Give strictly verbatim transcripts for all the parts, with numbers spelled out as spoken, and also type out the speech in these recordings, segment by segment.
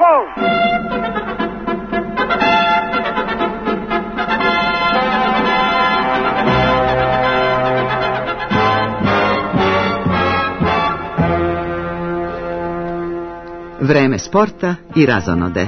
Mikrofon! Vreme sporta i razonode.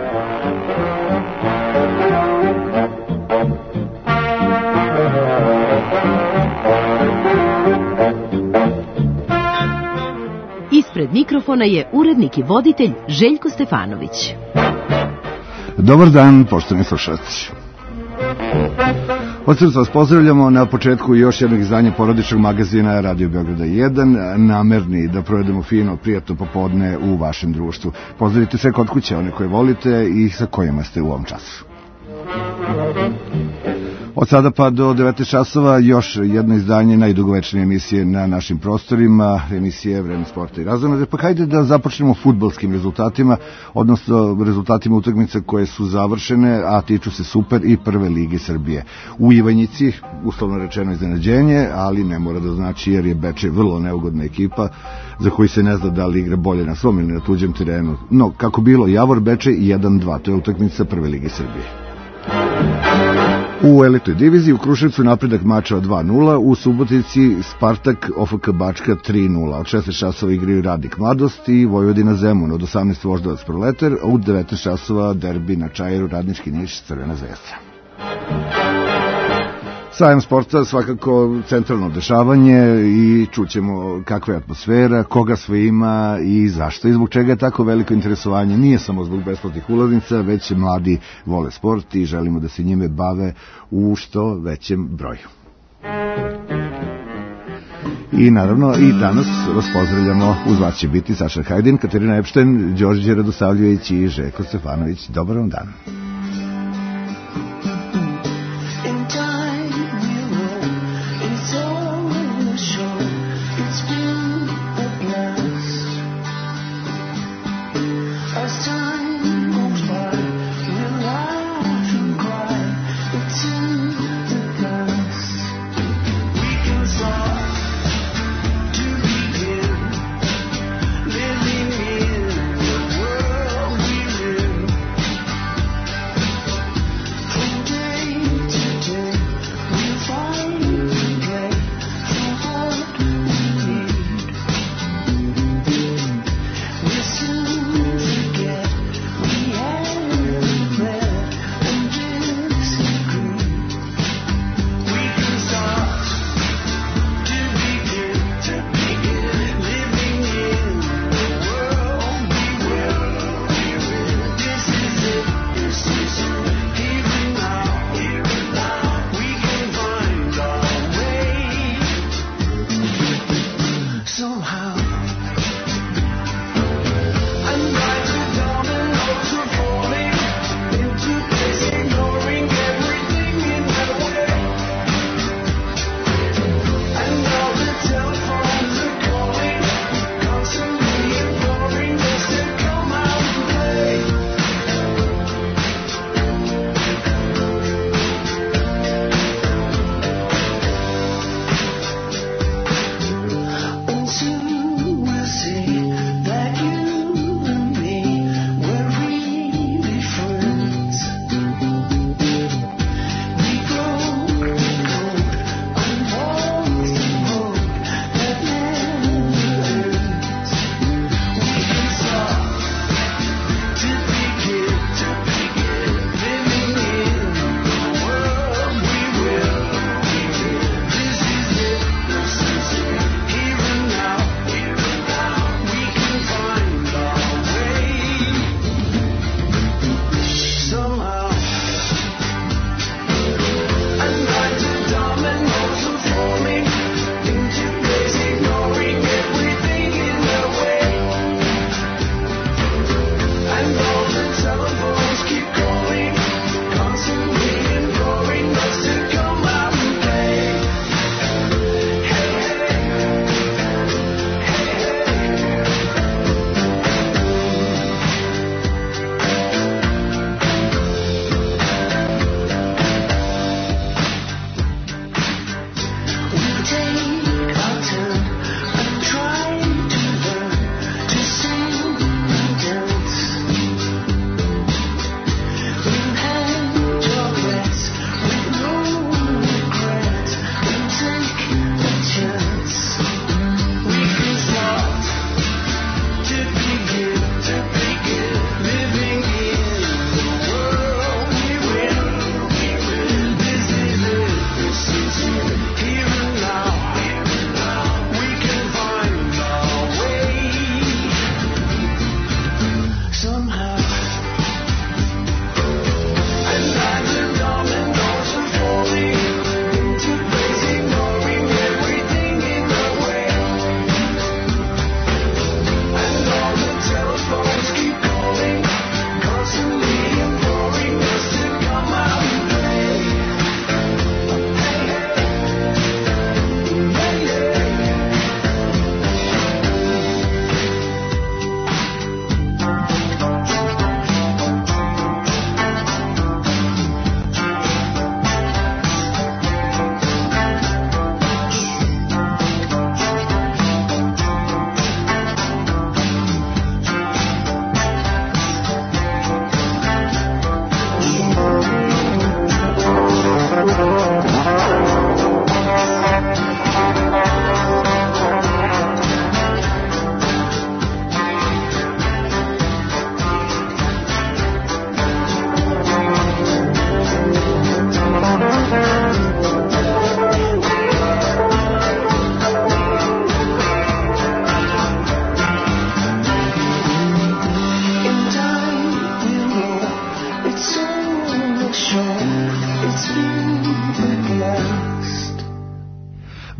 Ispred mikrofona je urednik i voditelj Željko Stefanović. Dobar dan, poštovani slušalci. Od srca vas pozdravljamo na početku još jednog izdanja porodičnog magazina Radio Beograda jedan, namerni da provedemo fino, prijatno popodne u vašem društvu. Pozdravite sve kod kuće, one koje volite i sa kojima ste u ovom času. Od sada pa do devetnaest časova još jedno izdanje najdugovečnije emisije na našim prostorima, emisije Vreme sporta i razonode. Pa hajde da započnemo fudbalskim rezultatima, odnosno rezultatima utakmica koje su završene, a tiču se Super i Prve lige Srbije. U Ivanjici, uslovno rečeno iznenađenje, ali ne mora da znači jer je Bečej vrlo neugodna ekipa za koju se ne zna da li igra bolje na svom ili na tuđem terenu. No, kako bilo, Javor Bečej jedan dva, to je utakmica Prve lige Srbije. U elitnoj diviziji u Kruševcu napredak mača dva nula, u Subotici Spartak O F K Bačka tri nula. Od šesnaest časova igraju Radnik Mladost i Vojvodina Zemun, od osamnaest Voždovac Proletar, a u devetnaest časova derbi na Čairu Radnički Niš Crvena Zvezda. Sajam sporta svakako centralno dešavanje i čućemo kakva je atmosfera, koga sve ima i zašto i zbog čega je tako veliko interesovanje. Nije samo zbog besplatnih ulaznica, već mladi vole sport i želimo da se njime bave u što većem broju. I naravno i danas vas pozdravljamo, uz vas će biti Saša Hajdin, Katarina Epšten, Đorđe Radosavljević i Željko Stefanović. Dobar vam dan.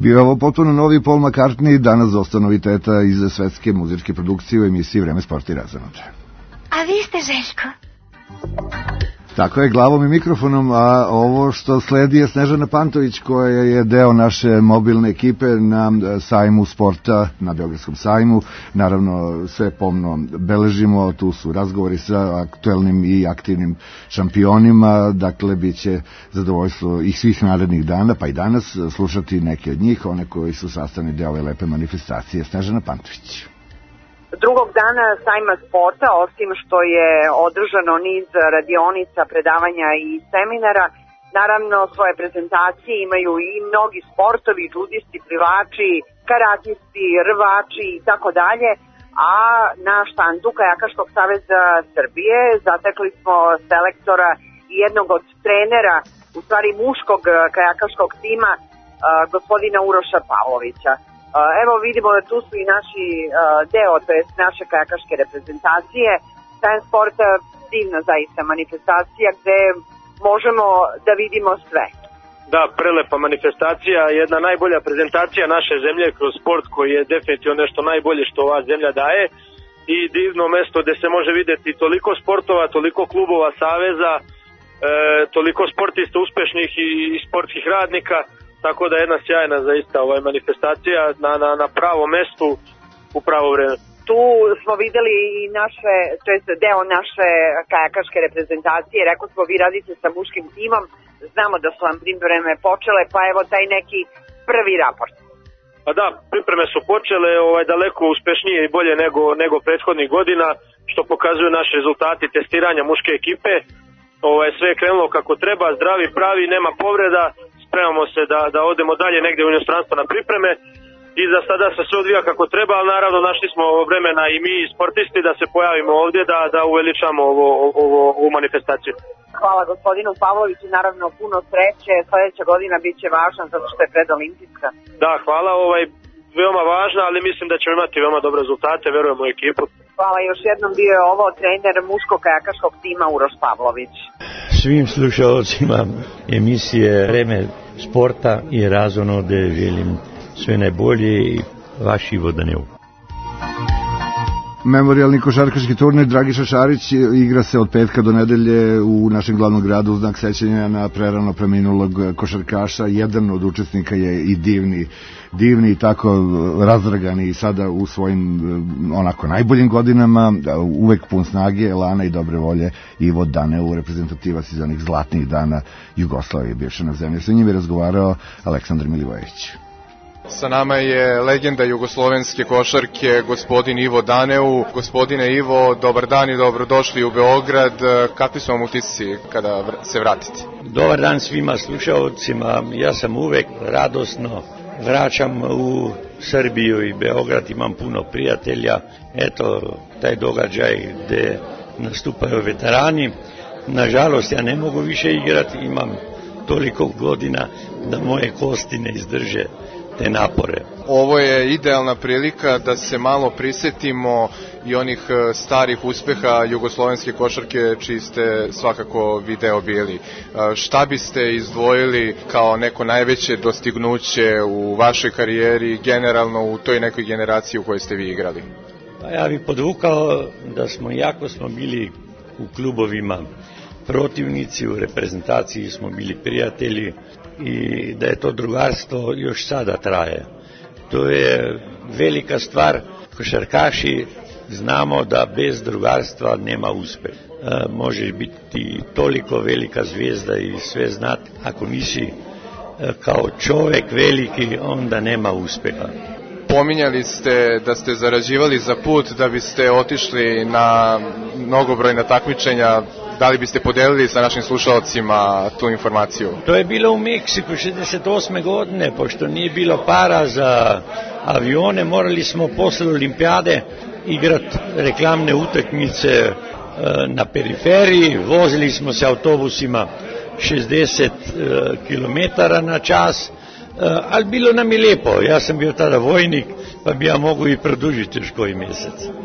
Bio je ovo potpuno novi Paul McCartney, danas dosta noviteta iz svetske muzičke produkcije u emisiji Vreme sporta i razonode. A vi ste Željko? Tako je, glavom i mikrofonom, a ovo što sledi je Snežana Pantović koja je deo naše mobilne ekipe na sajmu sporta, na Beogradskom sajmu. Naravno, sve pomno beležimo, tu su razgovori sa aktuelnim i aktivnim šampionima, dakle, bit će zadovoljstvo i svih narednih dana, pa i danas slušati neke od njih, one koji su sastavni deo ove lepe manifestacije. Snežana Pantović. Drugog dana sajma sporta, osim što je održano niz radionica, predavanja i seminara, naravno svoje prezentacije imaju i mnogi sportovi, džudisti, plivači, karatisti, rvači i tako dalje, a na štandu Kajakaškog saveza Srbije zatekli smo selektora i jednog od trenera, u stvari muškog kajakaškog tima, gospodina Uroša Pavlovića. Evo vidimo da tu su i naši deo, to je naše kajakaške reprezentacije. Sajam sporta divna zaista manifestacija gde možemo da vidimo sve. Da, prelepa manifestacija, jedna najbolja prezentacija naše zemlje kroz sport koji je definitivno nešto najbolje što ova zemlja daje i divno mesto gde se može videti toliko sportova, toliko klubova, saveza, e, toliko sportista uspešnih i, i sportskih radnika. Tako da je jedna sjajna zaista ovaj manifestacija na, na, na pravom mestu u pravo vreme. Tu smo videli i naše, to je deo naše kajakaške reprezentacije, rekao smo vi radite sa muškim timom, znamo da su vam pripreme počele, pa evo taj neki prvi raport. Pa da, pripreme su počele ovaj, daleko uspešnije i bolje nego, nego prethodnih godina, što pokazuju naši rezultati testiranja muške ekipe. Ovaj, sve je krenulo kako treba, zdravi, pravi, nema povreda. Spremamo se da, da odemo dalje negde u inostranstvo na pripreme i za sada se sve odvija kako treba, ali naravno našli smo vremena i mi sportisti da se pojavimo ovdje, da, da uveličamo ovo, ovo, ovu manifestaciju. Hvala gospodinu Pavloviću, naravno puno sreće, sljedeća godina bit će važna zato što je predolimpijska. Da, hvala, ovaj, veoma važna, ali mislim da ćemo imati veoma dobre rezultate, verujemo u ekipu. Hvala, još jednom bio je ovo trener muškog kajakaškog tima Uroš Pavlović. Svim slušalcima emisije Vreme sporta i razonode želim sve najbolje i vaš Ivo Danev. Memorijalni košarkaški turnir Dragiša Šarić igra se od petka do nedelje u našem glavnom gradu u znak sećanja na prerano preminulog košarkaša. Jedan od učesnika je i divni, divni i tako razdragani i sada u svojim onako najboljim godinama, uvek pun snage, elana i dobre volje, Ivo Daneu, reprezentativac iz onih zlatnih dana Jugoslavije, bivše na zemlji. Sa njim je razgovarao Aleksandar Milivojević. Sa nama je legenda jugoslovenske košarke, gospodin Ivo Daneu. Gospodine Ivo, dobar dan i dobrodošli u Beograd. Kakvi su vam utisci kada se vratite? Dobar dan svima slušalcima. Ja sam uvek radosno vraćam u Srbiju i Beograd, imam puno prijatelja. Eto, taj događaj gde nastupaju veterani. Nažalost, ja ne mogu više igrati, imam toliko godina da moje kosti ne izdrže te napore. Ovo je idealna prilika da se malo prisetimo i onih starih uspeha jugoslovenske košarke čiji ste svakako video bili. Šta biste izdvojili kao neko najveće dostignuće u vašoj karijeri, generalno u toj nekoj generaciji u kojoj ste vi igrali? Pa ja bih podvukao da smo, jako smo bili u klubovima protivnici, u reprezentaciji smo bili prijatelji i da je to drugarstvo još sada traje. To je velika stvar. Košarkaši znamo da bez drugarstva nema uspeha. E, možeš biti toliko velika zvijezda i sve znati, ako nisi e, kao čovjek veliki, onda nema uspeha. Pominjali ste da ste zarađivali za put da biste otišli na mnogobrojna takmičenja. Da li biste podelili sa našim slušalcima tu informaciju? To je bilo u Meksiku šezdeset osme godine, pošto nije bilo para za avione, morali smo posle olimpijade igrati reklamne utakmice na periferiji, vozili smo se autobusima šezdeset kilometara na čas, ali bilo nam je lijepo. Ja sam bio tada vojnik, pa bi ja mogu i produžiti još koji mjesec.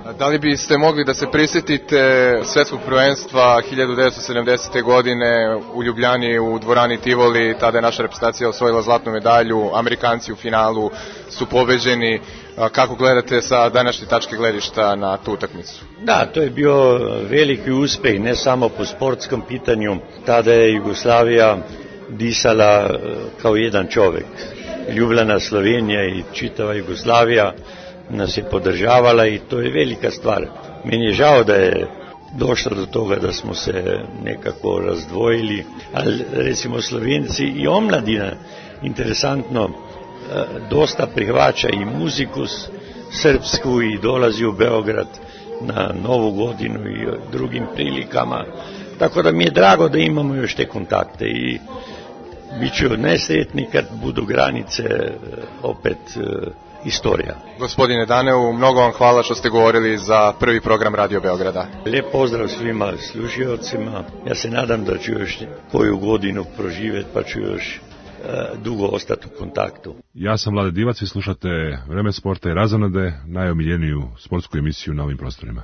Da li biste mogli da se prisjetite svetskog prvenstva hiljadu devetsto sedamdesete. godine u Ljubljani u dvorani Tivoli, tada je naša reprezentacija osvojila zlatnu medalju, Amerikanci u finalu su pobeđeni. Kako gledate sa današnje tačke gledišta na tu utakmicu? Da, to je bio veliki uspeh, ne samo po sportskom pitanju. Tada je Jugoslavija disala kao jedan čovjek. Ljubljana, Slovenija i čitava Jugoslavija nas je podržavala i to je velika stvar. Meni je žao da je došlo do toga da smo se nekako razdvojili, ali recimo Slovenci i omladina, interesantno, dosta prihvaća i muziku srpsku i dolazi u Beograd na Novu godinu i drugim prilikama. Tako da mi je drago da imamo još te kontakte i bit ću nesretni kad budu granice opet istorija. Gospodine Daneu, mnogo vam hvala što ste govorili za prvi program Radio Beograda. Lijep pozdrav svima slušalcima. Ja se nadam da ću još koju godinu proživjeti pa ću još dugo ostati u kontaktu. Ja sam Vlade Divac, vi slušate Vreme sporta i razonode, najomiljeniju sportsku emisiju na ovim prostorima.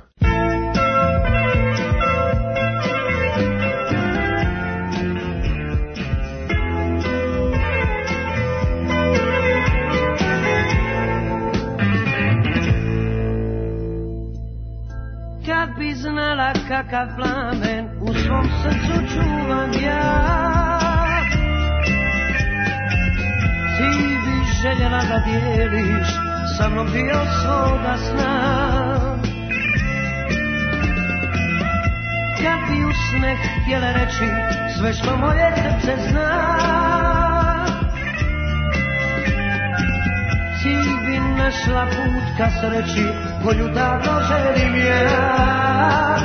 Kad bi znala kakav plamen u svom srcu čuvam ja, ti bi željela da dijeliš sa mnom dio svoga sna. Kad bi u sneh htjela reći sve što moje srce zna, ti bi našla put ka sreći koju davno želim ja.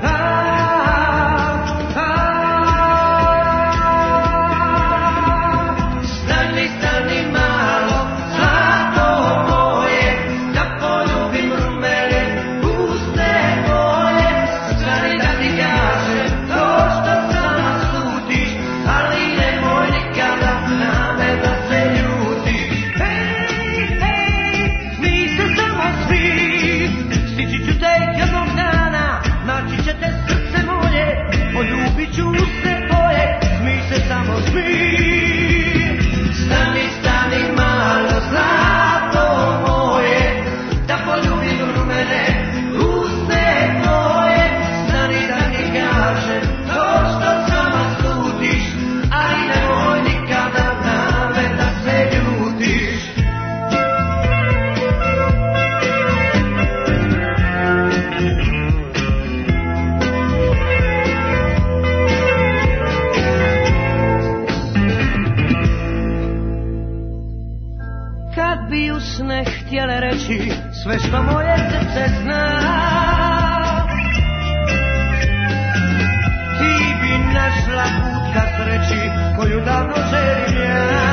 Sve što moje srce zna, ti bi našla put ka sreći koju davno želim ja.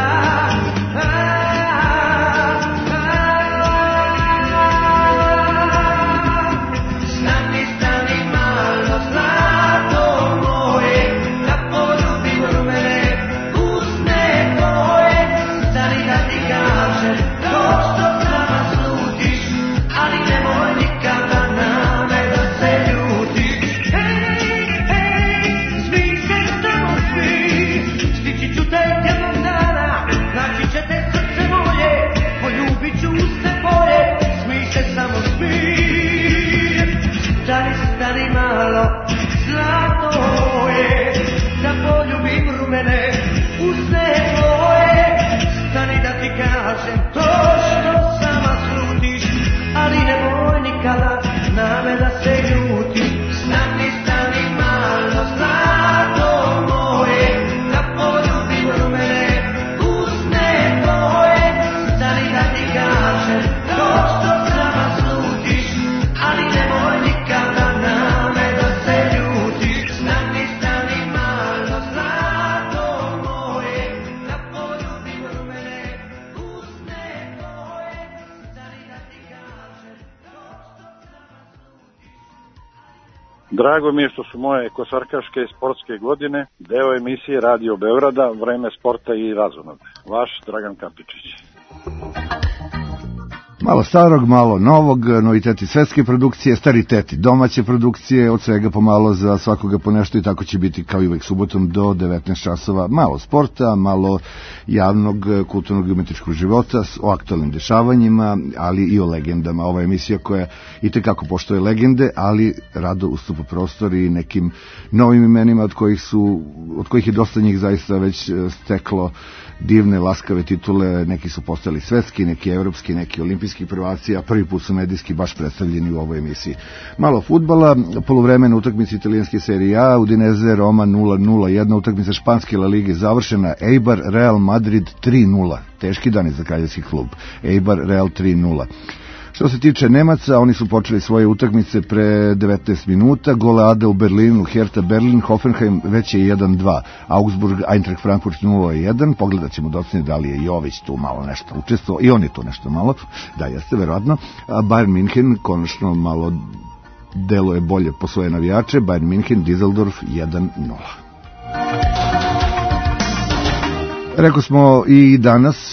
Stani, stani malo, zlato moje, da poljubim rumene usne tvoje. Stani da ti kažem to što Drago mi je što su moje košarkaške i sportske godine deo emisije Radio Beograda, Vreme sporta i razonode. Vaš Dragan Kapičić. Malo starog, malo novog, noviteti svetske produkcije, stariteti domaće produkcije, od svega pomalo za svakoga po nešto i tako će biti kao i uvek subotom do devetnaest časova. Malo sporta, malo javnog kulturnog i umetničkog života o aktualnim dešavanjima, ali i o legendama. Ova emisija koja i tekako poštuje legende, ali rado ustupa prostor i nekim novim imenima od kojih su, od kojih je dosta njih zaista već steklo divne, laskave titule, neki su postali svetski, neki evropski, neki olimpijski prvaci, a prvi put su medijski baš predstavljeni u ovoj emisiji. Malo fudbala, poluvremena utakmica italijanske serije A, Udinese Roma nula nula, jedna utakmica španske La Lige završena, Eibar Real Madrid tri nula, teški dan za kraljevski klub, Eibar Real tri nula. Što se tiče Nemaca, oni su počeli svoje utakmice pre devetnaest minuta, goleada u Berlinu, Hertha Berlin, Hoffenheim već je jedan dva, Augsburg, Eintracht Frankfurt nula jedan, pogledat ćemo docnije da li je Jović tu malo nešto učestvovao, i on je tu nešto malo, da jeste, verovatno, a Bayern München konačno malo deluje bolje po svoje navijače, Bayern München, Düsseldorf jedan nula. Rekao smo i danas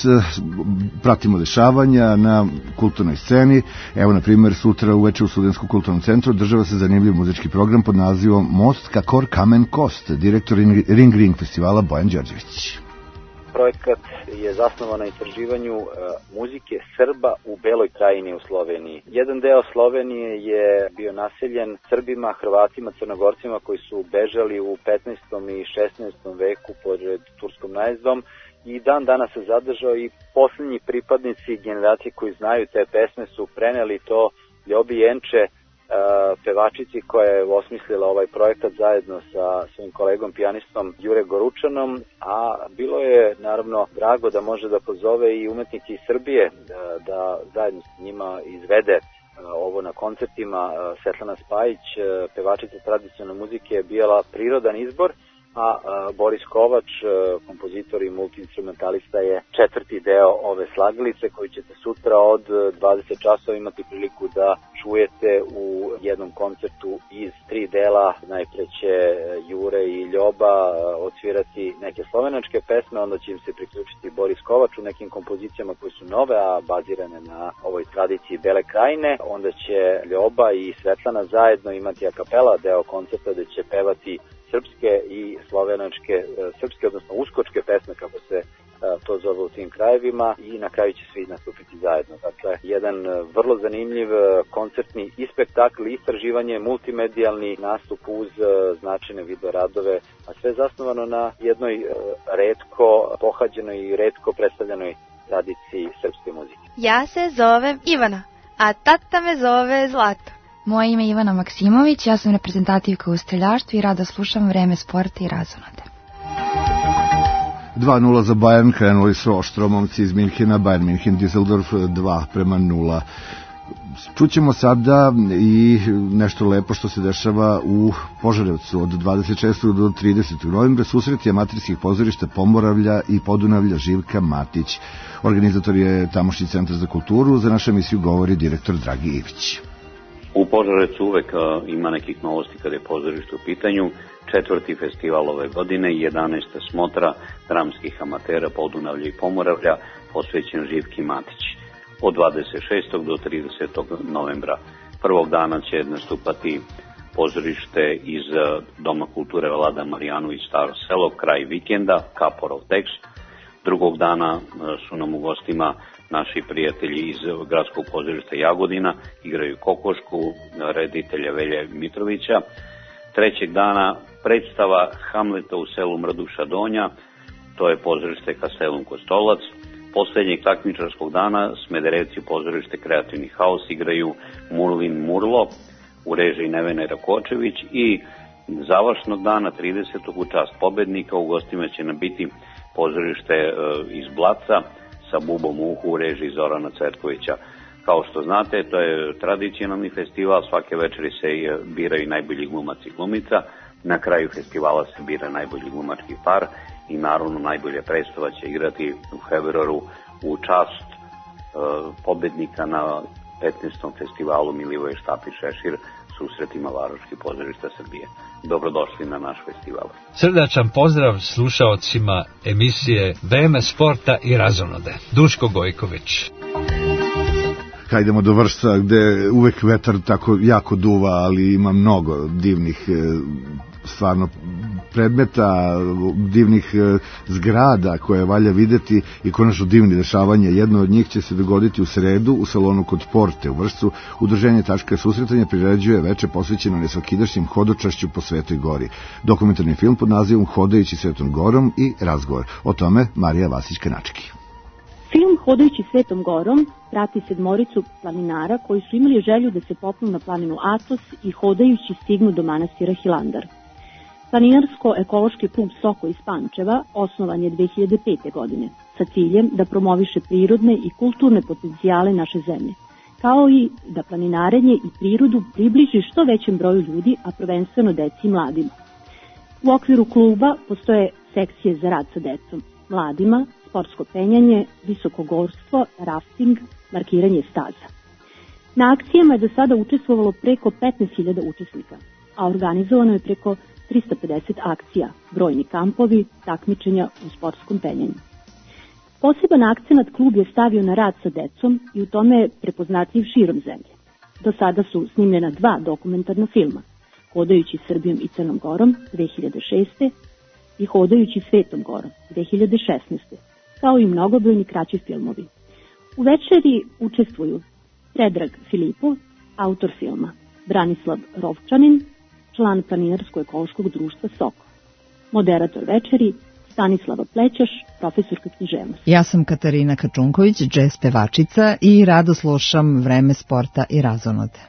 pratimo dešavanja na kulturnoj sceni. Evo, na primjer, sutra uveče u Studentskom kulturnom centru država se zanimljiv muzički program pod nazivom Most Kakor Kamen Kost, direktor Ring Ring festivala Bojan Đorđević. Projekat je zasnovan na istraživanju uh, muzike Srba u Beloj krajini u Sloveniji. Jedan deo Slovenije je bio naseljen Srbima, Hrvatima, Crnogorcima koji su bežali u petnaestom i šesnaestom veku pod turskom najezdom i dan danas se zadržao i posljednji pripadnici generacije koji znaju te pesme su preneli to Ljobi Jenče, pevačici koja je osmislila ovaj projekat zajedno sa svojim kolegom pijanistom Jure Goručanom, a bilo je naravno drago da može da pozove i umetnike iz Srbije da, da zajedno s njima izvede ovo na koncertima. Svetlana Spajić, pevačica tradicionalne muzike, je bila prirodan izbor, a Boris Kovač, kompozitor i multiinstrumentalista, je četvrti deo ove slagalice koju ćete sutra od dvadeset časova imati priliku da čujete u jednom koncertu iz tri dela. Najpre će Jure i Ljoba odsvirati neke slovenačke pesme, onda će im se priključiti Boris Kovač u nekim kompozicijama koje su nove, a bazirane na ovoj tradiciji Bele krajine. Onda će Ljoba i Svetlana zajedno imati a kapela deo koncerta gde će pevati srpske i slovenačke, srpske, odnosno uskočke pesme, kako se to zove u tim krajevima, i na kraju će svi nastupiti zajedno. Dakle, jedan vrlo zanimljiv koncertni i spektakl, istraživanje, multimedijalni nastup uz značajne videoradove, a sve zasnovano na jednoj retko pohađenoj i retko predstavljenoj tradiciji srpske muzike. Ja se zovem Ivana, a tata me zove Zlato. Moje ime je Ivana Maksimović, ja sam reprezentativka u streljaštvu i rado slušam Vreme sporta i razonode. dva nula za Bayern, krenuli su oštro momci iz Minhena, Bayern München, Düsseldorf dva prema nula. Čućemo sada i nešto lepo što se dešava u Požarevcu od dvadeset šestog do tridesetog novembra, susreti amaterskih pozorišta Pomoravlja i Podunavlja Živka Matić. Organizator je tamošnji centar za kulturu, za našu emisiju govori direktor Dragi Ivić. U Požarevcu uvek ima nekih novosti kada je pozorište u pitanju. Četvrti festival ove godine, jedanaesta smotra dramskih amatera Podunavlja i Pomoravlja, posvećen Živki Matić. Od dvadeset šestog do tridesetog novembra. Prvog dana će nastupati pozorište iz Doma kulture Vlada Marijanović Staro selo, kraj vikenda, Kaporov tekst. Drugog dana su nam u gostima naši prijatelji iz Gradskog pozorišta Jagodina, igraju kokošku, reditelja Velje Mitrovića. Trećeg dana predstava Hamleta u selu Mrduša Donja, to je pozorište Kastelum Kostolac. Poslednjeg takmičarskog dana Smederevci pozorište Kreativni haos igraju Murlin Murlo u režiji Nevene Rakočević i završnog dana tridesetog u čast pobednika u gostima će nam biti pozorište e, iz Blaca sa Bubom u uhu u režiji Zorana Cvetkovića. Kao što znate, to je tradicionalni festival, svake večeri se biraju najbolji glumac i glumica, na kraju festivala se bira najbolji glumački par i naravno najbolje predstava će igrati u februaru u čast e, pobednika na petnaestom festivalu Milivoje Štapić Šešir, susretima Varoških pozorišta Srbije. Dobrodošli na naš festival. Srdačan pozdrav slušaocima emisije Vreme sporta i razonode. Duško Gojković. hajdemo do Vršca, gde uvek vetar tako jako duva, ali ima mnogo divnih stvarno predmeta, divnih zgrada koje valja videti i konačno divni dešavanja. Jedno od njih će se dogoditi u sredu u salonu kod Porte u Vršcu. Udruženje Tačka susretanja priređuje veče posvećeno nesvakidašnjim hodočašću po Svetoj gori. Dokumentarni film pod nazivom Hodajući Svetom gorom i razgovor. O tome Marija Vasić-Kanački. Film Hodajući Svetom gorom prati sedmoricu planinara koji su imali želju da se popnu na planinu Atos i hodajući stignu do manastira Hilandar. Planinarsko-ekološki klub Soko iz Pančeva osnovan je dve hiljade pete. godine sa ciljem da promoviše prirodne i kulturne potencijale naše zemlje, kao i da planinarenje i prirodu približi što većem broju ljudi, a prvenstveno deci i mladima. U okviru kluba postoje sekcije za rad sa decom, mladima, sportsko penjanje, visokogorstvo, rafting, markiranje staza. Na akcijama je do sada učestvovalo preko petnaest hiljada učesnika, a organizovano je preko trista pedeset akcija, brojni kampovi, takmičenja u sportskom penjanju. Poseban akcenat klub je stavio na rad sa decom i u tome je prepoznatljiv širom zemlje. Do sada su snimljena dva dokumentarna filma, Hodajući Srbijom i Crnom Gorom dve hiljade šeste. i Hodajući Svetom Gorom dve hiljade šesnaeste. kao i mnogobrojni kraći filmovi. U večeri učestvuju Predrag Filipov, autor filma, Branislav Rovčanin, član Planinarsko-ekološkog društva Soko. Moderator večeri Stanislava Plećaš, profesorka književnosti. Ja sam Katarina Kačunković, džez pevačica i rado slušam Vreme sporta i razonode.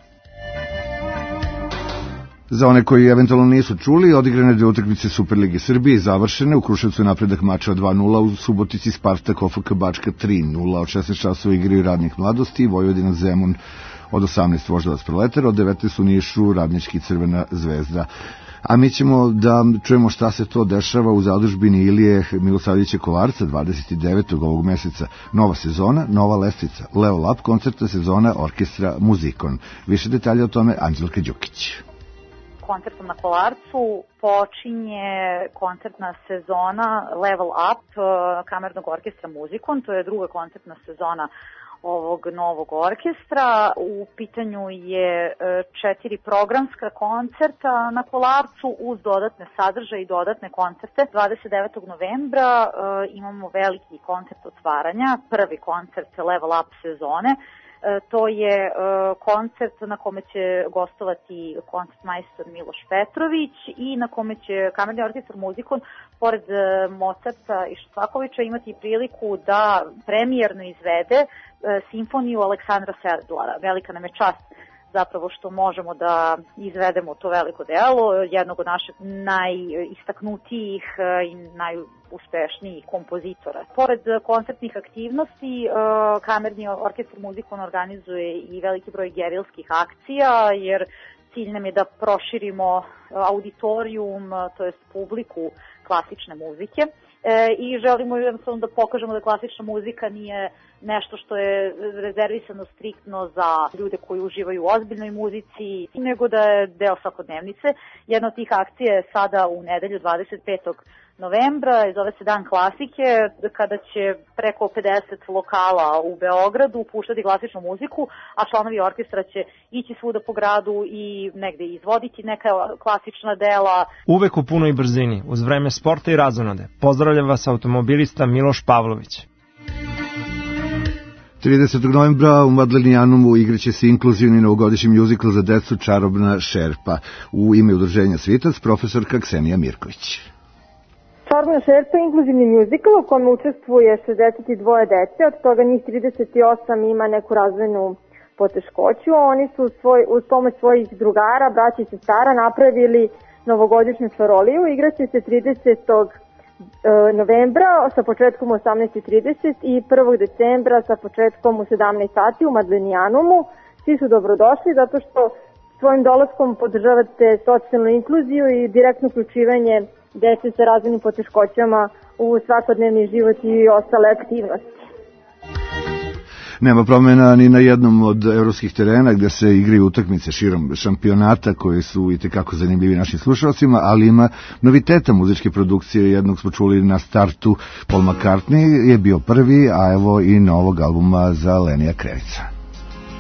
Za one koji eventualno nisu čuli, odigrane dve utakmice Superlige Srbije završene. U Kruševcu je napredak mača dva nula, u Subotici Spartak O F K Bačka tri nula. Od šesnaest časova igraju Radnik Mladosti, Vojvodina Zemun od osamnaest Voždovac Proletar, od devetnaest u Nišu Radnički Crvena Zvezda. A mi ćemo da čujemo šta se to dešava u zadužbini Ilije Milosavljevića Kolarca dvadeset devetog ovog meseca. Nova sezona, nova lestvica. Leo Lab, koncertna sezona orkestra Muzikon. Više detalja o tome Anđelka Đukić. Koncertom na Kolarcu počinje koncertna sezona Level Up kamernog orkestra Muzikon. To je druga koncertna sezona ovog novog orkestra. U pitanju je četiri programska koncerta na Kolarcu uz dodatne sadržaje i dodatne koncerte. dvadeset devetog novembra imamo veliki koncert otvaranja, prvi koncert Level Up sezone. To je koncert na kome će gostovati koncertmajstor Miloš Petrović i na kome će kamerni orkestar Muzikon pored Mozarta i Šostakovića imati priliku da premijerno izvede simfoniju Aleksandra Sedlara. Velika nam je čast zapravo što možemo da izvedemo to veliko delo, jednog od naših najistaknutijih i najuspešnijih kompozitora. Pored koncertnih aktivnosti, kamerni orkestar Muzikon organizuje i veliki broj gerilskih akcija, jer cilj nam je da proširimo auditorijum, to jest publiku klasične muzike. E, i želimo jednostavno da pokažemo da klasična muzika nije nešto što je rezervisano striktno za ljude koji uživaju u ozbiljnoj muzici, nego da je deo svakodnevnice. Jedna od tih akcija je sada u nedelju dvadeset petog novembra, zove se Dan klasike, kada će preko pedeset lokala u Beogradu puštati klasičnu muziku, a članovi orkestra će ići svuda po gradu i negde izvoditi neka klasična dela. Uvek u punoj brzini, uz Vreme sporta i razonode. Pozdravljam vas automobilista Miloš Pavlović. tridesetog novembra u Madlenijanumu igraće se inkluzivni novogodišnji mjuzikl za decu Čarobna šerpa. U ime udruženja Svitac, profesorka Ksenija Mirković. Čarobna šerpa je inkluzivni mjuzikl u kojem učestvuje šezdeset dva dece, od toga njih trideset osam ima neku razvojnu poteškoću. Oni su svoj, uz pomoć svojih drugara, braća i sestara napravili novogodišnju faroliju. Igraće se tridesetog novembra sa početkom u osamnaest i trideset i prvog decembra sa početkom u sedamnaest sati u Madlenijanumu. Svi su dobrodošli zato što svojim dolaskom podržavate socijalnu inkluziju i direktno uključivanje dece sa razvojnim poteškoćama u svakodnevni život i ostale aktivnosti. Nema promjena ni na jednom od evropskih terena gde se igraju utakmice širom šampionata koji su i tekako zanimljivi našim slušalcima, ali ima noviteta muzičke produkcije. Jednog smo čuli na startu, Paul McCartney je bio prvi, a evo i novog albuma za Lenija Krevica.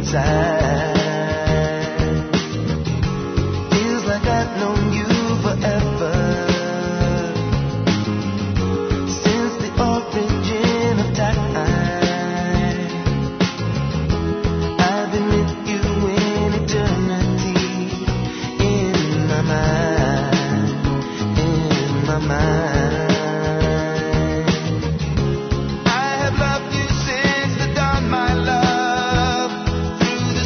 inside. Feels like I've known you forever, since the origin of time. I've been with you in eternity, in my mind, in my mind. I have loved you since the dawn, my love, through the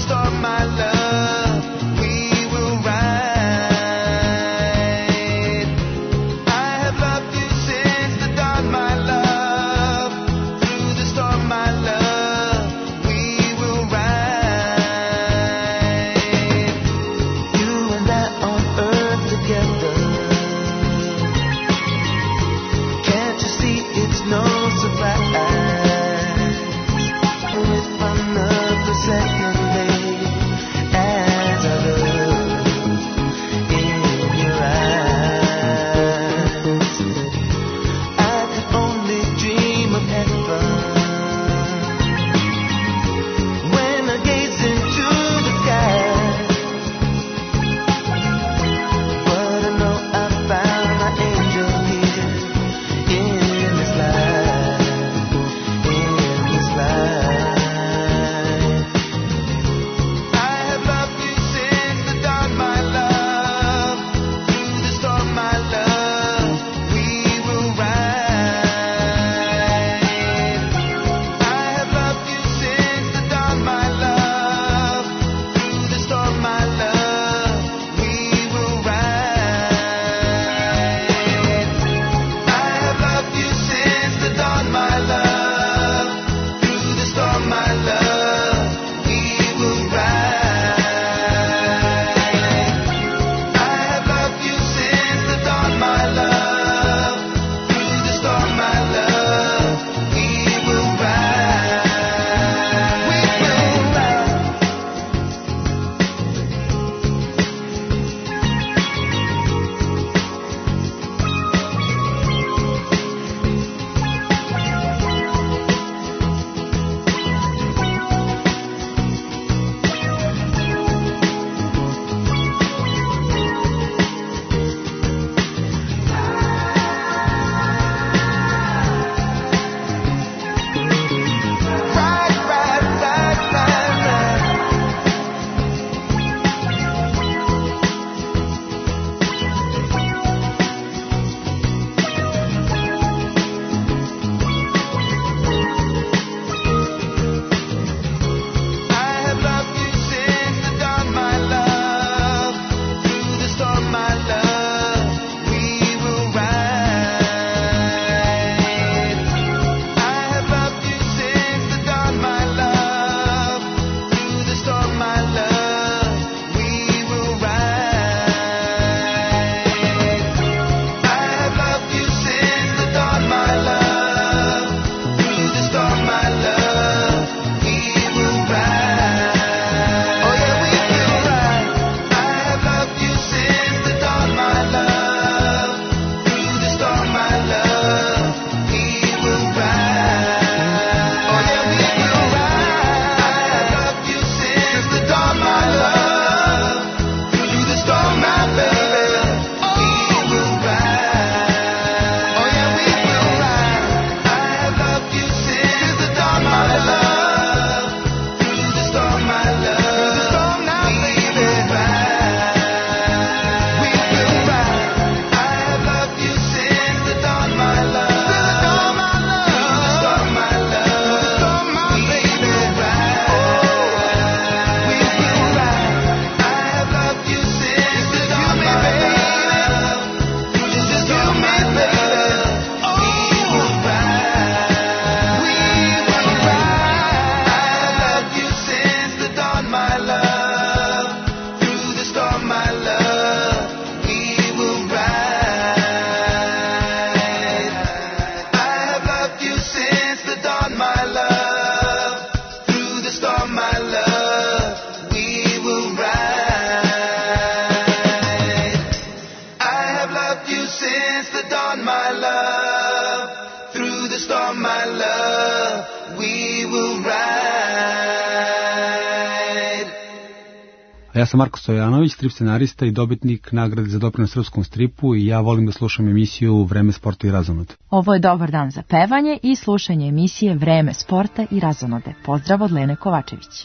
Ja sam Marko Stojanović, strip scenarista i dobitnik nagrade za doprinos srpskom stripu i ja volim da slušam emisiju Vreme sporta i razonode. Ovo je dobar dan za pevanje i slušanje emisije Vreme sporta i razonode. Pozdrav od Lene Kovačević.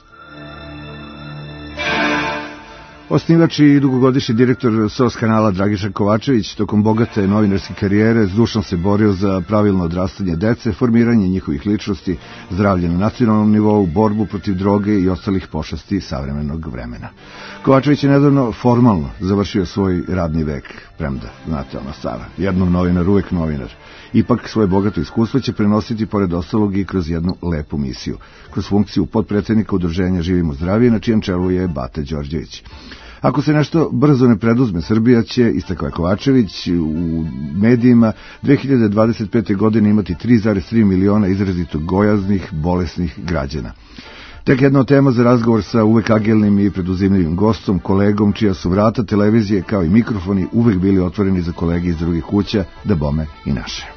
Osnivač i dugogodišnji direktor S O S kanala Dragiša Kovačević tokom bogate novinarske karijere zdušno se borio za pravilno odrastanje dece, formiranje njihovih ličnosti, zdravlje na nacionalnom nivou, borbu protiv droge i ostalih pošasti savremenog vremena. Kovačević je nedavno formalno završio svoj radni vek, premda, znate ona stara, jednom novinar, uvek novinar. Ipak svoje bogato iskustvo će prenositi pored ostalog i kroz jednu lepu misiju, kroz funkciju potpredsednika udruženja Živimo zdravije, na čijem čelu je Bate Đorđević. Ako se nešto brzo ne preduzme, Srbija će, istakao je Kovačević, u medijima dve hiljade dvadeset pete. godine imati tri zarez tri miliona izrazito gojaznih, bolesnih građana. Tek jedna od tema za razgovor sa uvek agilnim i preduzimljivim gostom, kolegom, čija su vrata televizije kao i mikrofoni uvek bili otvoreni za kolege iz drugih kuća, da bome i naše.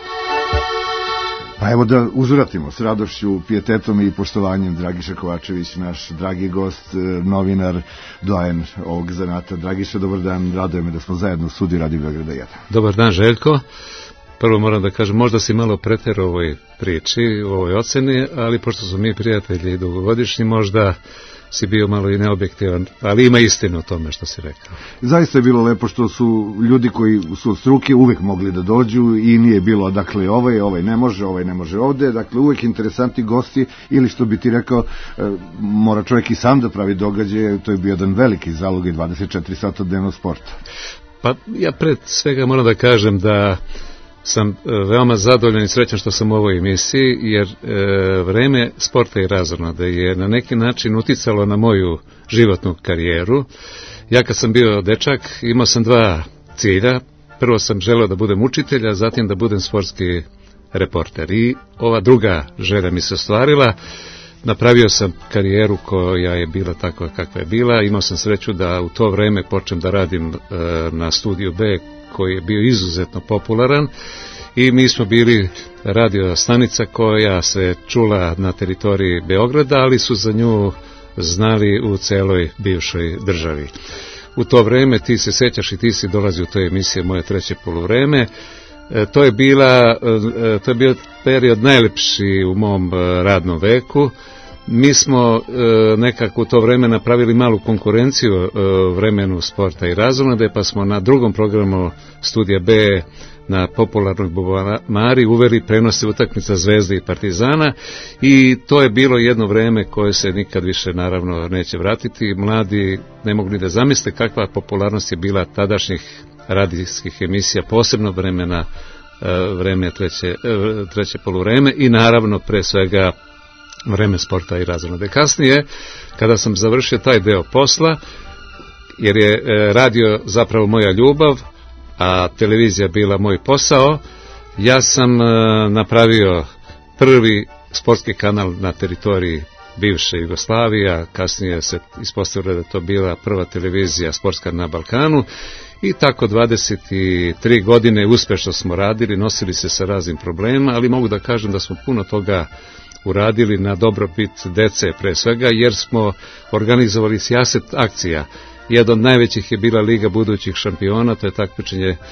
Pa evo da uzvratimo s radošću, pijetetom i poštovanjem Dragiša Kovačević, naš dragi gost, novinar, doajen ovog zanata. Dragiša, dobar dan, raduje me da smo zajedno u studiju Radio Beograda jedan. Dobar dan, Željko. Prvo moram da kažem, možda si malo preterao u ovoj priči, u ovoj oceni, ali pošto su mi prijatelji dugogodišnji, možda si bio malo i neobjektivan, ali ima istinu o tome što si rekao. Zaista je bilo lepo što su ljudi koji su od struke uvek mogli da dođu i nije bilo, dakle, ovaj, ovaj ne može, ovaj ne može ovde, dakle, uvek interesantni gosti ili što bi ti rekao, mora čovjek i sam da pravi događaje, to je bio jedan veliki zalog i dvadeset četiri sata dnevno sporta. Pa ja pred svega moram da kažem da sam veoma zadovoljan i srećan što sam u ovoj emisiji, jer e, vreme sporta i razonode je na neki način uticalo na moju životnu karijeru. Ja kad sam bio dečak imao sam dva cilja. Prvo sam želeo da budem učitelj, a zatim da budem sportski reporter. I ova druga želja mi se ostvarila. Napravio sam karijeru koja je bila takva kakva je bila. Imao sam sreću da u to vreme počnem da radim e, na Studiju B, koji je bio izuzetno popularan i mi smo bili radio stanica koja se čula na teritoriji Beograda, ali su za nju znali u celoj bivšoj državi. U to vreme, ti se sećaš i ti si dolazio u toj emisiji Moje treće poluvreme, e, to je bila e, to je bio period najlepši u mom e, radnom veku. Mi smo e, nekako u to vreme napravili malu konkurenciju e, vremenu sporta i razonode, pa smo na drugom programu Studija B na popularnoj Bubamari uveli prenose utakmica Zvezde i Partizana i to je bilo jedno vreme koje se nikad više naravno neće vratiti. Mladi ne mogli da zamisle kakva popularnost je bila tadašnjih radijskih emisija, posebno vremena e, vreme treće, e, treće poluvreme i naravno pre svega Vreme sporta i razonode. Kasnije, kada sam završio taj deo posla, jer je radio zapravo moja ljubav, a televizija bila moj posao, ja sam napravio prvi sportski kanal na teritoriji bivše Jugoslavije, a kasnije se ispostavilo da je to bila prva televizija sportska na Balkanu i tako dvadeset tri godine uspešno smo radili, nosili se sa raznim problemima, ali mogu da kažem da smo puno toga uradili na dobrobit dece pre svega, jer smo organizovali sijaset akcija. Jedan od najvećih je bila Liga budućih šampiona, to je takmičenje e,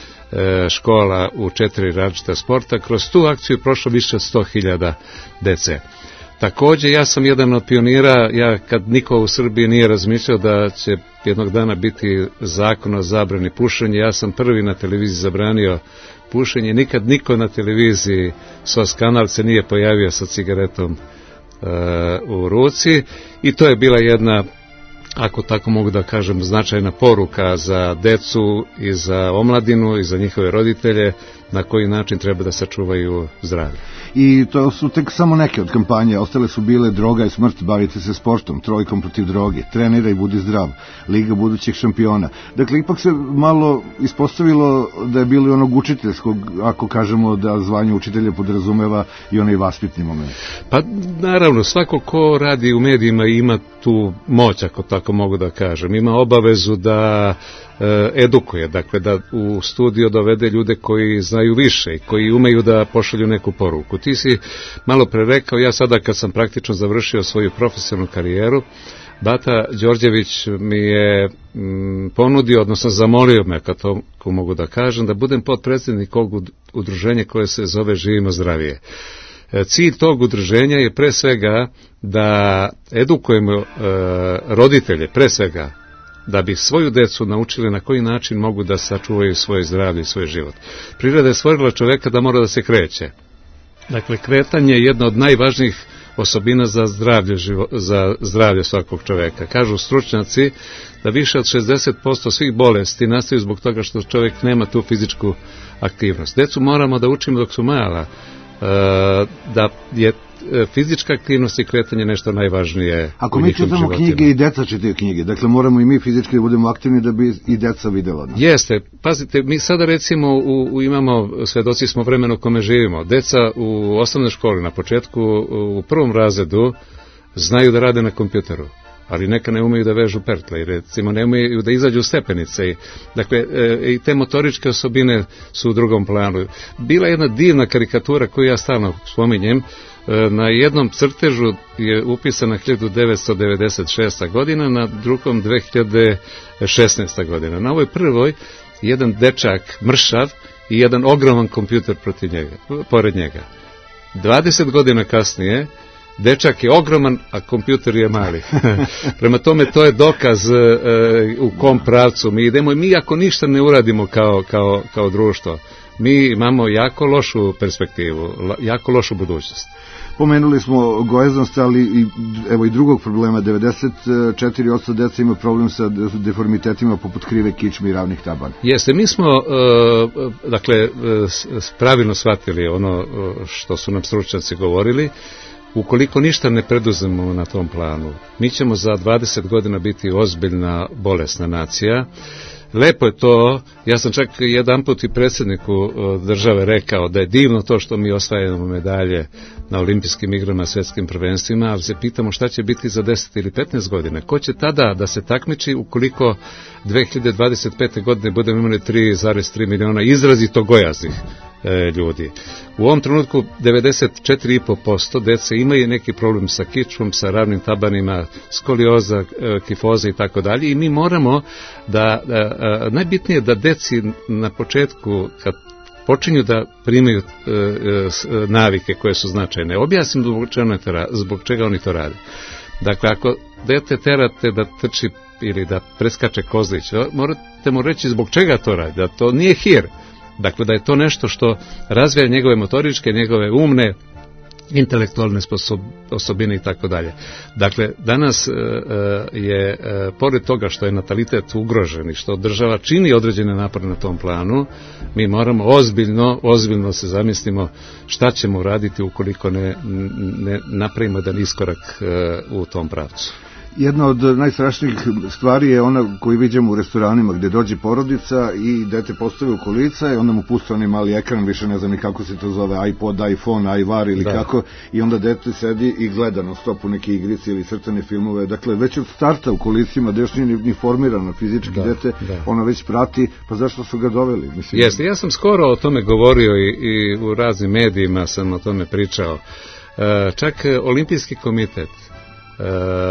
škola u četiri različita sporta. Kroz tu akciju je prošlo više od sto hiljada dece. Takođe, ja sam jedan od pionira, ja kad niko u Srbiji nije razmišljao da će jednog dana biti zakon o zabrani pušenja, ja sam prvi na televiziji zabranio pušenje. Nikad niko na televiziji S O S kanal se nije pojavio sa cigaretom e, u ruci i to je bila jedna, ako tako mogu da kažem, značajna poruka za decu i za omladinu i za njihove roditelje na koji način treba da sačuvaju zdravlje. I to su tek samo neke od kampanje, ostale su bile Droga i smrt, bavite se sportom, Trojkom protiv droge, Treniraj, budi zdrav, Liga budućih šampiona. Dakle, ipak se malo ispostavilo da je bilo onog učiteljskog, ako kažemo da zvanje učitelja podrazumeva i onaj vaspitni moment. Pa naravno, svako ko radi u medijima ima tu moć, ako tako mogu da kažem, ima obavezu da edukuje, dakle da u studio dovede ljude koji znaju više i koji umeju da pošalju neku poruku. Ti si malo pre rekao, ja sada kad sam praktično završio svoju profesionalnu karijeru, Bata Đorđević mi je m, ponudio, odnosno zamolio me, kad to ko mogu da kažem, da budem potpredsjednik ovog udruženja koje se zove Živimo zdravije. Cilj tog udruženja je pre svega da edukujemo e, roditelje, pre svega, da bi svoju decu naučili na koji način mogu da sačuvaju svoje zdravlje i svoj život. Priroda je stvorila čoveka da mora da se kreće. Dakle, kretanje je jedna od najvažnijih osobina za zdravlje, živo, za zdravlje svakog čoveka. Kažu stručnjaci da više od šezdeset posto svih bolesti nastaju zbog toga što čovjek nema tu fizičku aktivnost. Decu moramo da učimo dok su mala, da je fizička aktivnost i kretanje nešto najvažnije. Ako mi čitamo knjige i deca čitaju knjige, dakle moramo i mi fizički da budemo aktivni da bi i deca videla. Ne? Jeste, pazite, mi sada recimo u, u imamo, svedoci smo vremena u kome živimo. Deca u osnovnoj školi na početku u prvom razredu znaju da rade na kompjuteru, ali neka ne umeju da vežu pertle i recimo ne umeju da izađu stepenice. Dakle, e, i te motoričke osobine su u drugom planu. Bila je jedna divna karikatura koju ja stalno spominjem. E, na jednom crtežu je upisana hiljadu devetsto devedeset šesta godina, na drugom dve hiljade šesnaesta godina. Na ovoj prvoj jedan dečak mršav i jedan ogroman kompjuter protiv njega, pored njega. dvadeset godina kasnije dečak je ogroman, a kompjuter je mali. Prema tome, to je dokaz e, u kom pravcu mi idemo i mi ako ništa ne uradimo kao, kao, kao društvo, mi imamo jako lošu perspektivu, jako lošu budućnost. Pomenuli smo gojaznost, ali i, evo i drugog problema, devedeset četiri posto dece ima problem sa deformitetima poput krive kičme i ravnih tabana. Jeste, mi smo e, dakle e, pravilno shvatili ono što su nam stručnjaci govorili. Ukoliko ništa ne preduzmemo na tom planu, mi ćemo za dvadeset godina biti ozbiljna bolesna nacija. Lepo je to, ja sam čak jedan put i predsjedniku države rekao da je divno to što mi osvajamo medalje na olimpijskim igrama, svjetskim prvenstvima, ali se pitamo šta će biti za deset ili petnaest godina. Ko će tada da se takmiči ukoliko dve hiljade dvadeset pete godine budemo imali tri zarez tri miliona izrazito gojaznih e, ljudi. U ovom trenutku devedeset četiri i po posto dece imaju neki problem sa kičmom, sa ravnim tabanima, skolioza, e, kifoza i tako dalje i mi moramo da, da a, najbitnije je da deci na početku kad počinju da primaju e, e, navike koje su značajne. Objasnim zbog čega, zbog čega oni to rade. Dakle, ako dete terate da trči ili da preskače kozlić, morate mu reći zbog čega to radi, da to nije hir. Dakle, da je to nešto što razvija njegove motoričke, njegove umne, intelektualne sposob, osobine i tako dalje. Dakle, danas e, je, e, pored toga što je natalitet ugrožen i što država čini određene napore na tom planu, mi moramo ozbiljno, ozbiljno se zamislimo šta ćemo raditi ukoliko ne, ne napravimo jedan iskorak e, u tom pravcu. Jedna od najstrašnijih stvari je ona koju vidimo u restoranima gdje dođe porodica i dete postavi u kolica i onda mu pusti onaj mali ekran, više ne znam ni kako se to zove, iPod, iPhone, iVar ili da. Kako, i onda dete sedi i gleda na stopu neke igrice ili crtane filmove. Dakle, već od starta u kolicima, gdje još nije ni formirano fizički da, dete, da. Ono već prati, pa zašto su ga doveli? Mislim, jeste, ja sam skoro o tome govorio i, i u raznim medijima sam o tome pričao. E, čak Olimpijski komitet Uh,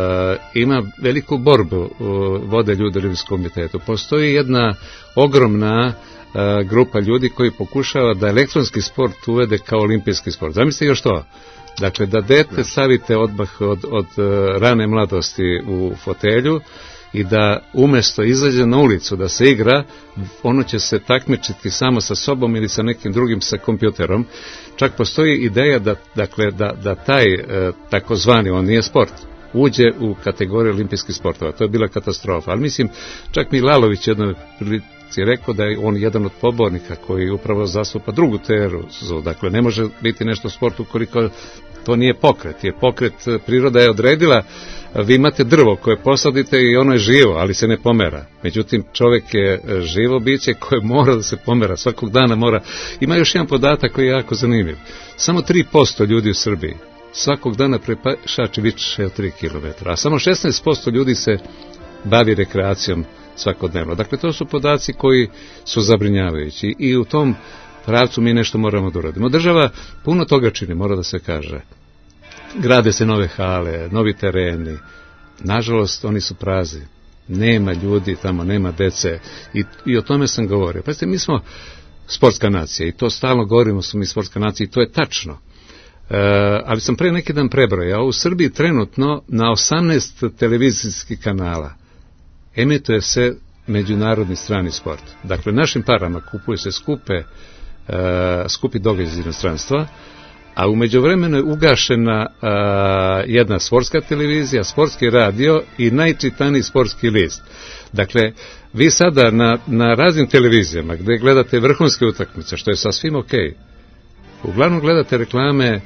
ima veliku borbu uh, vode ljudi u Olimpijskom komitetu. Postoji jedna ogromna uh, grupa ljudi koji pokušava da elektronski sport uvede kao olimpijski sport. Zamislite još to. Dakle, da dete stavite odmah od, od uh, rane mladosti u fotelju i da umjesto izađe na ulicu da se igra, ono će se takmičiti samo sa sobom ili sa nekim drugim, sa kompjuterom. Čak postoji ideja da, dakle, da, da taj uh, takozvani, on nije sport, uđe u kategoriju olimpijskih sportova. To je bila katastrofa. Ali mislim, čak Milalović jednoj prilici rekao da je on jedan od pobornika koji upravo zastupa drugu tezu. Dakle, ne može biti nešto sport ukoliko to nije pokret. Je pokret, priroda je odredila, vi imate drvo koje posadite i ono je živo, ali se ne pomera. Međutim, čovjek je živo biće koje mora da se pomera. Svakog dana mora. Ima još jedan podatak koji je jako zanimljiv. Samo tri posto ljudi u Srbiji svakog dana prepešači više od tri kilometra, a samo šesnaest posto ljudi se bavi rekreacijom svakodnevno. Dakle, to su podaci koji su zabrinjavajući i u tom pravcu mi nešto moramo da uradimo. Država puno toga čini, mora da se kaže. Grade se nove hale, novi tereni, Nažalost, oni su prazni. Nema ljudi tamo, nema dece. I, i o tome sam govorio. Pazite, mi smo sportska nacija i to stalno govorimo, smo mi sportska nacija i to je tačno. E, ali sam pre neki dan prebrojao, u Srbiji trenutno na osamnaest televizijskih kanala emituje se međunarodni strani sport. Dakle, našim parama kupuju se skupe, e, skupi događaji iz inostranstva, a u međuvremenu je ugašena a, jedna sportska televizija, sportski radio i najčitaniji sportski list. Dakle, vi sada na, na raznim televizijama gdje gledate vrhunske utakmice, što je sasvim ok, uglavnom gledate reklame,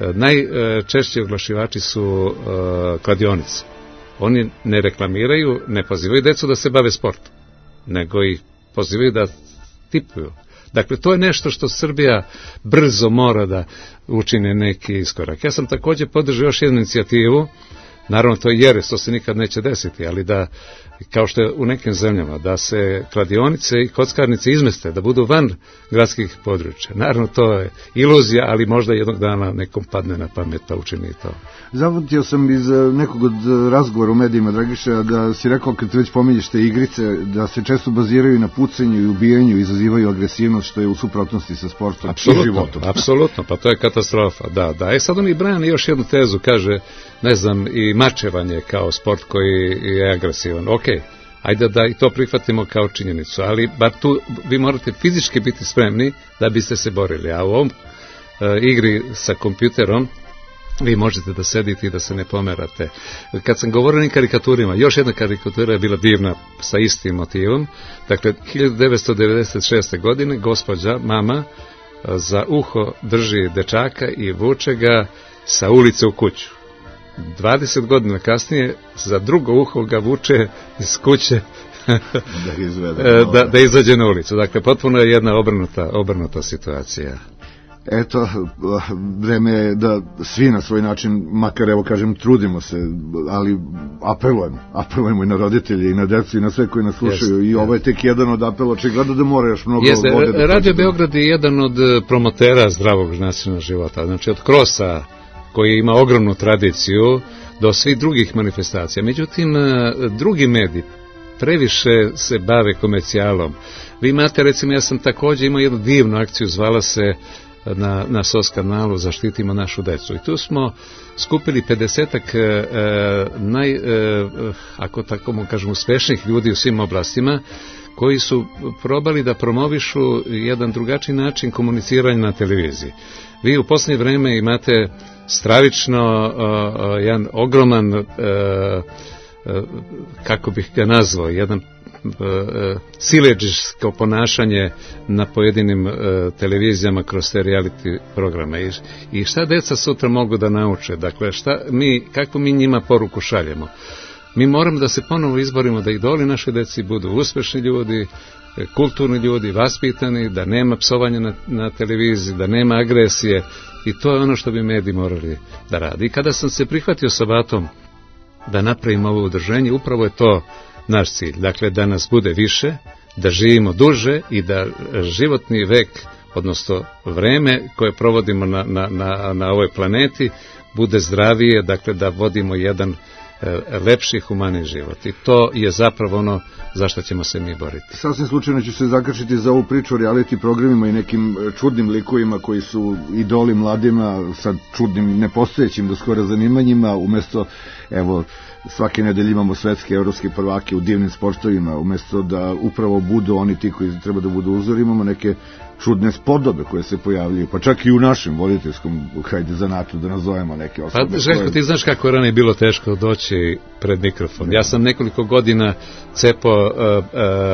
najčešći oglašivači su a, kladionice. Oni ne reklamiraju, ne pozivaju decu da se bave sportom, nego ih pozivaju da tipuju. Dakle, to je nešto što Srbija brzo mora da učine neki iskorak. Ja sam također podržao još jednu inicijativu, naravno to je jeres, to se nikad neće desiti, ali da, kao što je u nekim zemljama, da se kladionice i kockarnice izmeste, da budu van gradskih područja. Naravno, to je iluzija, ali možda jednog dana nekom padne na pamet da učini to. Zavodio sam iz nekog od razgovora u medijima, Dragiša, da si rekao, kad već pominješ te igrice, da se često baziraju na pucanju i ubijanju, izazivaju agresivnost, što je u suprotnosti sa sportom apsolutno, i životom. Apsolutno, pa to je katastrofa, da, da. E sad oni brani još jednu tezu, kaže, ne znam, i mačevanje kao sport koji je agresivan. Ok, ajde da i to prihvatimo kao činjenicu, ali bar tu vi morate fizički biti spremni da biste se borili, a u ovom e, igri sa kompjuterom vi možete da sedite i da se ne pomerate. Kad sam govorio o karikaturima, još jedna karikatura je bila divna sa istim motivom. Dakle, hiljadu devetsto devedeset šeste. godine gospođa, mama, za uho drži dečaka i vuče ga sa ulice u kuću. dvadeset godina kasnije za drugo uho ga vuče iz kuće da, izvede, da, da izađe na ulicu. Dakle, potpuno je jedna obrnuta, obrnuta situacija. Eto, vreme je da svi na svoj način, makar evo kažem, trudimo se, ali apelujemo, apelujemo i na roditelje i na decu i na sve koji nas slušaju. Jest, i ovo je tek jedan od apela, očigledno da mora još mnogo Jeste, vode da Radio Beograd je jedan od promotera zdravog nacionalnog života, znači od krosa koji ima ogromnu tradiciju do svih drugih manifestacija. Međutim, drugi mediji previše se bave komercijalom. Vi imate, recimo, ja sam također imao jednu divnu akciju, zvala se na, na S O S kanalu Zaštitimo našu decu. I tu smo skupili pedesetak e, naj, e, ako tako mu kažem, uspešnih ljudi u svim oblastima, koji su probali da promovišu jedan drugačiji način komuniciranja na televiziji. Vi u posljednje vreme imate stravično uh, jedan ogroman, uh, uh, kako bih ga nazvao, jedan uh, siledžijsko ponašanje na pojedinim uh, televizijama kroz te reality programe. I, I šta deca sutra mogu da nauče? Dakle, šta mi, kako mi njima poruku šaljemo? Mi moramo da se ponovo izborimo da idoli naše deci budu uspešni ljudi, kulturni ljudi, vaspitani, da nema psovanja na, na televiziji, da nema agresije, i to je ono što bi mediji morali da radi. I kada sam se prihvatio sa Batom da napravimo ovo udruženje, upravo je to naš cilj. Dakle, da nas bude više, da živimo duže i da životni vek, odnosno vreme koje provodimo na, na, na, na ovoj planeti, bude zdravije, dakle da vodimo jedan lepši, humani život. I to je zapravo ono za što ćemo se mi boriti. Sasvim slučajno ću se zakačiti za ovu priču o reality programima i nekim čudnim likovima koji su idoli mladima sa čudnim, nepostojećim do skoro zanimanjima, umjesto, evo, svake nedelje imamo svetske, evropske prvake u divnim sportovima, umjesto da upravo budu oni ti koji treba da budu uzor, imamo neke čudne spodobe koje se pojavljaju, pa čak i u našem voditeljskom, hajde zanatu da nazovemo neke osobe. Pa Željko, koje... ti znaš kako je ranije bilo teško doći pred mikrofon. Ja sam nekoliko godina cepao, uh, uh,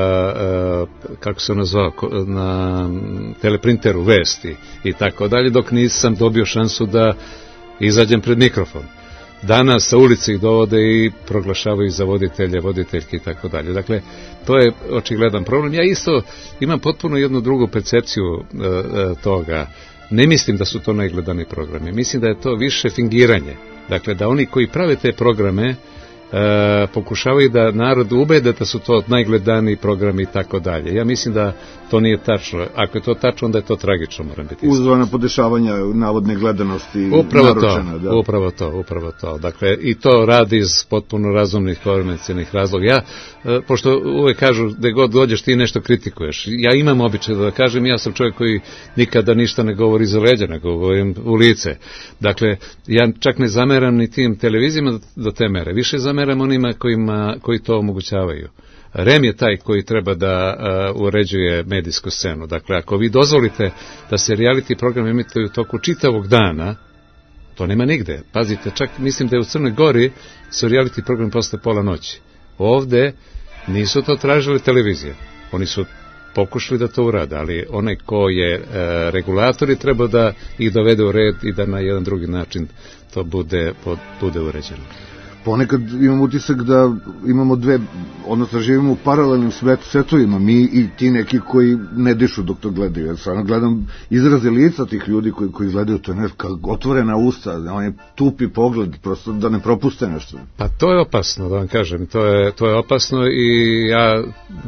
uh, kako se nazvao, na teleprinteru vesti i tako dalje, dok nisam dobio šansu da izađem pred mikrofon. Danas sa ulici ih dovode i proglašavaju za voditelje, voditeljke i tako dalje. Dakle, to je očigledan problem. Ja isto imam potpuno jednu drugu percepciju e, e, toga. Ne mislim da su to najgledani programi. Mislim da je to više fingiranje. Dakle, da oni koji prave te programe e, pokušavaju da narod ubede da su to najgledaniji programi i tako dalje. Ja mislim da to nije tačno. Ako je to tačno, onda je to tragično, moram biti. Uzvana podešavanja navodne gledanosti upravo naručena. To, da. Upravo to, upravo to. Dakle, i to radi iz potpuno razumnih, konvencionalnih razloga. Ja, e, pošto uvek kažu da god dođeš ti nešto kritikuješ. Ja imam običaj da kažem, ja sam čovjek koji nikada ništa ne govori za leđa, nego govorim u lice. Dakle, ja čak ne zameram ni tim televizijama do te mere. Više zameram onima kojima, koji to omogućavaju. R E M je taj koji treba da uh, uređuje medijsku scenu. Dakle, ako vi dozvolite da se reality program emituje u toku čitavog dana, to nema nigde. Pazite, čak mislim da je u Crnoj Gori su reality program posle pola noći. Ovde nisu to tražili televizije. Oni su pokušali da to urade, ali onaj ko je e, regulator i treba da ih dovede u red i da na jedan drugi način to bude, pod, bude uređeno. Ponekad imam utisak da imamo dve, odnosno živimo u paralelnim svet, svetovima, mi i ti neki koji ne dišu dok to gledaju. Ja stvarno gledam izraze lica tih ljudi koji, koji gledaju, to je neka otvorena usta, on je tupi pogled, prosto da ne propuste nešto. Pa to je opasno, da vam kažem, to je, to je opasno i ja...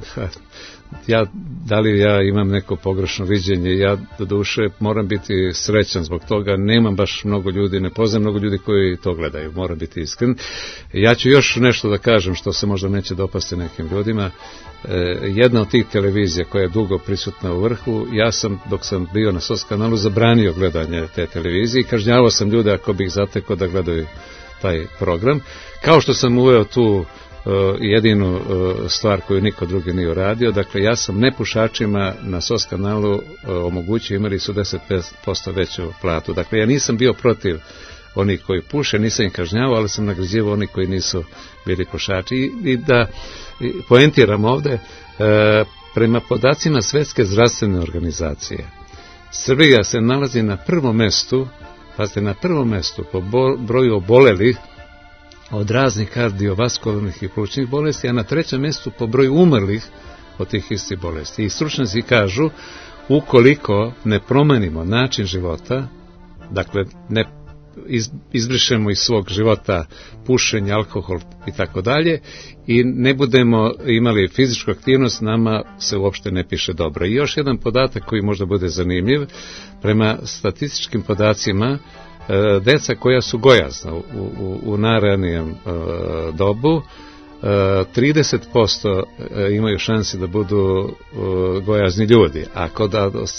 ja, da li ja imam neko pogrešno viđenje, ja do duše moram biti srećan zbog toga, nemam baš mnogo ljudi, ne poznam mnogo ljudi koji to gledaju, moram biti iskren. Ja ću još nešto da kažem što se možda neće dopasti nekim ljudima. E, jedna od tih televizija koja je dugo prisutna u vrhu, ja sam dok sam bio na S O S kanalu zabranio gledanje te televizije i kažnjavao sam ljude ako bih zatekao da gledaju taj program, kao što sam uveo tu Uh, jedinu uh, stvar koju niko drugi nije uradio. Dakle, ja sam nepušačima na S O S kanalu uh, omogućio, imali su deset posto veću platu. Dakle, ja nisam bio protiv onih koji puše, nisam im kažnjavao, ali sam nagrađivao onih koji nisu bili pušači. I, i da i poentiram ovde, uh, prema podacima Svetske zdravstvene organizacije, Srbija se nalazi na prvom mestu, pazite, na prvom mestu po broju obolelih od raznih kardiovaskularnih i plućnih bolesti, a na trećem mjestu po broju umrlih od tih istih bolesti. I stručnjaci kažu, ukoliko ne promenimo način života, dakle ne izbrišemo iz svog života pušenje, alkohol i tako dalje, i ne budemo imali fizičku aktivnost, nama se uopšte ne piše dobro. I još jedan podatak koji možda bude zanimljiv, prema statističkim podacima, deca koja su gojazna u, u, u naranijem uh, dobu, uh, trideset posto imaju šanse da budu uh, gojazni ljudi, a kod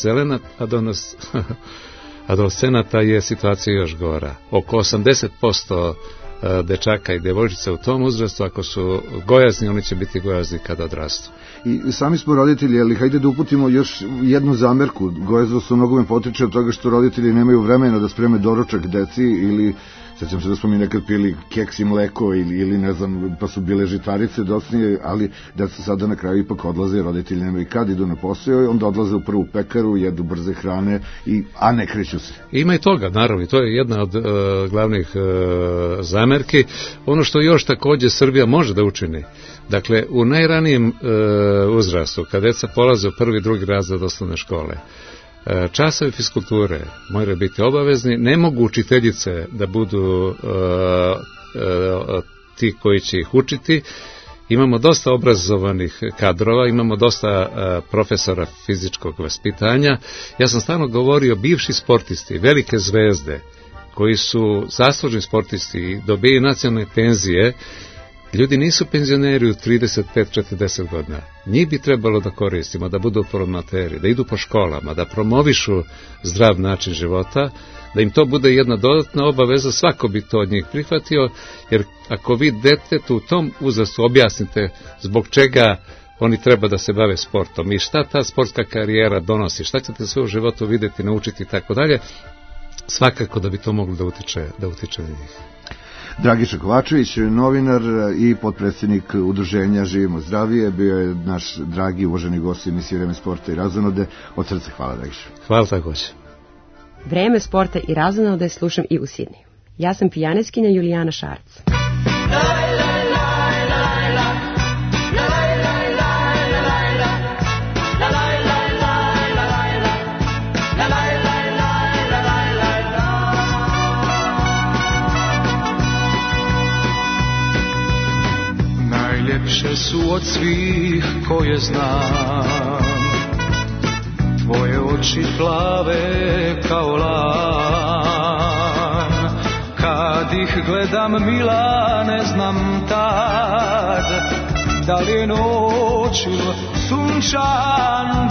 adolescenata je situacija još gora. Oko osamdeset posto dečaka i devojčica u tom uzrastu, ako su gojazni, oni će biti gojazni kada odrastu. I sami smo roditelji, ali hajde da uputimo još jednu zamerku. Gojaznost u mnogome potiče od toga što roditelji nemaju vremena da spreme doručak deci, ili sećam se da smo mi nekad pili keks i mleko ili, ili ne znam, pa su bile žitarice docnije, ali deca sada na kraju ipak odlaze, roditelji nemaju kad, idu na posao, onda odlaze u prvu pekaru, jedu brze hrane, i, a ne kreću se. Ima i toga, naravno, to je jedna od uh, glavnih uh, zamerki. Ono što još takođe Srbija može da učini, dakle, u najranijem uh, uzrastu, kad deca polaze u prvi, drugi razred osnovne škole, časovi fiskulture moraju biti obavezni, ne mogu učiteljice da budu uh, uh, ti koji će ih učiti. Imamo dosta obrazovanih kadrova, imamo dosta uh, profesora fizičkog vaspitanja. Ja sam stalno govorio, bivši sportisti, velike zvezde, koji su zaslužni sportisti i dobijaju nacionalne penzije, ljudi nisu penzioneri u trideset pet do četrdeset godina. Njih bi trebalo da koristimo, da budu promateri, da idu po školama, da promovišu zdrav način života, da im to bude jedna dodatna obaveza, svako bi to od njih prihvatio, jer ako vi detetu u tom uzrastu objasnite zbog čega oni treba da se bave sportom i šta ta sportska karijera donosi, šta ćete sve u životu videti, naučiti i tako dalje, svakako da bi to moglo da utiče, da utiče na njih. Dragiša Kovačević, novinar i potpredsjednik udruženja Živimo zdravije, bio je naš dragi uvaženi gost emisije Vreme sporta i razonode. Od srca hvala, Dragiša. Hvala takođe. Vreme sporta i razonode slušam i u Sidniju. Ja sam pijaneskinja Julijana Šarac. više su od svih koje znam. Tvoje oči plave kao lan, kad ih gledam mila ne znam tad, da li je noć ili sunčan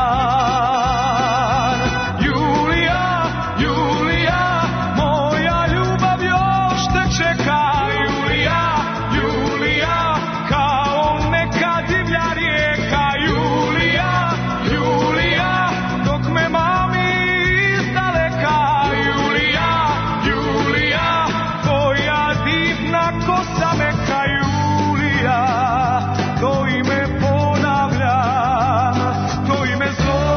dan. Julija, Julija, moja ljubav još te čeka. Julija, Julija, kao neka divlja rijeka. Julija, Julija, dok me mami izdaleka. Julija, Julija, tvoja divna kosa meka. Julija, to ime ponavljam, to ime zove.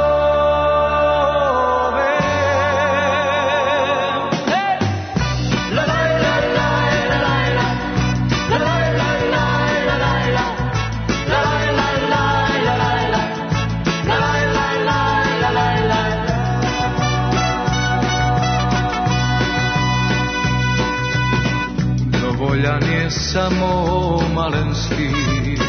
Hey! La la la la la la la la la la la la la la la la la. Dovoljan je samo malen stih,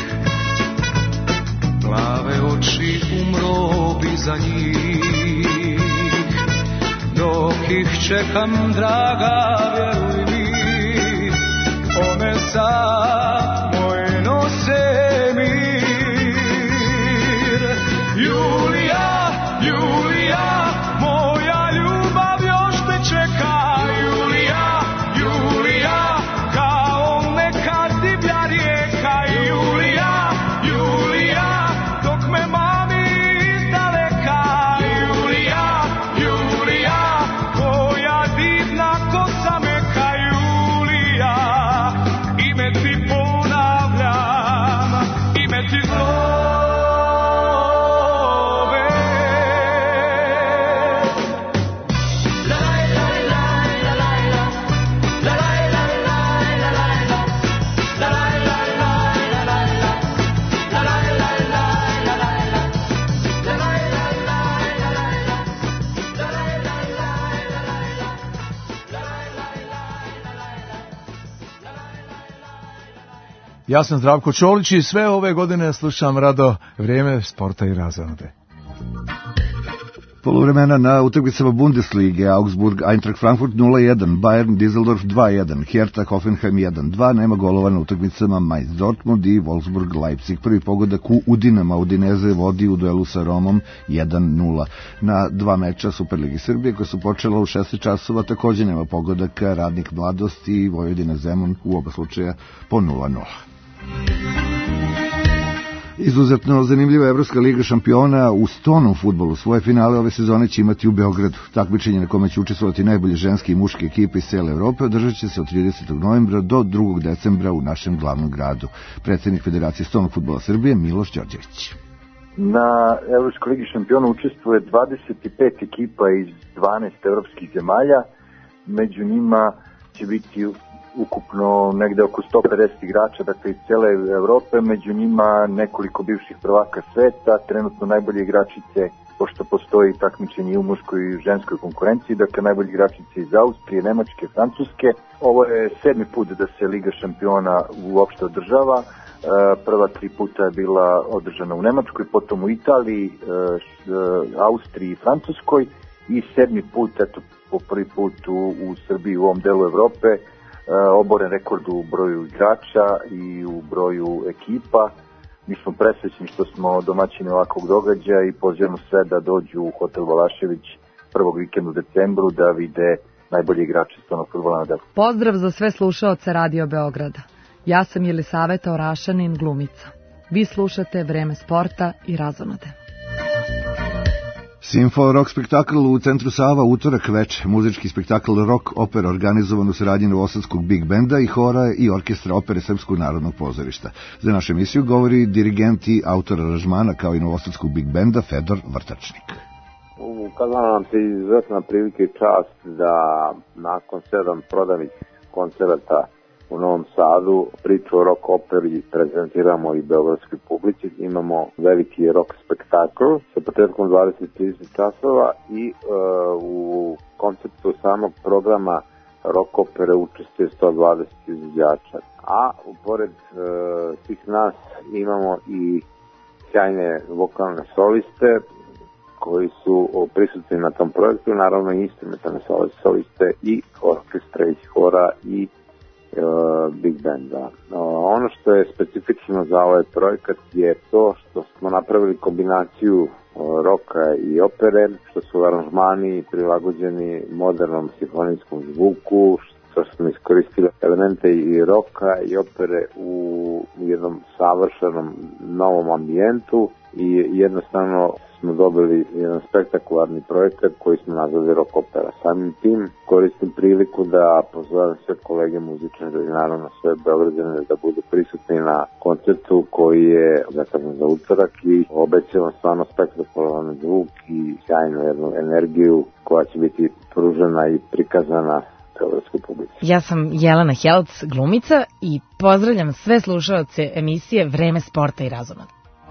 plave oči umro bi za njih. Dok ih čekam, draga, vjeruj mi, one sad moje nose mir. Julija, Julija, moja ljubav još te čeka. Julija, Julija, kao neka divlja rijeka. Julija, Julija, dok me mami izdaleka. Julija, Julija, tvoja divna kosa meka. Julija, ime ti ponavljam, ime ti zove. La la la la la la la la la la la la la Ja sam Zdravko Čolić i sve ove godine slušam rado Vrijeme sporta i razonode. Poluvremena na utakmicama Bundeslige, Augsburg, Eintracht Frankfurt nula jedan, Bayern Düsseldorf dva jedan, Hertha Hoffenheim jedan dva, nema golova na utakmicama Mainz Dortmund i Wolfsburg Leipzig. Prvi pogodak u Udinama, Udineze vodi u duelu sa Romom jedan nula. Na dva meča Superligi Srbije koja su počela u šest časova također nema pogodaka, Radnik Mladost i Vojvodina Zemun u oba slučaja po nula nula. Izuzetno zanimljiva Evropska liga šampiona u stonom fudbalu. Svoje finale ove sezone će imati u Beogradu. Takmičenje na kome će učestvovati najbolje ženske i muške ekipe iz cele Evrope održat će se od tridesetog novembra do drugog decembra u našem glavnom gradu. Predsjednik Federacije stonog fudbala Srbije Miloš Đorđević. Na Evropskoj ligi šampiona učestvuje dvadeset pet ekipa iz dvanaest evropskih zemalja. Među njima će biti ukupno negde oko sto pedeset igrača, dakle iz cele Evrope, među njima nekoliko bivših prvaka sveta, trenutno najbolje igračice, pošto postoji takmičenje u muškoj i ženskoj konkurenciji, dakle najbolje igračice iz Austrije, Nemačke, Francuske. Ovo je sedmi put da se Liga šampiona uopšte održava. Prva tri puta je bila održana u Nemačkoj, potom u Italiji, Austriji i Francuskoj i sedmi put, eto po prvi put u, u Srbiji, u ovom delu Evrope, oboren rekord u broju igrača i u broju ekipa. Mi smo presrećni što smo domaćini ovakvog događaja i pozivamo sve da dođu u hotel Balašević prvog vikenda u decembru da vide najbolji igrače stonog fudbala na delu. Pozdrav za sve slušaoce Radio Beograda. Ja sam Jelisaveta Orašanin, glumica. Vi slušate Vreme sporta i razonode. Simfo rock spektakl u centru Sava utorak veče. Muzički spektakl Rock Opera organizovan u saradnji Novosadskog Big Benda i hora i orkestra opere Srpskog narodnog pozorišta. Za našu emisiju govori dirigent i autor aranžmana kao i Novosadskog Big Benda Fedor Vrtačnik. Ukazala nam se izuzetna prilika i čast da nakon sedam prodavnih koncerta u Novom Sadu priču o rock operi prezentiramo i beogradskoj publici. Imamo veliki rock spektakl sa početkom dvadeset do trideset časova i e, u konceptu samog programa rock opere učestvuje sto dvadeset izvođača. A pored e, svih nas imamo i sjajne vokalne soliste koji su prisutni na tom projektu, naravno i instrumentalne soliste i orkestra iz hora i e, big banda. E, ono što je specifično za ovaj projekat je to što smo napravili kombinaciju roka i opere, što su aranžmani prilagođeni modernom simfonijskom zvuku, što smo iskoristili elemente i roka i opere u jednom savršenom novom ambijentu i jednostavno smo dobili jedan spektakularni projekat koji smo nazvali rock opera. Samim tim koristim priliku da pozovem sve kolege muzičare i naravno sve Beograđane da budu prisutni na koncertu koji je zakazan za utorak i obećavam stvarno spektakularan zvuk i sjajnu jednu energiju koja će biti pružena i prikazana beogradskoj publici. Ja sam Jelena Helc, glumica, i pozdravljam sve slušaoce emisije Vreme sporta i razonode.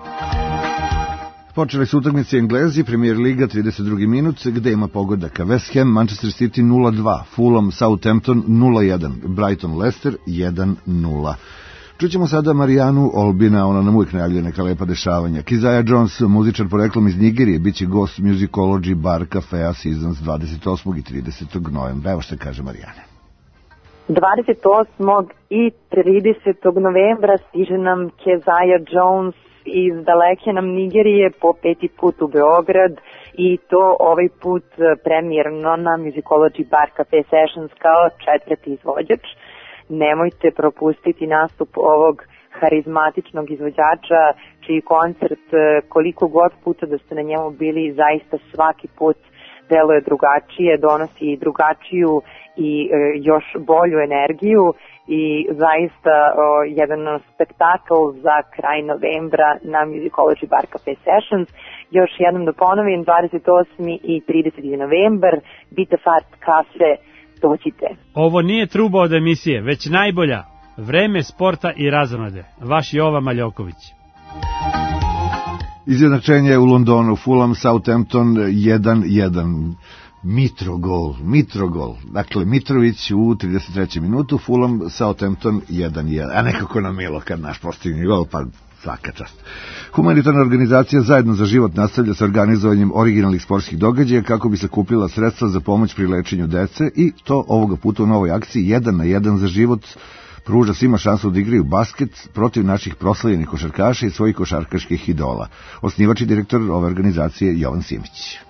Počeli su utakmice Englezi, Premier Liga trideset drugi minut, gde ima pogodaka West Ham, Manchester City nula dva, Fulham, Southampton nula jedan, Brighton, Leicester jedan nula. Čućemo sada Marijanu Olbina, ona nam uvijek najavlja neka lepa dešavanja. Kizaja Jones, muzičar poreklom iz Nigerije, bit će gost Musicology Bar Cafea Seasons dvadeset osmog i tridesetog novembra. Evo što kaže Marijana. dvadeset osmog i tridesetog novembra stiže nam Keziah Jones iz daleke nam Nigerije po peti put u Beograd i to ovaj put premijerno na Musicology Bar Cafe Sessions kao četvrti izvođač. Nemojte propustiti nastup ovog harizmatičnog izvođača čiji koncert koliko god puta da ste na njemu bili zaista svaki put deluje drugačije, donosi drugačiju i e, još bolju energiju i zaista o, jedan spektakl za kraj novembra na Musicology Bar Cafe Sessions. Još jednom da ponovim, dvadeset osmi i trideseti novembar, Bitefart Cafe, dođite. Ovo nije truba od emisije, već najbolja. Vreme sporta i razonode. Vaš Jova Maljoković. Izjednačenje u Londonu, Fulham, Southampton jedan jedan. Mitrogol, Mitrogol. Dakle, Mitrović u trideset trećoj minutu, Fulham, Southampton jedan jedan. A nekako nam milo kad naš postigne gol, pa svaka čast. Humanitarna organizacija Zajedno za život nastavlja sa organizovanjem originalnih sportskih događaja kako bi se kupila sredstva za pomoć pri lečenju dece i to ovoga puta u novoj akciji jedan na jedan za život pruža svima šansu da igraju basket protiv naših proslavljenih košarkaša i svojih košarkaških idola. Osnivač i direktor ove organizacije Jovan Simić. E,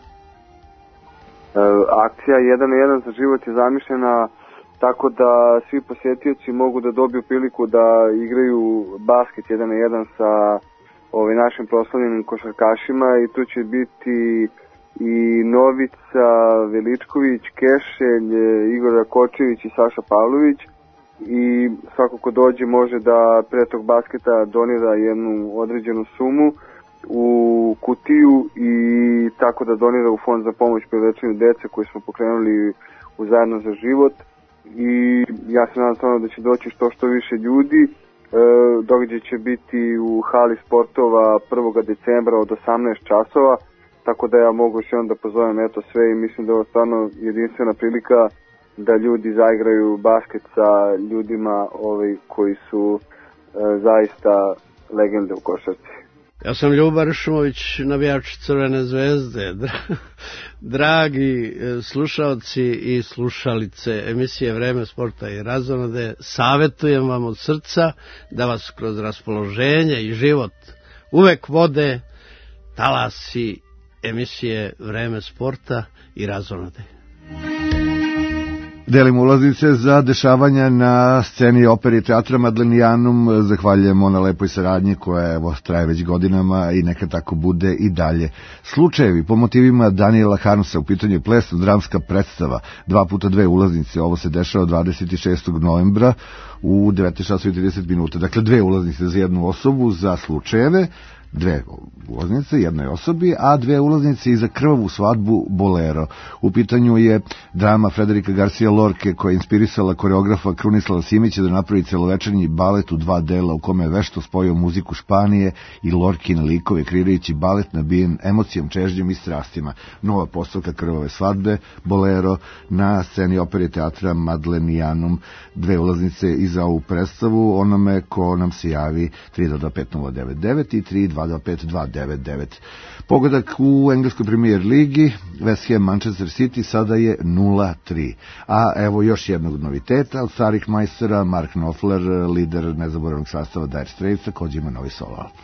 akcija jedan na jedan za život je zamišljena tako da svi posjetioci mogu da dobiju priliku da igraju basket jedan na jedan sa ovim našim proslavljenim košarkašima i tu će biti i Novica Veličković, Kešelj, Igor Rakočević i Saša Pavlović. I svako ko dođe može da pre tog basketa donira jednu određenu sumu u kutiju i tako da donira u fond za pomoć pri lečenju dece koji smo pokrenuli u Zajedno za život i ja se nadam stvarno da će doći što što više ljudi. E, događaj će biti u hali sportova prvog decembra od osamnaest časova, tako da ja mogu još onda pozovem eto sve i mislim da je ovo stvarno jedinstvena prilika da ljudi zaigraju basket sa ljudima ovaj, koji su e, zaista legende u košarci. Ja sam Ljuba Ršumović, navijač Crvene zvezde. Dragi slušalci i slušalice emisije Vreme sporta i razonode, savjetujem vam od srca da vas kroz raspoloženje i život uvek vode talasi emisije Vreme sporta i razonode. Delimo ulaznice za dešavanja na sceni opere i teatra Madlenijanum. Zahvaljujemo na lepoj saradnji koja evo traje već godinama i neka tako bude i dalje. Slučajevi po motivima Daniela Harmsa, u pitanju je plesno dramska predstava, dva puta dve ulaznice. Ovo se dešava dvadeset šestog novembra u devetnaest časova i trideset minuta. Dakle, dve ulaznice za jednu osobu za slučajeve, dve ulaznice jednoj osobi, a dve ulaznice i za krvavu svadbu Bolero. U pitanju je drama Frederika Garcia Lorke koja je inspirisala koreografa Krunislava Simića da napravi celovečernji balet u dva dela u kome je vešto spojio muziku Španije i Lorkine likove, kreirajući balet nabijen emocijom, čežnjom i strastima. Nova postavka krvave svadbe Bolero na sceni opere teatra Madlenijanum. Dve ulaznice i za ovu predstavu onome ko nam se javi tri dva dva pet nula devet devet i tri dva dva pet dva devet devet. Pogodak u engleskoj premier ligi West Ham Manchester City sada je nula tri. A evo još jednog noviteta od starih majstora. Mark Knopfler, lider nezaboravnog sastava Dire Straits, također ima novi solo album.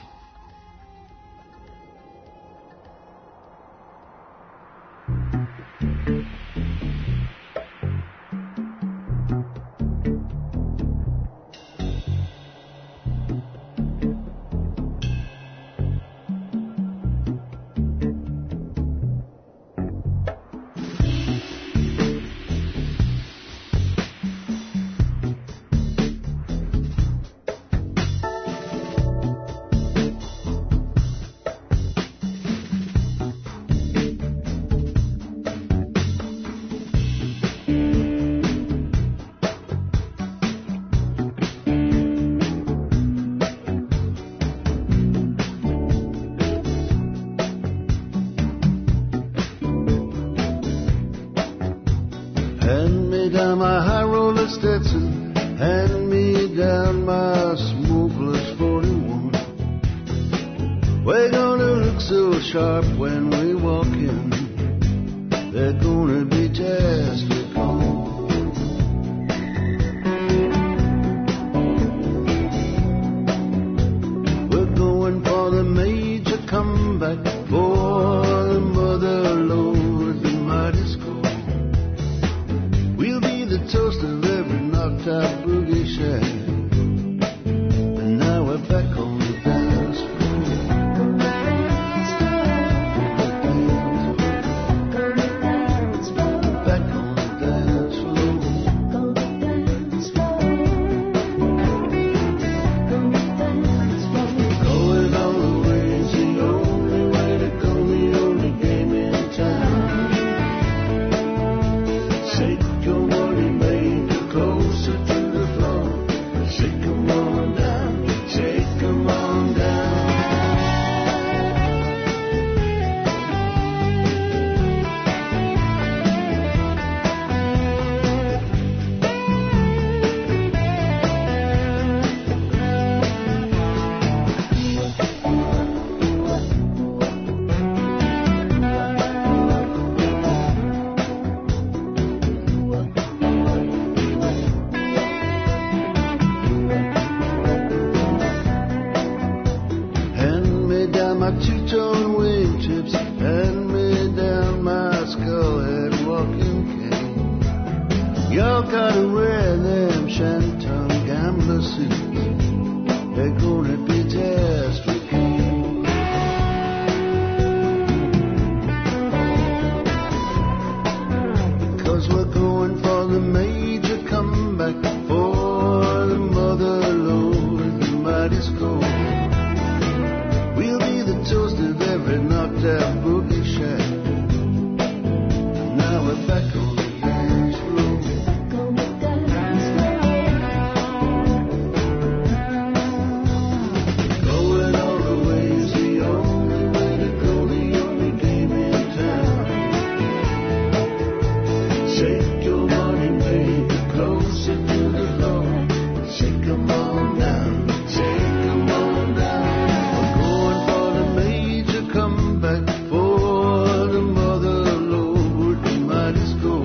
Come back for the mother, Lord, you might as go.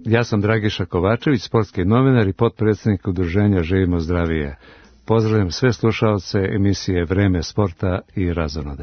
Ja sam Dragiša Kovačević, sportski novinar i potpredsjednik udruženja Živimo zdravije. Pozdravljam sve slušaoce emisije Vreme sporta i razonode.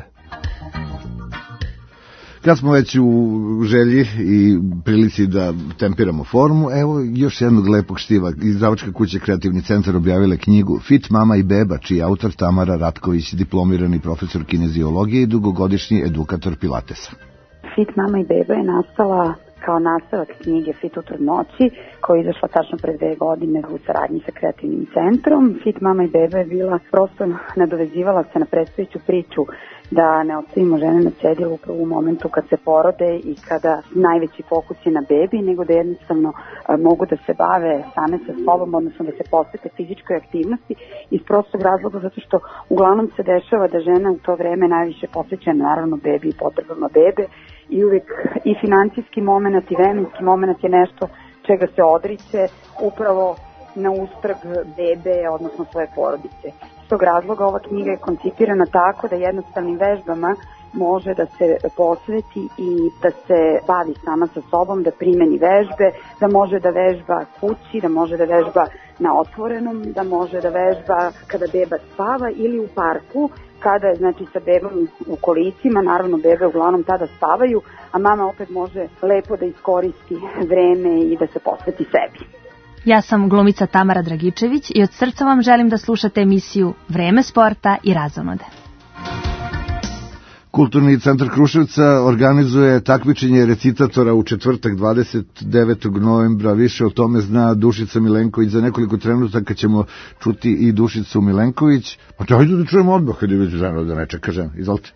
Kad smo već u želji i prilici da tempiramo formu, evo još jednog lepog štiva. Izdavačka kuća Kreativni centar objavila knjigu Fit mama i beba, čiji je autor Tamara Ratković, diplomirani profesor kineziologije i dugogodišnji edukator pilatesa. Fit mama i beba je nastala kao nastavak knjige Fit u trudnoći, koja je izašla tačno pre dve godine u saradnji sa Kreativnim centrom. Fit mama i beba je bila, prosto nadovezivala se na predstojeću priču da ne ostavimo žene na cedilu upravo u momentu kad se porode i kada najveći fokus je na bebi, nego da jednostavno a, mogu da se bave same sa sobom, odnosno da se posvete fizičkoj aktivnosti iz prostog razloga zato što uglavnom se dešava da žena u to vreme najviše posveća naravno bebi i potrebama bebe i uvijek i financijski moment i vremenski moment je nešto čega se odriče upravo na ustrb bebe, odnosno svoje porodice. Iz tog razloga ova knjiga je koncipirana tako da jednostavnim vežbama može da se posveti i da se bavi sama sa sobom, da primeni vežbe, da može da vežba kući, da može da vežba na otvorenom, da može da vežba kada beba spava ili u parku, kada je znači sa bebom u kolicima, naravno bebe uglavnom tada spavaju, a mama opet može lepo da iskoristi vreme i da se posveti sebi. Ja sam glumica Tamara Dragičević i od srca vam želim da slušate emisiju Vreme sporta i razonode. Kulturni centar Kruševca organizuje takmičenje recitatora u četvrtak dvadeset devetog novembra. Više o tome zna Dušica Milenković. Za nekoliko trenutaka ćemo čuti i Dušicu Milenković. Pa hajde da čujemo odmah, kada je već žena da ne čeka žena. Izvolite.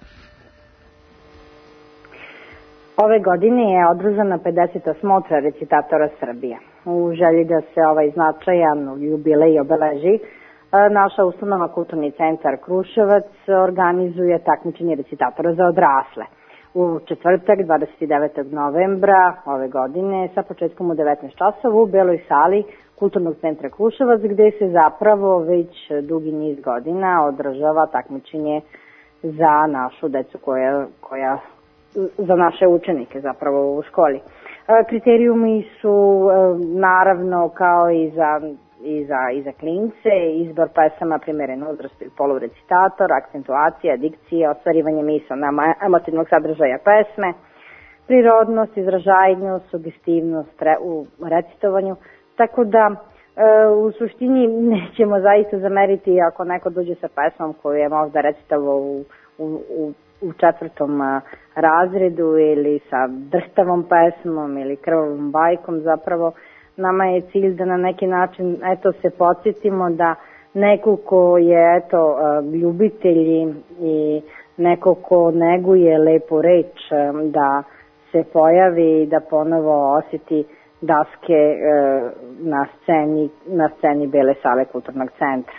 Ove godine je održana pedeseta smotra recitatora Srbije. U želji da se ovaj značajan jubilej obeleži, naša ustanova Kulturni centar Kruševac organizuje takmičenje recitatora za odrasle. U četvrtak dvadeset devetog novembra ove godine sa početkom u devetnaest časova u Beloj sali Kulturnog centra Kruševac, gde se zapravo već dugi niz godina održava takmičenje za našu decu koja, koja za naše učenike zapravo u školi. Kriterijumi su naravno kao i za, i za, i za klince, izbor pesama primeren uzrastu i polu recitator, akcentuacija, dikcija, ostvarivanje misaona emotivnog sadržaja pesme, prirodnost, izražajnost, sugestivnost u recitovanju, tako da u suštini nećemo zaista zameriti ako neko dođe sa pesmom koju je možda recitavao u, u, u u četvrtom razredu ili sa drhtavom pesmom ili krvavom bajkom. Zapravo nama je cilj da na neki način eto se podsjetimo da neko ko je eto ljubitelji i neko ko neguje lepu reč da se pojavi i da ponovo osjeti daske na sceni, na sceni Bele sale Kulturnog centra.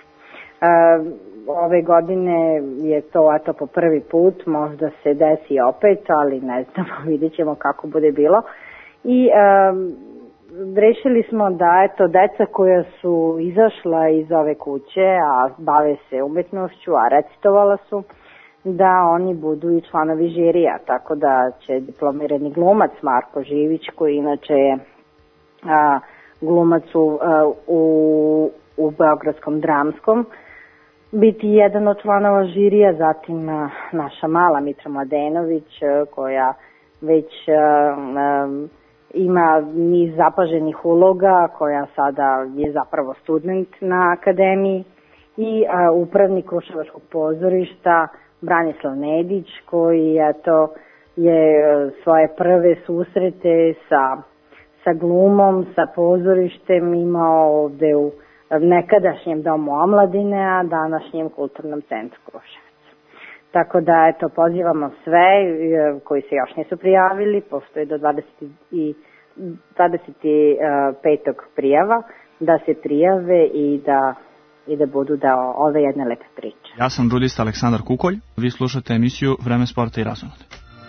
Ove godine je to eto po prvi put, možda se desi opet, ali ne znamo, vidjet ćemo kako bude bilo. I um, rešili smo da eto deca koja su izašla iz ove kuće, a bave se umetnošću, a recitovala su, da oni budu i članovi žirija, tako da će diplomirani glumac Marko Živić, koji inače je a, glumac u, a, u, u Beogradskom dramskom, biti jedan od članova žirija, zatim a, naša mala Mitra Mladenović a, koja već a, a, ima niz zapaženih uloga, koja sada je zapravo student na akademiji, i a, upravnik Kruševačkog pozorišta Branislav Nedić, koji eto, je svoje prve susrete sa, sa glumom, sa pozorištem imao ovde u nekadašnjem domu omladine, a današnjem Kulturnom centru Kruševac. Tako da, eto, pozivamo sve koji se još nisu prijavili, postoje do dvadeset petog prijava, da se prijave i da i da budu deo ove jedne lepe priče. Ja sam rudista Aleksandar Kukolj, vi slušate emisiju Vreme sporta i razonode.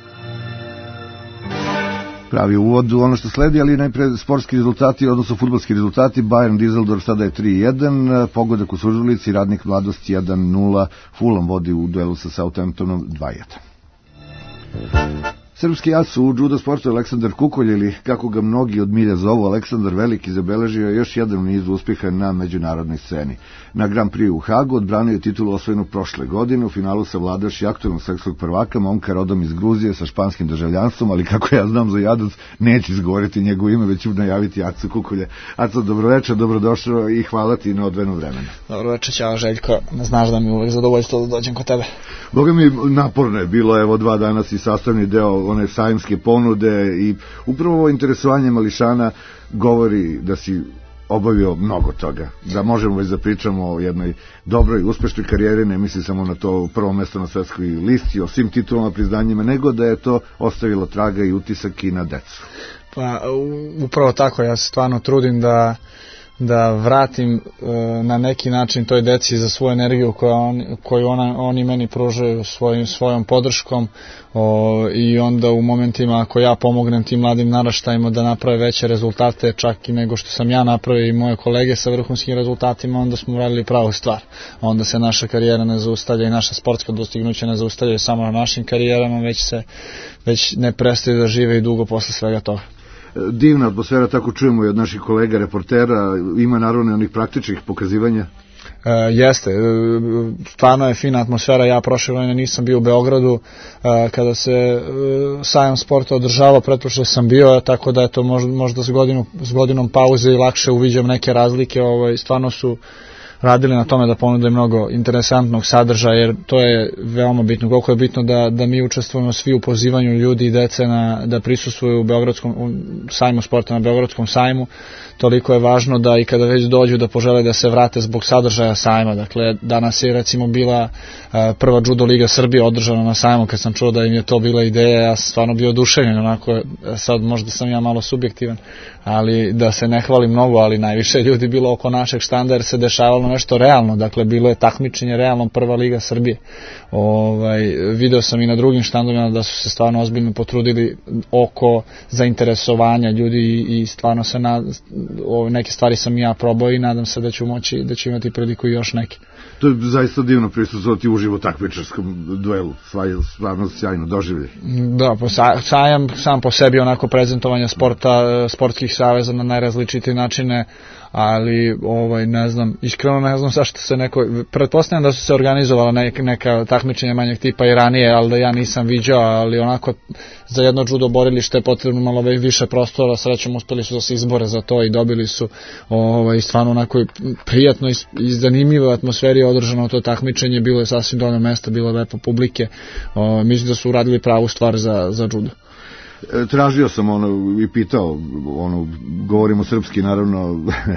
Pravi uvod u ono što sledi, ali najpre sportski rezultati, odnosno fudbalski rezultati. Bayern Düsseldorf sada je tri jedan, pogodak u Sužulici, Radnik Mladost jedan nula, Fulham vodi u duelu sa Southamptonom dva jedan. Srpski as u judo sportu Aleksandar Kukolj, ili kako ga mnogi od milja zovu Aleksandar Veliki, zabeležio je još jedan niz uspjeha na međunarodnoj sceni. Na Grand Prix u Hagu odbranio je titulu osvojenu prošle godine, u finalu savladaš i aktualnog svetskog prvaka, momka rodom iz Gruzije sa španskim državljanstvom, ali kako ja znam za Jadac, neće izgovoriti njegovo ime, već ću najaviti Acu Kukolja. Aco, dobroveče, dobrodošao i hvala ti na odvojeno vremena. Dobroveče, ćao Željko, znaš da mi uvek zadovoljstvo da dođem kod tebe. Boga mi naporno je bilo, evo dva dana si sastavni deo one sajamske ponude i upravo ovo interesovanje mališana govori da si obavio mnogo toga, da možemo već da pričamo o jednoj dobroj, uspešnoj karijeri, ne misli samo na to prvo mesto na svetskoj listi, o svim titulama, priznanjima, nego da je to ostavilo traga i utisak i na decu. Pa upravo tako, ja se stvarno trudim da da vratim e, na neki način toj deci za svoju energiju koju, on, koju ona, oni meni pružaju svojim, svojom podrškom o, i onda u momentima ako ja pomognem tim mladim naraštajima da naprave veće rezultate čak i nego što sam ja napravio i moje kolege sa vrhunskim rezultatima, onda smo uradili pravu stvar. Onda se naša karijera ne zaustavlja i naša sportska dostignuća ne zaustavljaju samo na našim karijerama, već se već ne prestaju da žive i dugo posle svega toga. Divna atmosfera, tako čujemo i od naših kolega reportera, ima naravno onih praktičnih pokazivanja. E, jeste, stvarno je fina atmosfera, ja prošle godine nisam bio u Beogradu, e, kada se e, sajam sporta održava, pretprošle sam bio, tako da je to možda, možda s, godinu, s godinom pauze i lakše uviđam neke razlike, ovaj, stvarno su radili na tome da ponude mnogo interesantnog sadržaja, jer to je veoma bitno. Koliko je bitno da, da mi učestvujemo svi u pozivanju ljudi i dece na, da prisustvuju u Beogradskom u sajmu sporta na Beogradskom sajmu, toliko je važno da i kada već dođu da požele da se vrate zbog sadržaja sajma. Dakle, danas je recimo bila a, prva judo liga Srbije održana na sajmu, kad sam čuo da im je to bila ideja, ja sam stvarno bio oduševljen, onako, sad možda sam ja malo subjektivan, ali da se ne hvali mnogo, ali najviše ljudi bilo oko našeg štanda jer se dešavalo nešto realno, dakle bilo je takmičenje realno prva liga Srbije. Ovaj, video sam i na drugim štandovima da su se stvarno ozbiljno potrudili oko zainteresovanja ljudi i, i stvarno se na, o, neke stvari sam ja probao i nadam se da ću moći, da ću imati priliku i još neke. To je zaista divno prisustvovati uživo takmičarskom duelu, stvarno sjajno doživlje. Da, pa sajam sam po sebi onako prezentovanja sporta, sportskih saveza na najrazličitije načine, ali ovaj ne znam, iskreno ne znam zašto se neko, pretpostavljam da su se organizovala neka, neka takmičenja manjeg tipa i ranije, ali da ja nisam viđao, ali onako za jedno judo borilište je potrebno malo više prostora, srećom uspeli su da se izbore za to i dobili su ovaj, stvarno onako prijatno i, i zanimljivo atmosferi održano to takmičenje, bilo je sasvim dovoljno mesta, bilo je lepo publike, o, mislim da su uradili pravu stvar za, za judo. Tražio sam ono i pitao, ono, govorimo srpski naravno,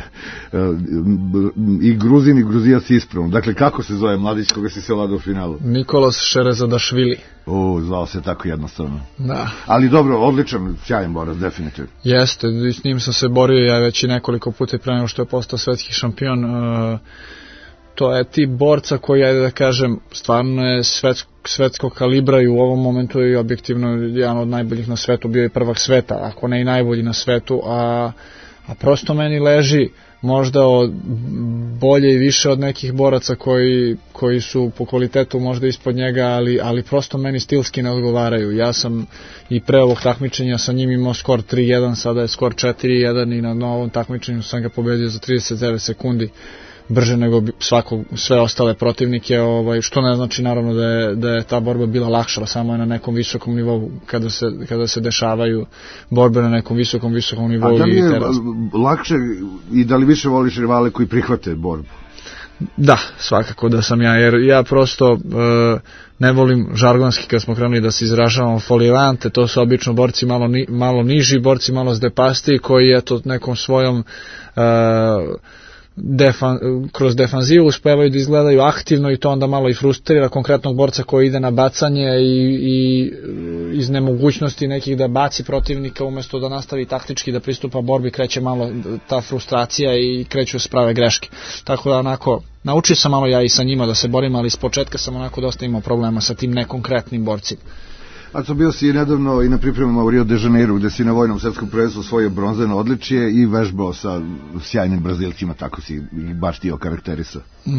i Gruzin i Gruzijac ispravno. Dakle, kako se zove mladić koga si se ovladao u finalu? Nikolas Šerezadašvili. O, zvao se tako jednostavno. Da. Ali dobro, odličan, sjajan borac, definitivno. Jeste, s njim sam se borio ja već i nekoliko puta pre nego što je postao svetski šampion. Uh, to je tip borca koji, ajde da kažem, stvarno je svetsko, svetskog kalibra i u ovom momentu je objektivno jedan od najboljih na svetu, bio je prvak sveta, ako ne i najbolji na svetu, a, a prosto meni leži možda od, bolje i više od nekih boraca koji, koji su po kvalitetu možda ispod njega, ali, ali prosto meni stilski ne odgovaraju. Ja sam i pre ovog takmičenja sa njim imao skor tri jedan, sada je skor četiri jedan i na novom takmičenju sam ga pobedio za trideset devet sekundi brže nego svako, sve ostale protivnike, ovaj, što ne znači naravno da je, da je ta borba bila lakša, samo je na nekom visokom nivou kada se, kada se dešavaju borbe na nekom visokom, visokom nivou. A da li je lakše i da li više voliš rivale koji prihvate borbu? Da, svakako da sam ja, jer ja prosto e, ne volim žargonski kad smo krenuli da se izražavamo foliante, to su obično borci malo, ni, malo niži, borci malo zdepasti koji eto nekom svojom e, Defan, kroz defanzivu uspevaju da izgledaju aktivno i to onda malo i frustrira konkretnog borca koji ide na bacanje i, i iz nemogućnosti nekih da baci protivnika umesto da nastavi taktički da pristupa borbi, kreće malo ta frustracija i kreću se prave greške. Tako da onako, naučio sam malo ja i sa njima da se borim, ali s početka sam onako dosta imao problema sa tim nekonkretnim borcima. A to bio si nedavno i na pripremama u Rio de Janeiro, gde si na vojnom svetskom prvenstvu osvojio bronzano odličje i vežbao sa sjajnim Brazilcima, tako si i baš ti okarakterisao.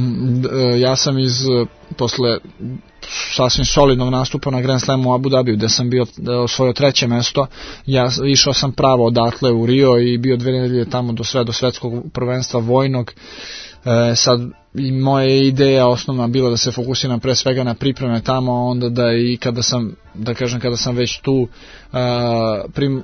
Ja sam iz, posle sasvim solidnog nastupa na Grand Slamu u Abu Dhabiju, gde sam bio osvojio treće mesto, ja išao sam pravo odatle u Rio i bio dve nedelje tamo do sve do svetskog prvenstva vojnog. E, sad i moja ideja osnovna bila da se fokusiram pre svega na pripreme tamo, onda da i kada sam, da kažem, kada sam već tu a, prim,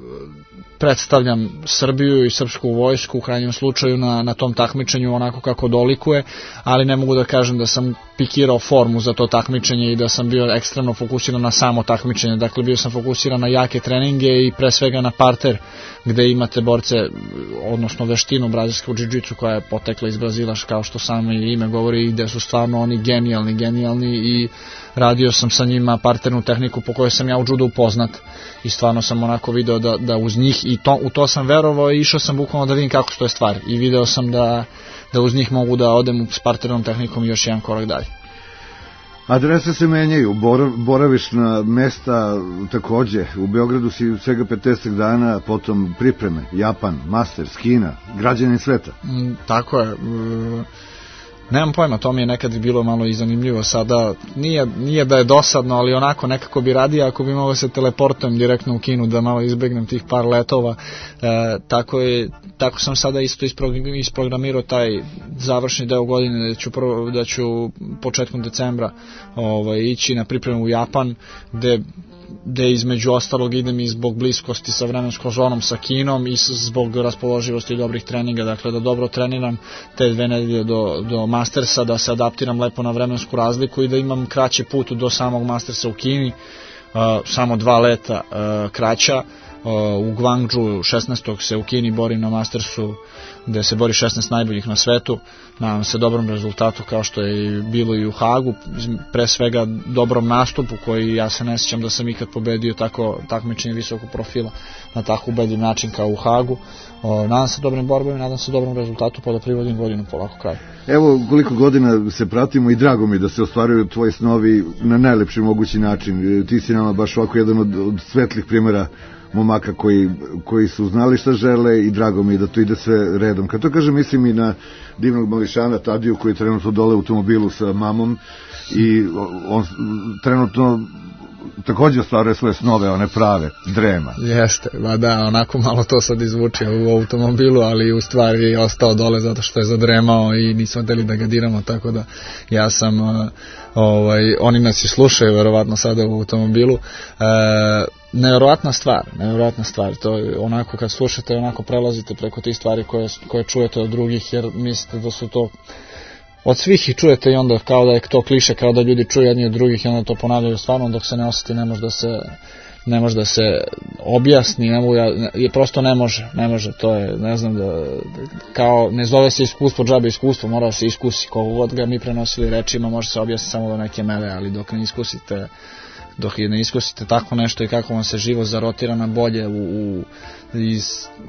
predstavljam Srbiju i srpsku vojsku u krajnjem slučaju na, na tom takmičenju onako kako dolikuje, ali ne mogu da kažem da sam pikirao formu za to takmičenje i da sam bio ekstremno fokusiran na samo takmičenje. Dakle, bio sam fokusiran na jake treninge i pre svega na parter, gde imate borce, odnosno veštinu brazilsku džiu-džicu koja je potekla iz Brazila, kao što samo ime govori, i gde su stvarno oni genijalni, genijalni i radio sam sa njima parternu tehniku po kojoj sam ja u judu upoznat i stvarno sam onako video da, da uz njih i to, u to sam verovao i išao sam bukvalno da vidim kako stoje stvari i video sam da, da uz njih mogu da odem s parternom tehnikom još jedan korak dalje. Adrese se menjaju, boraviš na mesta takođe, u Beogradu si svega pedeset dana, potom pripreme, Japan, Masters, Kina, građanin sveta. Mm, tako je, mm, nemam pojma, to mi je nekad bilo malo i zanimljivo, sada nije, nije da je dosadno, ali onako nekako bi radio ako bi mogao se teleportujem direktno u Kinu da malo izbegnem tih par letova, e, tako, je, tako sam sada isto isprogramirao taj završni deo godine da ću, prvo, da ću početkom decembra ovaj, ići na pripremu u Japan, gde gde između ostalog idem i zbog bliskosti sa vremenskom zonom sa Kinom i zbog raspoloživosti i dobrih treninga, dakle da dobro treniram te dve nedelje do, do Mastersa, da se adaptiram lepo na vremensku razliku i da imam kraći put do samog Mastersa u Kini, uh, samo dva leta uh, kraća. Uh, u Guangzhou šesnaestog se u Kini borim na Mastersu gde se bori šesnaest najboljih na svetu, nadam se dobrom rezultatu kao što je bilo i u Hagu, pre svega dobrom nastupu koji ja se ne sjećam da sam ikad pobedio tako takmičenje visokog profila na tako ubedljiv način kao u Hagu. O, nadam se dobrim borbama i nadam se dobrom rezultatu pa da privodim godinu polako kraju. Evo koliko godina se pratimo i drago mi da se ostvaruju tvoji snovi na najlepši mogući način. Ti si nama baš ovako jedan od, od svetlih primjera momaka koji, koji su znali šta žele i drago mi je da to ide sve redom. Kad to kažem, mislim i na divnog mališana Tadiju koji je trenutno dole u automobilu sa mamom i on trenutno također ostvaruje svoje snove, one prave, drema. Jeste, ba da, onako malo to sad izvuči u automobilu, ali u stvari je ostao dole zato što je zadremao i nismo hteli da ga diramo, tako da ja sam, ovaj, oni nas i slušaju verovatno sada u automobilu. E, nevjerovatna stvar, nevjerovatna stvar, to je onako kad slušate, onako prelazite preko tih stvari koje, koje čujete od drugih, jer mislite da su to od svih ih čujete i onda kao da je to kliše, kao da ljudi čuju jedni od drugih i onda to ponavljaju stvarno, dok se ne osjeti ne može da se ne može da se objasni, ne može, je prosto ne može, ne može, to je, ne znam da, kao, ne zove se iskustvo, džabe iskustvo, mora da se iskusi, koliko god ga mi prenosili rečima, može se objasniti samo do neke mere, ali dok ne iskusite dok ne iskusite tako nešto i kako vam se život zarotira na bolje u, u iz,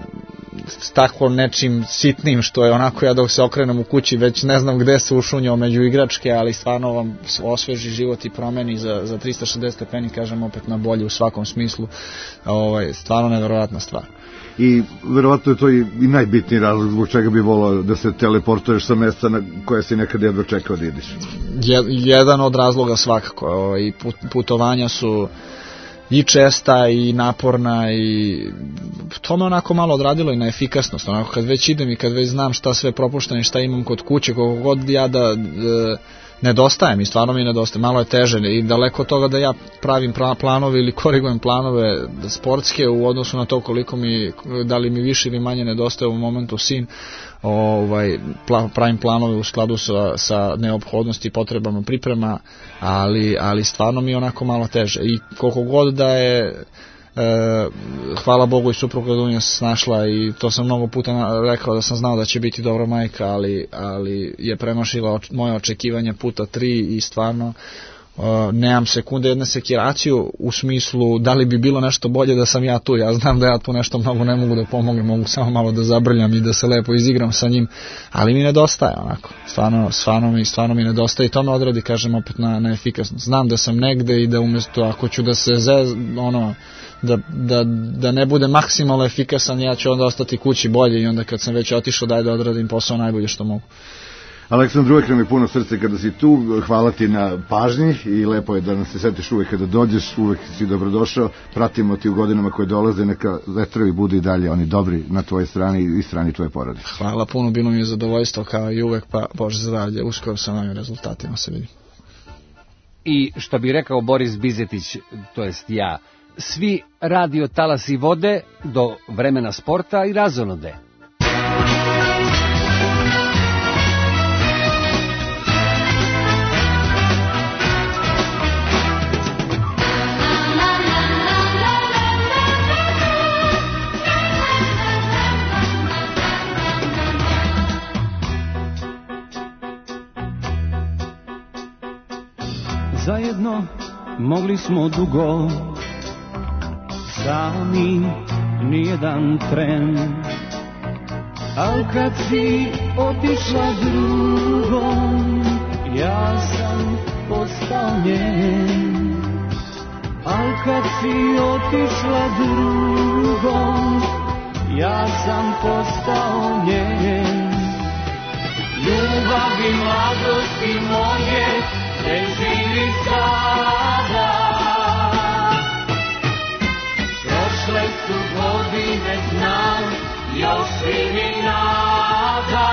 s tako nečim sitnim što je onako ja dok se okrenem u kući već ne znam gde se ušunjao među igračke, ali stvarno vam osveži život i promeni za, za tristo šezdeset stepeni, kažem opet na bolje u svakom smislu, ovaj, stvarno neverovatna stvar. I verovatno je to i, i najbitniji razlog zbog čega bi volao da se teleportuješ sa mesta na koje si nekad jedva čekao da ideš. Je, jedan od razloga svakako, ovaj, put, putovanja su i česta i naporna i to me onako malo odradilo i na efikasnost, onako kad već idem i kad već znam šta sve propuštam i šta imam kod kuće, koliko god ja da e, nedostajem i stvarno mi nedostaje, malo je teže i daleko od toga da ja pravim planove ili korigujem planove sportske u odnosu na to koliko mi, da li mi više ili manje nedostaje u momentu sin, ovaj, pravim planove u skladu sa, sa neophodnosti i potrebama priprema, ali, ali stvarno mi je onako malo teže i koliko god da je E, hvala Bogu i supruga Dunja se snašla i to sam mnogo puta rekao da sam znao da će biti dobra majka, ali, ali je premašila moje očekivanja puta tri i stvarno nemam sekunde jedne sekiraciju u smislu da li bi bilo nešto bolje da sam ja tu. Ja znam da ja tu nešto mnogo ne mogu da pomognem, mogu samo malo da zabrljam i da se lepo izigram sa njim, ali mi nedostaje onako. Stvarno, stvarno, mi, stvarno mi nedostaje i to me odradi, kažem, opet na, na efikasnost. Znam da sam negde i da umjesto ako ću da se zez, ono, da, da, da ne bude maksimalno efikasan, ja ću onda ostati kući bolje i onda kad sam već otišao daj da odradim posao najbolje što mogu. Aleksandar, uvek nam je puno srce kada si tu, hvala ti na pažnji i lepo je da nas se setiš uvek kada dođeš, uvek si dobrodošao, pratimo ti u godinama koje dolaze, neka vetrovi budu i dalje oni dobri na tvojoj strani i strani tvoje porodice. Hvala puno, bilo mi je zadovoljstvo kao i uvek, pa Bože zdravlje, uskoro sa novim rezultatima se vidim. I što bi rekao Boris Bizetić, to jest ja, svi radio talasi vode do vremena sporta i razonode. Zajedno mogli smo dugo, sami nijedan tren, al kad si otišla drugom, ja sam postao njen. Al kad si otišla drugom, ja sam postao njen. Ljubavi mladosti moje, ne živi sada. Prošle su godine, znam, još si mi nada.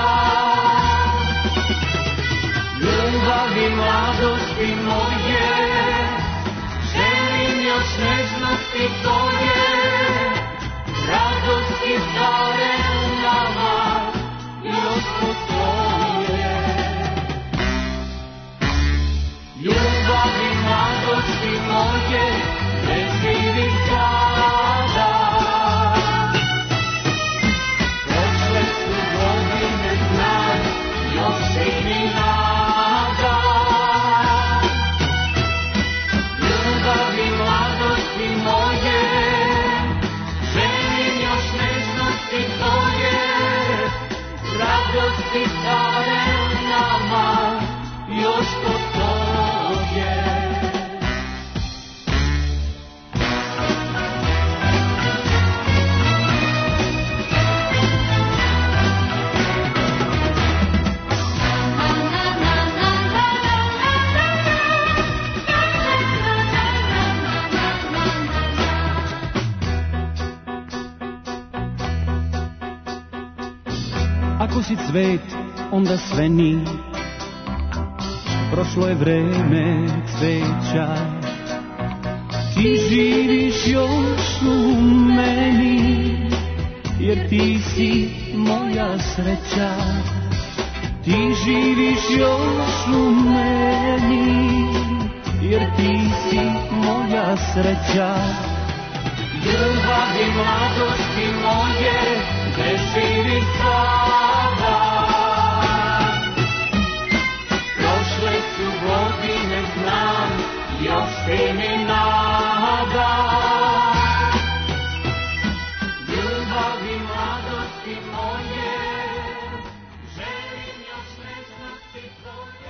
Ljubavi mladosti moje, želim još nežnosti tvoje, radosti stare u nama još postoje. Ljubavi mladosti moje, ne živi sada. Prošle su godine, znam, još si mi nada. Ljubavi mladosti moje, želim još nežnosti tvoje, radosti stare u nama još postoje. Ako si cvet, onda sve ni. Prošlo je vreme cveća, ti živiš još u meni, jer ti si moja sreća. Ti živiš još u meni, jer ti si moja sreća. Ljubavi mladosti moje, ne živi sada. Prošle su godine, znam, još si mi nada. Ljubavi mladosti moje, želim još nežnosti tvoje.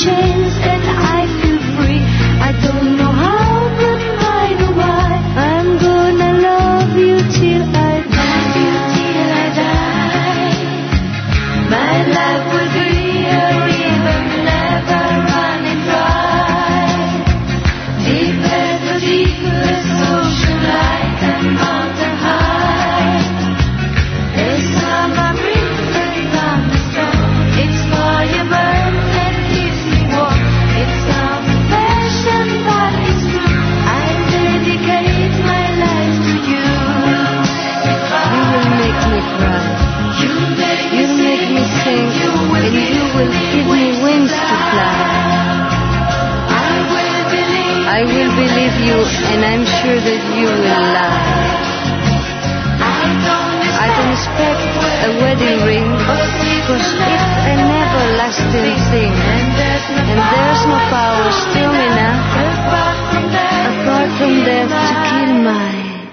chains and I feel free. I don't know how, but I know why. I'm gonna love you till I die. Till I die. My life will be a river never running dry. Deep as the deepest ocean, light and mountain high. The summer breeze and thunderstorm. It's fire burn and keeps me warm. It's not a fashion, but it's true. I dedicate my life to you. You will make me cry. You make me sing, and you will give me wings to fly. I will believe you, and I'm sure that you will lie. I don't expect a wedding ring, cause it's an everlasting thing, and there's no power strong enough apart from death to kill my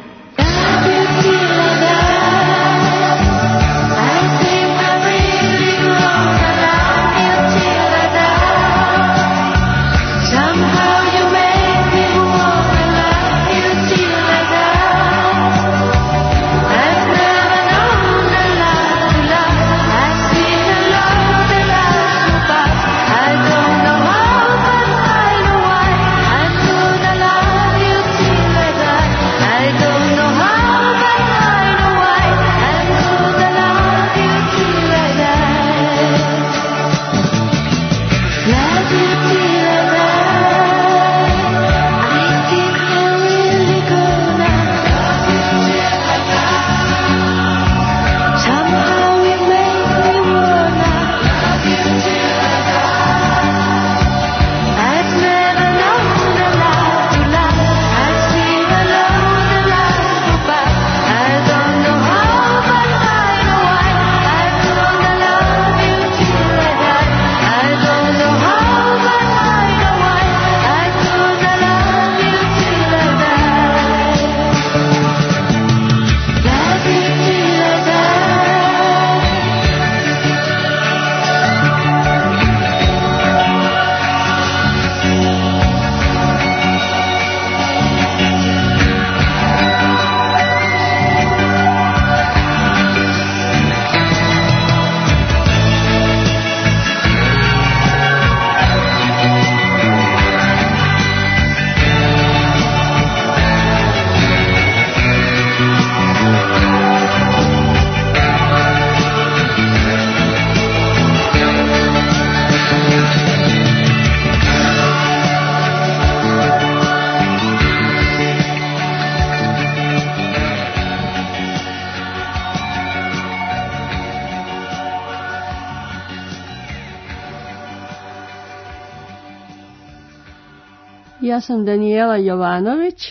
Ja sam Danijela Jovanović,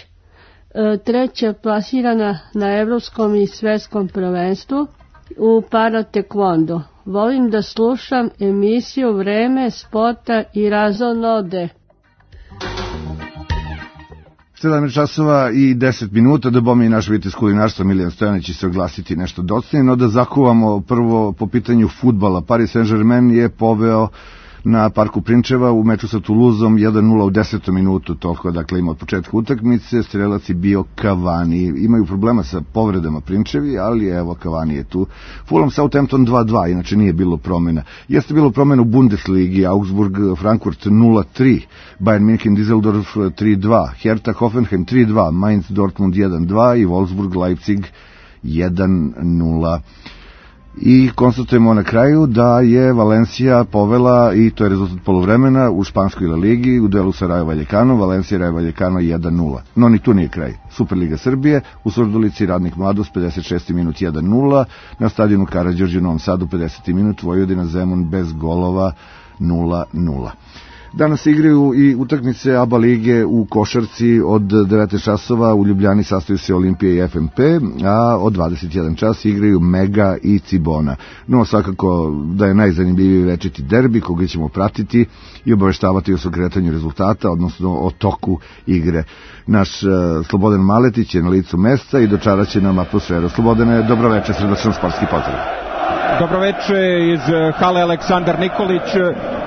treća plasirana na evropskom i svetskom prvenstvu u paratekvondo. Volim da slušam emisiju Vreme sporta i razonode. sedam časova i deset minuta, da bome i naš vitez kulinarstva Miljan Stojanić će se oglasiti nešto docnije, no da zakuvamo prvo po pitanju fudbala. Paris Saint-Germain je poveo na Parku Prinčeva u meču sa Toulouseom jedan nula u desetom minutu, toliko dakle ima od početka utakmice, strelac je bio Cavani. Imaju problema sa povredama Prinčevi, ali evo Cavani je tu. Fulham Southampton dva dva, inače nije bilo promjena. Jeste bilo promjena u Bundesligi, Augsburg Frankfurt nula tri, Bayern München Düsseldorf tri dva, Hertha Hoffenheim tri dva, Mainz Dortmund jedan dva i Wolfsburg Leipzig jedan nula. I konstatujemo na kraju da je Valencija povela, i to je rezultat poluvremena, u španskoj La Ligi u duelu sa Rayo Vallecano, Valencija Rayo Vallecano jedan nula. No ni tu nije kraj. Superliga Srbije, u Surdulici Radnik Mladost pedeset šesti minut jedan nula, na stadionu Karađorđe u Novom Sadu pedeseti minut, Vojvodina Zemun bez golova nula nula. Danas igraju i utakmice A B A lige u košarci od devet časova, u Ljubljani sastaju se Olimpija i F M P, a od dvadeset jedan čas igraju Mega i Cibona. No svakako da je najzanimljiviji večiti derbi koga ćemo pratiti i obaveštavati o sokretanju rezultata, odnosno o toku igre. Naš uh, Slobodan Maletić je na licu mesta i dočaraće nam atmosferu. Slobodane, dobro večer, srdačan sportski pozdrav. Dobro večer iz hale Aleksandar Nikolić.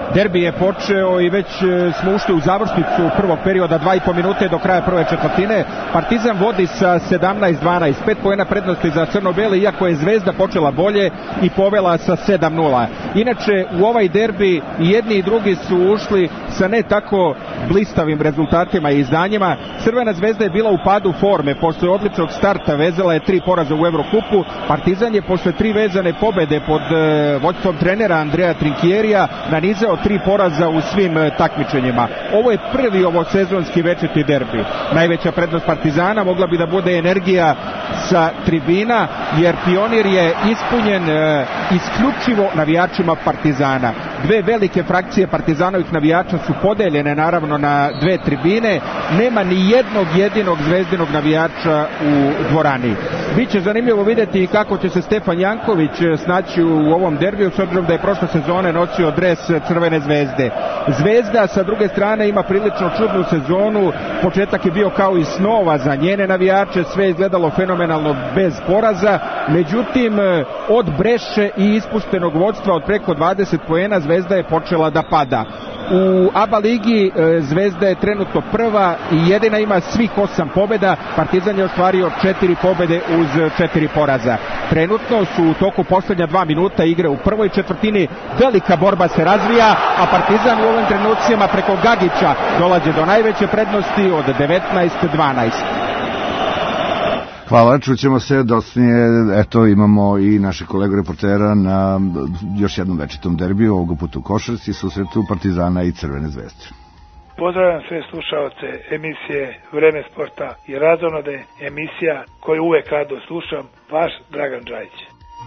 Derbi je počeo i već smo ušli u završnicu prvog perioda, dva i po minute do kraja prve četvrtine. Partizan vodi sa sedamnaest dvanaest, pet poena prednosti za crno-bele, iako je Zvezda počela bolje i povela sa sedam nula. Inače, u ovaj derbi i jedni i drugi su ušli sa ne tako blistavim rezultatima i izdanjima. Crvena Zvezda je bila u padu forme, posle odličnog starta vezala je tri poraza u Evrokupu. Partizan je posle tri vezane pobede pod e, vođstvom trenera Andreja Trinkjerija nanizao tri poraza u svim e, takmičenjima. Ovo je prvi ovosezonski večiti derbi. Najveća prednost Partizana mogla bi da bude energija sa tribina, jer Pionir je ispunjen e, isključivo navijačima Partizana. Dve velike frakcije Partizanovih navijača su podeljene naravno na dve tribine. Nema ni jednog jedinog zvezdinog navijača u dvorani. Biće zanimljivo vidjeti kako će se Stefan Janković snaći u ovom derbiju, s obzirom da je prošle sezone nosio dres Crvene Zvezde. Zvezda sa druge strane ima prilično čudnu sezonu. Početak je bio kao i snova za njene navijače, sve je izgledalo fenomenalno bez poraza. Međutim, od breše i ispuštenog vodstva od preko dvadeset poena Zvezda je počela da pada. U A B A ligi Zvezda je trenutno prva i jedina ima svih osam pobjeda. Partizan je ostvario četiri pobjede uz četiri poraza. Trenutno su u toku posljednja dva minuta igre u prvoj četvrtini. Velika borba se razvija, a Partizan u ovim trenucima preko Gagića dolazi do najveće prednosti od devetnaest dvanaest. Hvala, čućemo se docnije. Eto, imamo i naše kolegu reportera na još jednom večitom derbiju, ovog puta u košarci, susretu Partizana i Crvene Zvezde. Pozdravljam sve slušaoce emisije Vreme sporta i razonode, emisija koju uvek rado slušam, vaš Dragan Đajić.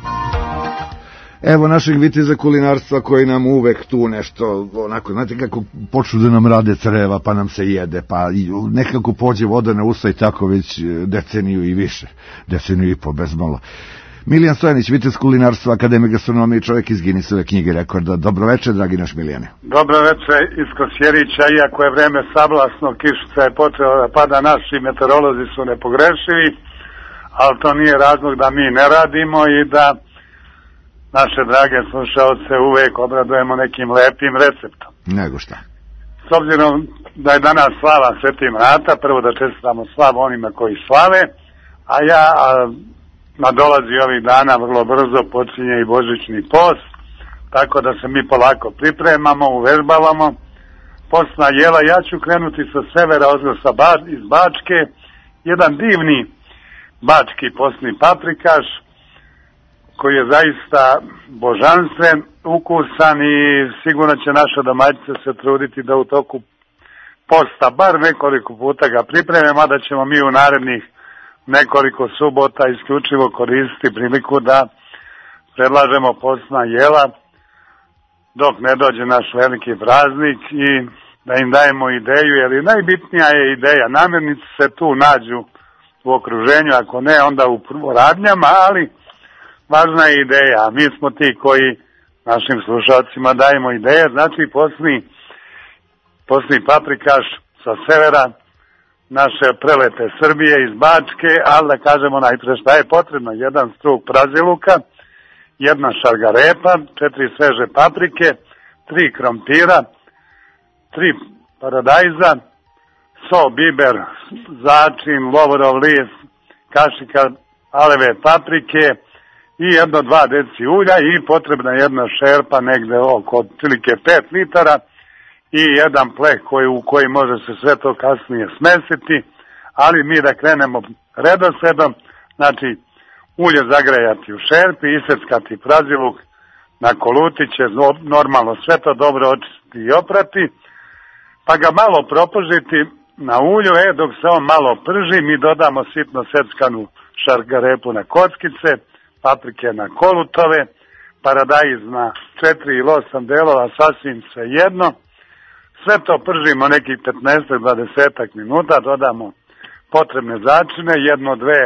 Evo našeg viteza kulinarstva koji nam uvek tu nešto, onako, znate kako počnu da nam rade creva, pa nam se jede, pa nekako pođe voda na usta i tako već deceniju i više, deceniju i po bezmalo. Miljan Stojanić, vitez kulinarstva, akademik gastronomije, čovjek iz Guinnessove knjige rekorda. Dobro večer, dragi naš Milijane. Dobro večer iz Kosjerića, iako je vreme sablasno, kišica je počela da pada, naši meteorolozi su nepogrešivi, ali to nije razlog da mi ne radimo i da naše drage slušalce uvek obradujemo nekim lepim receptom. Nego šta? S obzirom da je danas slava Svetim Rata, prvo da čestitamo slavu onima koji slave, a ja a, nadolazi ovih dana vrlo brzo počinje i božićni post, tako da se mi polako pripremamo, uvežbavamo. Postna jela, ja ću krenuti sa severa, odnosno sa ba, iz Bačke, jedan divni bački postni paprikaš, koji je zaista božanstven, ukusan i sigurno će naša domaćica se truditi da u toku posta bar nekoliko puta ga pripreme, mada ćemo mi u narednih nekoliko subota isključivo koristiti priliku da predlažemo postna jela dok ne dođe naš veliki praznik i da im dajemo ideju, jer i najbitnija je ideja. Namirnice se tu nađu u okruženju, ako ne onda u prvoradnjama, ali važna je ideja, a mi smo ti koji našim slušalcima dajemo ideje, znači posni, posni paprikaš sa severa naše prelepe Srbije iz Bačke, ali da kažemo najpre šta je potrebno, jedan struk praziluka, jedna šargarepa, četiri sveže paprike, tri krompira, tri paradajza, so, biber, začin, lovorov list, kašika aleve paprike, i jedno dva deci ulja i potrebna jedna šerpa negde oko otprilike pet litara i jedan pleh koji, u koji može se sve to kasnije smesiti, ali mi da krenemo redosledom, znači ulje zagrejati u šerpi, iseckati praziluk na kolutiće, normalno sve to dobro očistiti i oprati, pa ga malo propržiti na ulju, e dok se on malo prži mi dodamo sitno seckanu šargarepu na kockice, paprike na kolutove, paradajz na četiri ili osam delova, sasvim sve jedno. Sve to pržimo nekih petnaest do dvadeset minuta, dodamo potrebne začine, jedno, dve,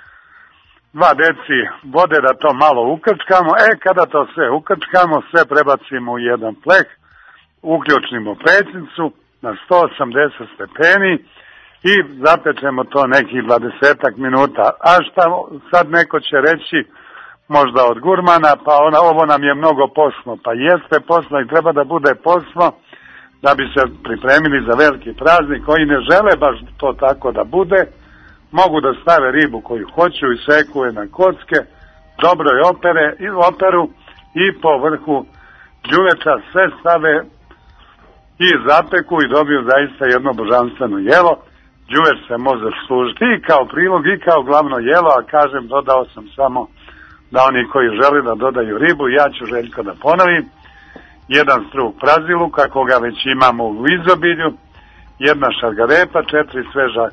dva deci vode da to malo ukrčkamo. E, kada to sve ukrčkamo, sve prebacimo u jedan pleh, uključimo pećnicu na sto osamdeset stepeni i zapečemo to nekih dvadeset minuta. A šta sad neko će reći, možda od gurmana, pa ona, ovo nam je mnogo posno, pa jeste posno i treba da bude posno da bi se pripremili za veliki praznik. Koji ne žele baš to tako da bude, mogu da stave ribu koju hoću i sekuje na kocke, dobro je opere, i operu i po vrhu đuveča sve stave i zapeku i dobiju zaista jedno božanstveno jelo. Đuveč se može služiti i kao prilog i kao glavno jelo, a kažem, dodao sam samo da oni koji žele da dodaju ribu, ja ću Željko da ponovim, jedan struk praziluka, koga već imamo u izobilju, jedna šargarepa, četiri sveža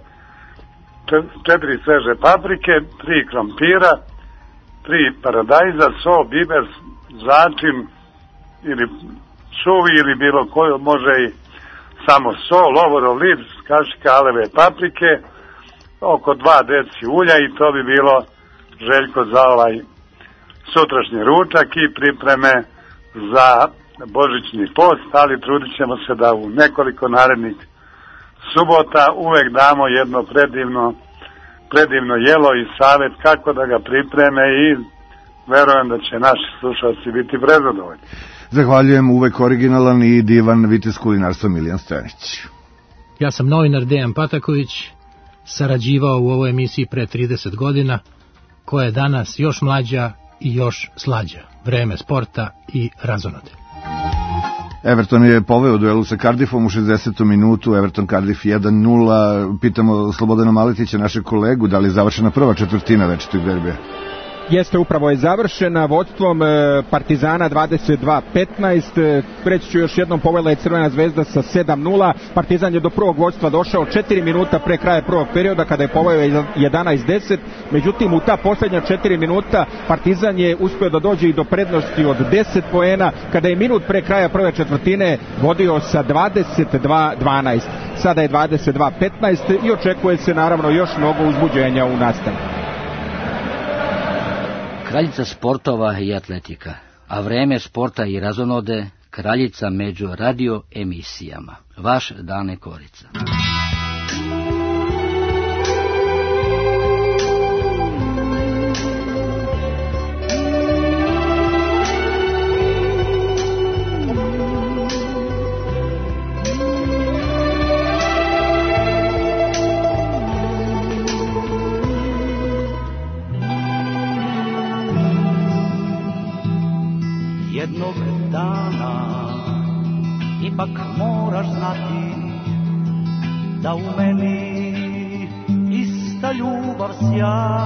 četiri sveže paprike, tri krompira, tri paradajza, so, biber, začin ili suvi ili bilo koju, može i samo so, lovorov list, kašika aleve paprike, oko dva deci ulja i to bi bilo, Željko, za ovaj sutrašnji ručak i pripreme za božićni post, ali trudit ćemo se da u nekoliko narednih subota uvek damo jedno predivno predivno jelo i savjet kako da ga pripreme i verujem da će naši slušalci biti prezadovoljni. Zahvaljujem, uvek originalan i divan vitez kulinarstva Milijan Stojanić. Ja sam novinar Dejan Pataković, sarađivao u ovoj emisiji pre trideset godina, koja je danas još mlađa i još slađa. Vreme sporta i razonode. Everton je poveo duelu sa Cardiffom u šezdesetom minutu, Everton Cardiff jedan nula. Pitamo Slobodana Maletića, našeg kolegu, da li je završena prva četvrtina večitog derbija? Jeste, upravo je završena vodstvom Partizana dvadeset dva petnaest. Preći ću još jednom, povela je Crvena zvezda sa sedam nula. Partizan je do prvog vodstva došao četiri minuta pre kraja prvog perioda kada je poveo jedanaest deset. Međutim, u ta posljednja četiri minuta Partizan je uspio da dođe i do prednosti od deset poena kada je minut pre kraja prve četvrtine vodio sa dvadeset dva dvanaest. Sada je dvadeset dva petnaest i očekuje se naravno još mnogo uzbuđenja u nastavku. Kraljica sportova i atletika, a vreme sporta i razonode, kraljica među radio emisijama. Vaš Dane Korica. Jednog dana ipak moraš znati da u meni ista ljubav sja.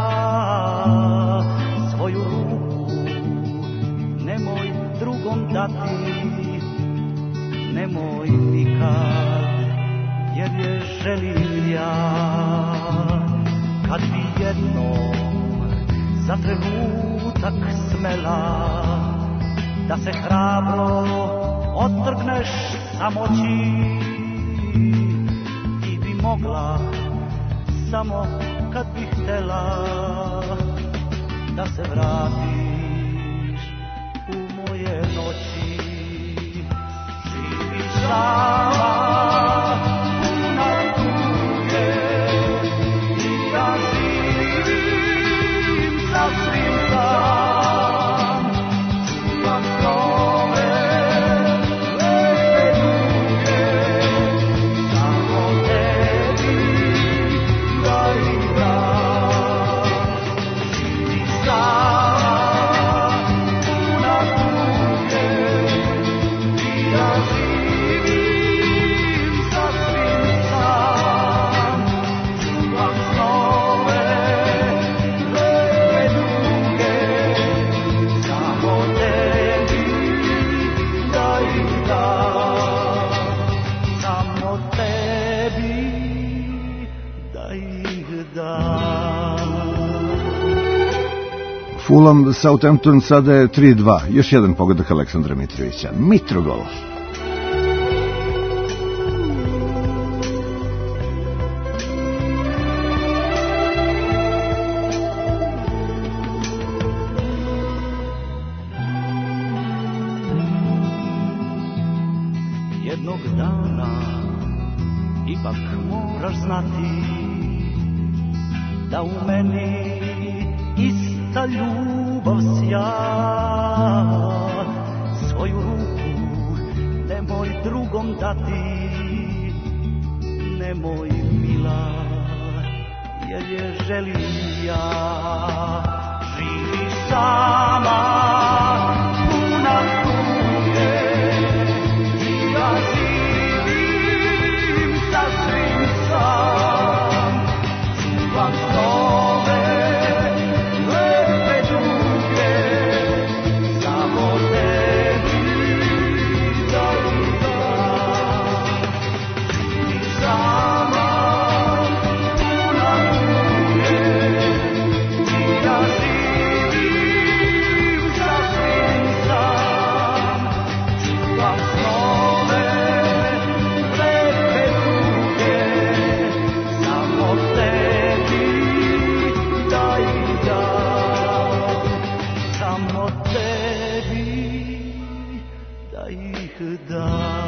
Svoju ruku nemoj drugom dati, nemoj nikad, jer je želim ja. Kad bi jednom za trenutak smela da se hrabro otrgneš samoći, ti bi mogla samo kad bi htela da se vratiš u moje noći. Živiš sama puna tuge i ja živim sasvim sam. Fulham Southampton sada je tri dva. Još jedan pogodak Aleksandra Mitrovića. Mitrogol. Jednog dana ipak moraš znati da u meni ista ista ljubav sja. Svoju ruku nemoj drugom dati, nemoj mila, jer je želim ja. Živiš sama, puna tuge, i ja živim sasvim sam. Čuvam snove, lepe duge, samo tebi da i dam. Živiš sama, puna tuge, i ja živim sasvim sam. Čuvam snove, lepe duge, samo tebi da i dam. Samo tebi da ih dam.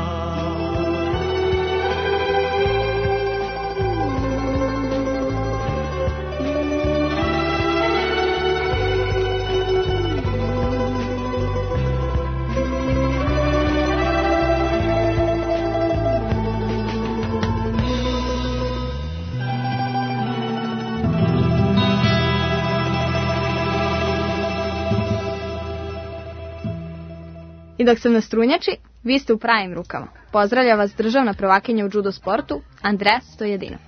I dok sam na strunjači, vi ste u pravim rukama. Pozdravlja vas državna prvakinja u judo sportu, Andreja Stojadinov.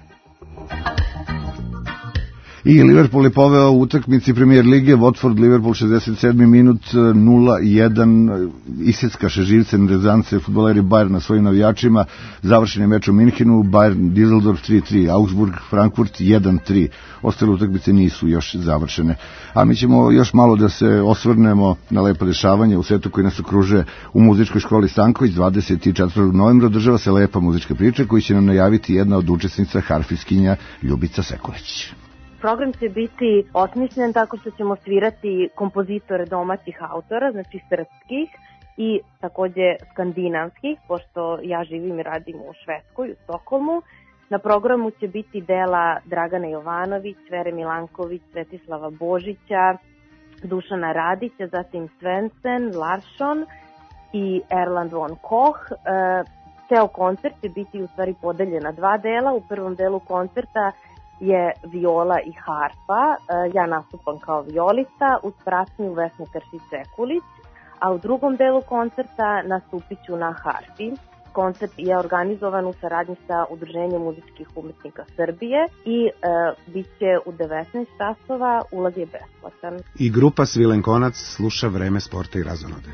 I Liverpool je poveo u utakmici Premier lige, Watford Liverpool šezdeset sedmi minut nula jedan, isjeckaše živce nerezance fudbaleri Bayern svojim navijačima, završen je meč u Minhenu, Bayern Düsseldorf tri tri, Augsburg Frankfurt jedan tri, ostale utakmice nisu još završene. A mi ćemo još malo da se osvrnemo na lepo dešavanje u svetu koji nas okružuje. U muzičkoj školi Stanković dvadeset četvrtog novembra održava se lepa muzička priča koju će nam najaviti jedna od učesnica, harfiskinja Ljubica Sekulić. Program će biti osmišljen tako što ćemo svirati kompozitore domaćih autora, znači srpskih i takođe skandinavskih, pošto ja živim i radim u Švedskoj, u Stokholmu. Na programu će biti dela Dragane Jovanović, Vere Milanković, Svetislava Božića, Dušana Radića, zatim Svensen, Larsson i Erland von Koch. E, ceo koncert će biti u stvari podeljen na dva dela. U prvom delu koncerta je viola i harfa, ja nastupam kao violista uz pratnju Vesne Kršić-Sekulić, a u drugom delu koncerta nastupit ću na harfi. Koncert je organizovan u saradnji sa Udruženjem muzičkih umetnika Srbije i e, bit će u devetnaest časova, ulaz je besplatan. I grupa Svilen Konac sluša Vreme sporta i razonode.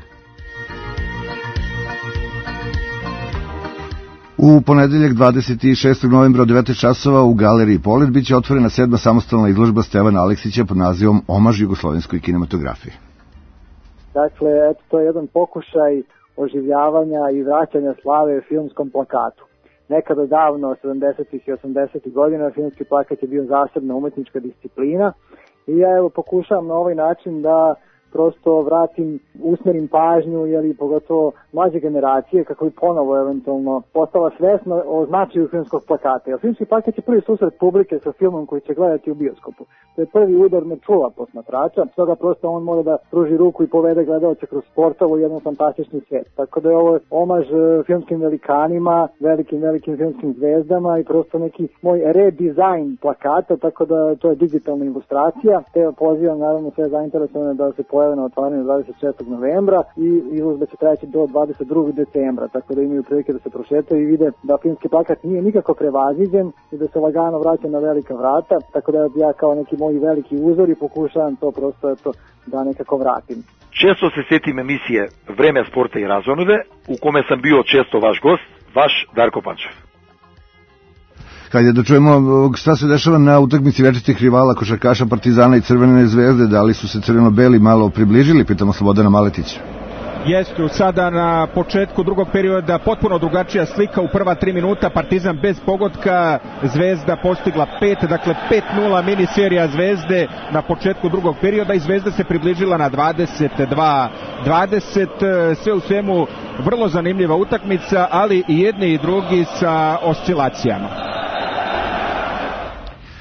U ponedeljak dvadeset šestog novembra od devet časova u Galeriji Polet biće otvorena sedma samostalna izložba Stevana Aleksića pod nazivom Omaž jugoslovenskoj kinematografiji. Dakle, eto, to je jedan pokušaj oživljavanja i vraćanja slave filmskom plakatu. Nekada davno, sedamdesetih i osamdesetih godina, filmski plakat je bio zasebna umetnička disciplina i ja evo pokušavam na ovaj način da prosto vratim, usmerim pažnju, jeli pogotovo mlađe generacije, kako bi ponovo eventualno postala svesna o značaju filmskog plakata. Jer filmski plakat je prvi susret publike sa filmom koji će gledati u bioskopu. To je prvi udar na čula posmatrača, stoga prosto on mora da pruži ruku i povede gledalce kroz portal u jedan fantastični svijet. Tako da je ovo omaž filmskim velikanima, velikim, velikim filmskim zvezdama i prosto neki moj redizajn plakata, tako da to je digitalna ilustracija. Te pozivam naravno sve zainteresovane da se pojave na otvaranju dvadeset šestog novembra i izložba će trajati do dvadeset drugog decembra, tako da imaju prilike da se prošetaju i vide da filmski plakat nije nikako prevaziđen i da se lagano vraća na velika vrata, tako da ja kao neki moji veliki uzori pokušavam to prosto eto, da nekako vratim. Često se sjetim emisije Vreme sporta i razonode, u kome sam bio često vaš gost, vaš Darko Pančev. Hajde da čujemo šta se dešava na utakmici večitih rivala košarkaša Partizana i Crvene zvezde, da li su se crveno-beli malo približili, pitamo Slobodana Maletića. Jeste, sada na početku drugog perioda potpuno drugačija slika u prva tri minuta, Partizan bez pogotka, Zvezda postigla pet, dakle pet nula mini serija Zvezde na početku drugog perioda i Zvezda se približila na dvadeset dva dvadeset, sve u svemu vrlo zanimljiva utakmica, ali i jedni i drugi sa oscilacijama.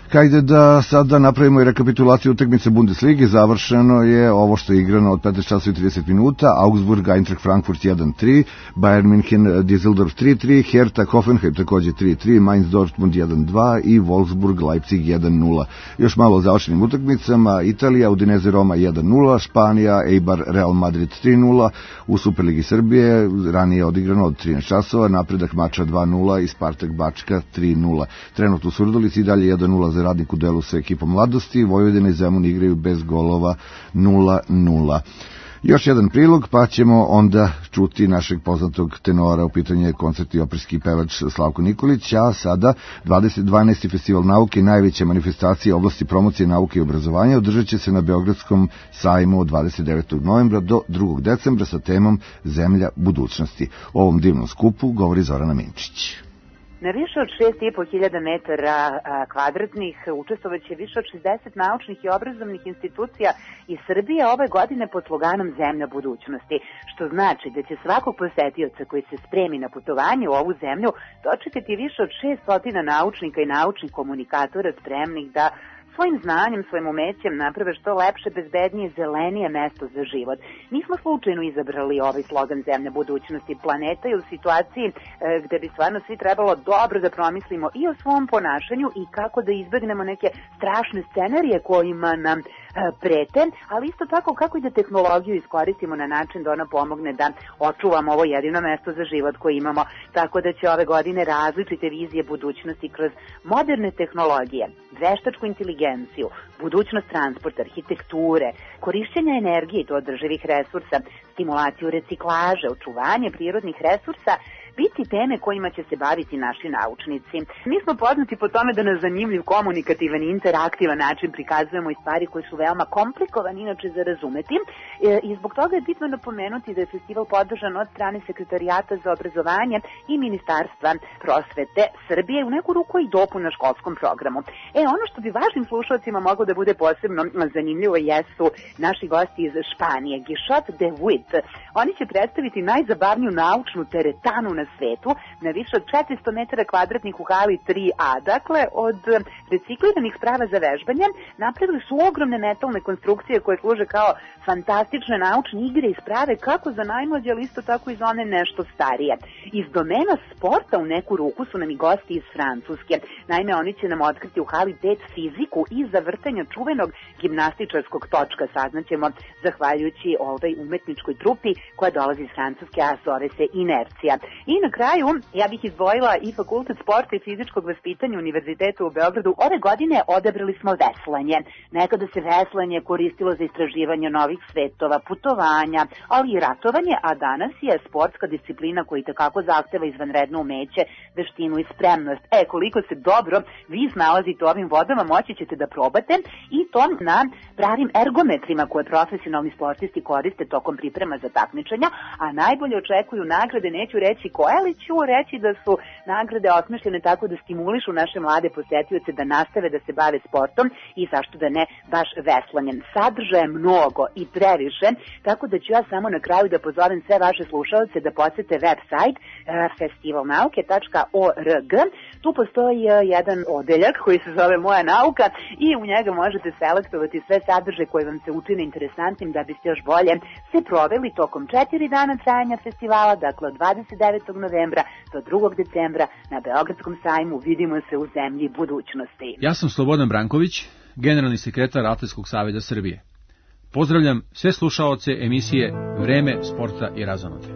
Hajde da sada napravimo i rekapitulaciju utakmice Bundesligi. Završeno je ovo što je igrano od petnaest časova i trideset minuta. Augsburg, Eintracht Frankfurt jedan tri, Bayern München, Düsseldorf tri tri, Hertha, Hoffenheim takođe tri tri, Mainz, Dortmund jedan dva i Wolfsburg, Leipzig jedan nula. Još malo o završenim utakmicama. Italija, Udinese, Roma jedan nula, Španija, Eibar, Real Madrid tri nula, u Superligi Srbije ranije odigrano od trinaest časova, napredak Mača dva nula i Spartak Bačka tri nula. Trenutno u Surdulici dalje jedan nula za Radnik u delu sa ekipom Mladosti, Vojvodina i Zemun igraju bez golova nula nula. Još jedan prilog, pa ćemo onda čuti našeg poznatog tenora, u pitanju je koncert i operski pevač Slavko Nikolić, a sada dvadeset dvanaesti Festival nauke, najveća manifestacija oblasti promocije nauke i obrazovanja, održat će se na Beogradskom sajmu od dvadeset devetog novembra do drugog decembra sa temom Zemlja budućnosti. O ovom divnom skupu govori Zorana Minčić. Na više od šest i po hiljada metara kvadratnih učestvovat će više od šezdeset naučnih i obrazovnih institucija iz Srbije ove godine pod sloganom Zemlja budućnosti, što znači da će svakog posetioca koji se spremi na putovanje u ovu zemlju dočekati više od šesnaest naučnika i naučnih komunikatora spremnih da svojim znanjem, svojim umećem naprave što lepše, bezbednije, zelenije mesto za život. Nismo slučajno izabrali ovaj slogan Zemlja budućnosti. Planeta je u situaciji e, gde bi stvarno svi trebalo dobro da promislimo i o svom ponašanju i kako da izbegnemo neke strašne scenarije kojima nam e, prete, ali isto tako kako i da tehnologiju iskoristimo na način da ona pomogne da očuvamo ovo jedino mesto za život koje imamo. Tako da će ove godine različite vizije budućnosti kroz moderne tehnologije, veštačku inteligenciju, budućnost transporta, arhitekture, korišćenja energije i to održivih resursa, stimulaciju reciklaže, očuvanje prirodnih resursa, biti teme kojima će se baviti naši naučnici. Mi smo poznati po tome da na zanimljiv, komunikativan i interaktivan način prikazujemo i stvari koje su veoma komplikovane inače za razumeti e, i zbog toga je bitno napomenuti da je festival podržan od strane Sekretarijata za obrazovanje i Ministarstva prosvete Srbije u neku ruku i dopun na školskom programu. E, ono što bi vašim slušalcima moglo da bude posebno zanimljivo jesu naši gosti iz Španije, Guixot de Vuit. Oni će predstaviti najzabavniju naučnu teretanu na svetu na više od četiristo metara kvadratnih u hali tri A. Dakle, od recikliranih sprava za vežbanje napravili su ogromne metalne konstrukcije koje služe kao fantastične naučne igre i sprave kako za najmlađe, ali isto tako i za one nešto starije. Iz domena sporta u neku ruku su nam i gosti iz Francuske. Naime, oni će nam otkriti u hali pet fiziku i zavrtanja čuvenog gimnastičarskog točka. Saznaćemo zahvaljujući ovoj umetničkoj trupi koja dolazi iz Francuske, a zove se Inercija. I na kraju, ja bih izdvojila i Fakultet sporta i fizičkog vaspitanja Univerziteta u Beogradu. Ove godine odabrali smo veslanje. Nekada se veslanje koristilo za istraživanje novih svetova, putovanja, ali i ratovanje, a danas je sportska disciplina koja itekako zahteva izvanredno umeće, veštinu i spremnost. E, koliko se dobro vi snalazite u ovim vodama, moći ćete da probate i to na pravim ergometrima koje profesionalni sportisti koriste tokom priprema za takmičenja, a najbolje očekuju nagrade, neću reći koje, ali ću reći da su nagrade osmišljene tako da stimulišu naše mlade posetioce da nastave da se bave sportom i zašto da ne baš veslanjem. Sadržaje mnogo i previše, tako da ću ja samo na kraju da pozovem sve vaše slušalce da posete website festival nauke tačka org. Tu postoji jedan odeljak koji se zove Moja nauka i u njega možete selektovati sve sadržaje koje vam se učine interesantnim da biste još bolje se proveli tokom četiri dana trajanja festivala, dakle od dvadeset devetog novembra do drugog decembra na Beogradskom sajmu. Vidimo se u Zemlji budućnosti. Ja sam Slobodan Branković, generalni sekretar Atletskog saveza Srbije. Pozdravljam sve slušaoce emisije Vreme sporta i razonode.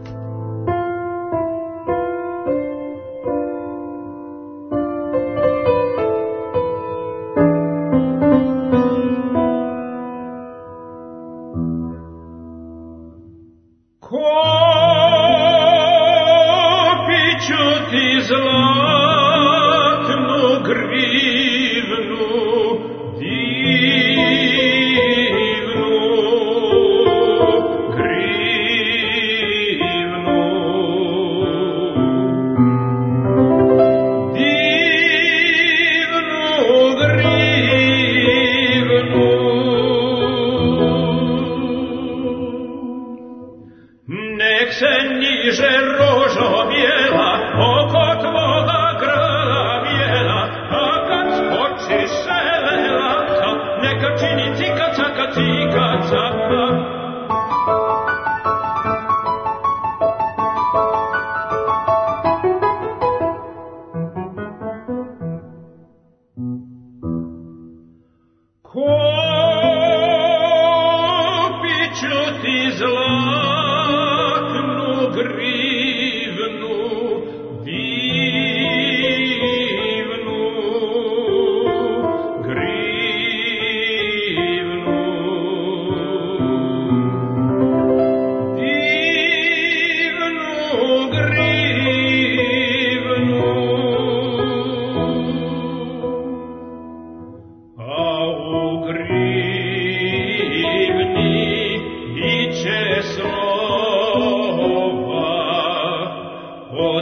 Nek se niže rožo bijela oko tvoga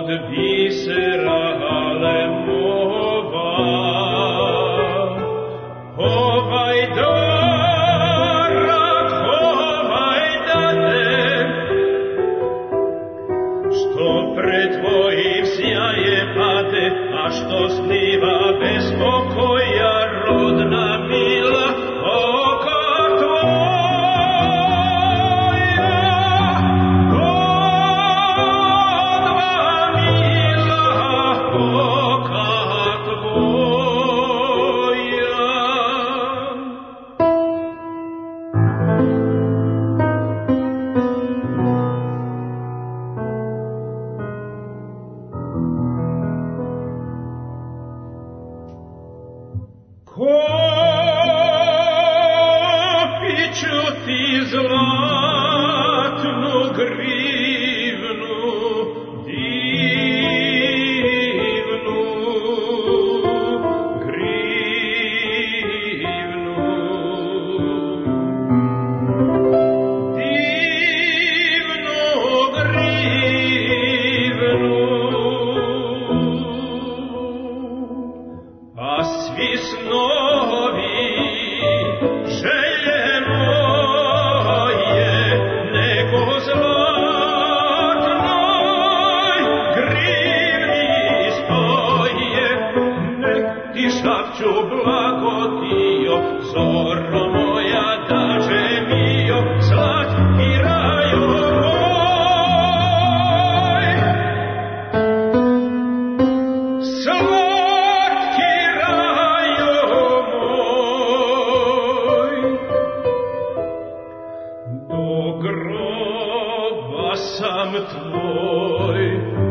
bisera lemova, ovaj darak, ovaj date, što pred tvojim sjajem pade, a što sniva bez pokoja rodna mila, oka tvoja, odva mila, oka tvoja. Kopiću ti zlatnu grivnu, divnu grivnu, divnu grivnu, a svi snovi želje moje nego zlatnoj grivni stoje, nek ti šapću blagotio, zoro moja daže mio, slatki rajo moj, slatki rajo moj. Do groba sam tvoj,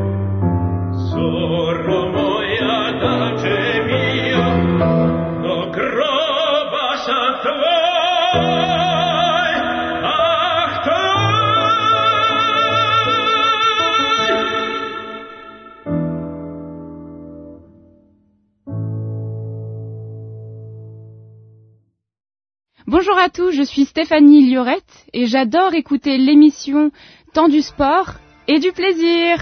zoro moja daže mio, do groba sam tvoj, ah tvoj. Bonjour à tous, je suis Stéphanie Liorette et j'adore écouter l'émission Temps du sport et du plaisir.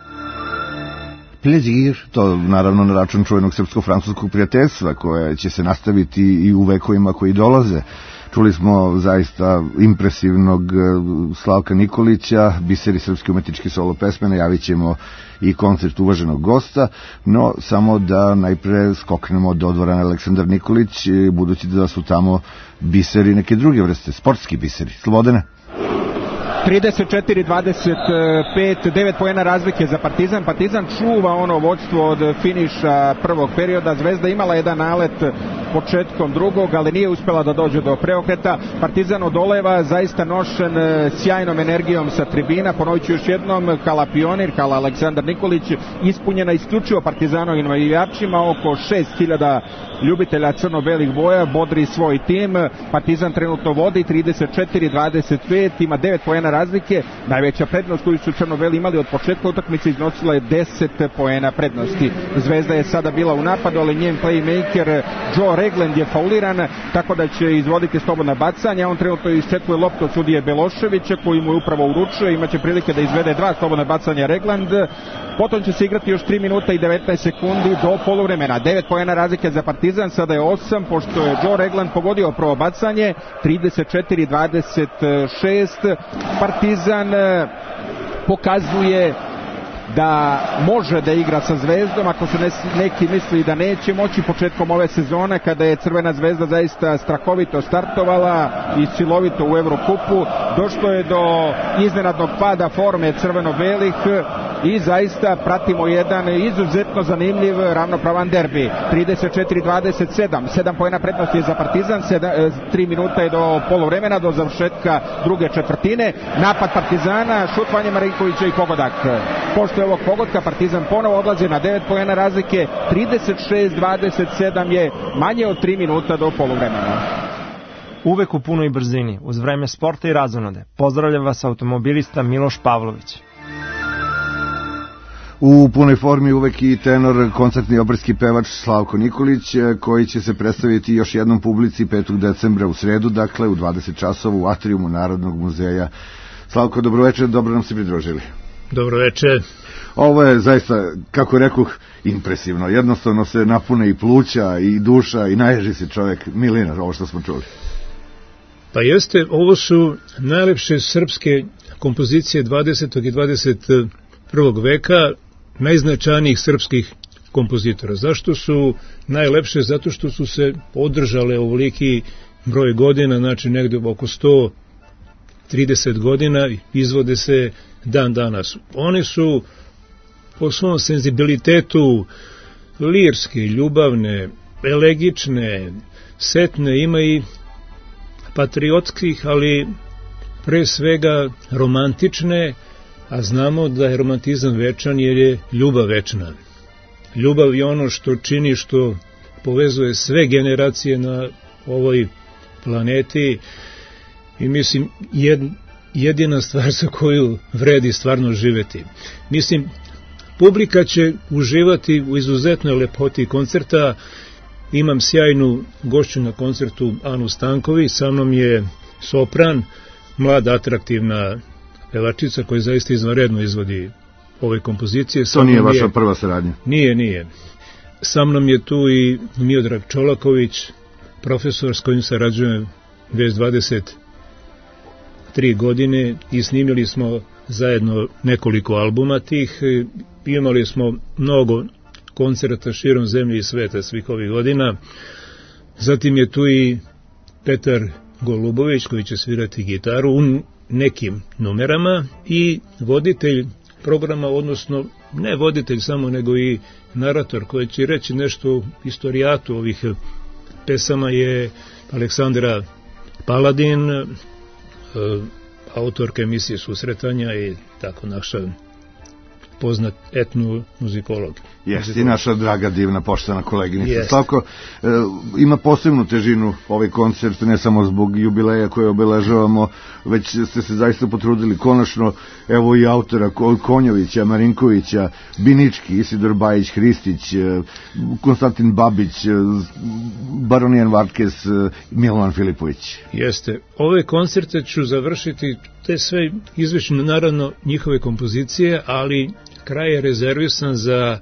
Plezir, to naravno na račun čuvenog srpsko-francuskog prijateljstva koje će se nastaviti i u vekovima koji dolaze. Čuli smo zaista impresivnog Slavka Nikolića, biseri srpske umetničke solo pesme, najavit ćemo i koncert uvaženog gosta, no samo da najpre skoknemo do dvorana Aleksandar Nikolić, budući da su tamo biseri neke druge vrste, sportski biseri. Slobodane? trideset četiri dvadeset pet, devet poena razlike za Partizan. Partizan čuva ono vodstvo od finiša prvog perioda. Zvezda imala jedan nalet početkom drugog, ali nije uspela da dođe do preokreta. Partizan odoleva, zaista nošen sjajnom energijom sa tribina. Ponovit ću još jednom, Kala Pionir, Kala Aleksandar Nikolić, ispunjena isključivo Partizanovim navijačima, oko šest hiljada ljubitelja crno-belih boja, bodri svoj tim. Partizan trenutno vodi trideset četiri dvadeset pet, ima devet poena razlike. Najveća prednost koju su crno-beli imali od početka utakmice iznosila je deset poena prednosti. Zvezda je sada bila u napadu, ali njen playmaker Joe Regland je fauliran, tako da će izvoditi slobodna bacanja. On trenutno isčekuje loptu od sudije Beloševića, koji mu je upravo uručuje. Imaće prilike da izvede dva slobodna bacanja Regland. Potom će se igrati još tri minuta i devetnaest sekundi do poluvremena. devet poena razlike za Partizan, sada je osam, pošto je Joe Regland pogodio prvo bacanje. trideset četiri dvadeset šest. Partizan pokazuje da može da igra sa Zvezdom, ako su neki misli da neće moći početkom ove sezone, kada je Crvena zvezda zaista strahovito startovala i silovito u Evrokupu, došlo je do iznenadnog pada forme crveno-belih i zaista pratimo jedan izuzetno zanimljiv ravnopravan derbi. trideset četiri dvadeset sedam, sedam poena prednosti je za Partizan, tri minuta je do poluvremena, do završetka druge četvrtine. Napad Partizana, šut Vanje Marinkovića i pogodak. Pošto ovog pogotka Partizan ponovo odlazi na devet poena razlike, trideset šest dvadeset sedam je manje od tri minuta do poluvremena. Uvek u punoj brzini, uz vreme sporta i razonode. Pozdravlja vas automobilista Miloš Pavlović. U punoj formi uvek i tenor, koncertni operski pevač Slavko Nikolić, koji će se predstaviti još jednom publici petog decembra u sredu, dakle u dvadeset časova u atrijumu Narodnog muzeja. Slavko, dobroveče, dobro nam se pridružili. Dobro večer. Ovo je zaista, kako rekoh, impresivno. Jednostavno se napune i pluća i duša i naježi se čovjek. Milina, ovo što smo čuli. Pa jeste, ovo su najlepše srpske kompozicije dvadesetog i dvadeset prvog veka, najznačajnijih srpskih kompozitora. Zašto su najlepše? Zato što su se održale ovoliki broj godina, znači negde oko sto trideset godina, izvode se dan danas. One su po svom senzibilitetu lirske, ljubavne, elegične, setne, ima i patriotskih, ali pre svega romantične, a znamo da je romantizam večan jer je ljubav večna. Ljubav je ono što čini, što povezuje sve generacije na ovoj planeti i mislim jedina stvar za koju vredi stvarno živeti. Mislim, publika će uživati u izuzetnoj lepoti koncerta. Imam sjajnu gošću na koncertu, Anu Stanković, sa mnom je sopran, mlada, atraktivna pevačica koja zaista izvanredno izvodi ove kompozicije. To nije vaša prva saradnja? Nije, nije. Sa mnom je tu i Miodrag Čolaković, profesor s kojim sarađujem već dvadeset tri godine i snimili smo zajedno nekoliko albuma tih. Imali smo mnogo koncerta širom zemlje i sveta svih ovih godina. Zatim je tu i Petar Golubović koji će svirati gitaru u nekim numerama i voditelj programa, odnosno ne voditelj samo, nego i narator koji će reći nešto o istorijatu ovih pesama je Aleksandra Paladin, autorka emisije Susretanja i tako naša poznat etno muzikolog. Jeste, i naša draga, divna, poštena koleginica. Jest. Slavko, e, ima posebnu težinu ovaj koncert, ne samo zbog jubileja koje obeležavamo, već ste se zaista potrudili. Konačno, evo i autora Konjovića, Marinkovića, Binički, Isidor Bajić, Hristić, e, Konstantin Babić, e, Baronijan Vartkes, e, Milovan Filipović. Jeste. Ove koncerte ću završiti, te sve izvešćene, naravno, njihove kompozicije, ali kraj je rezervisan za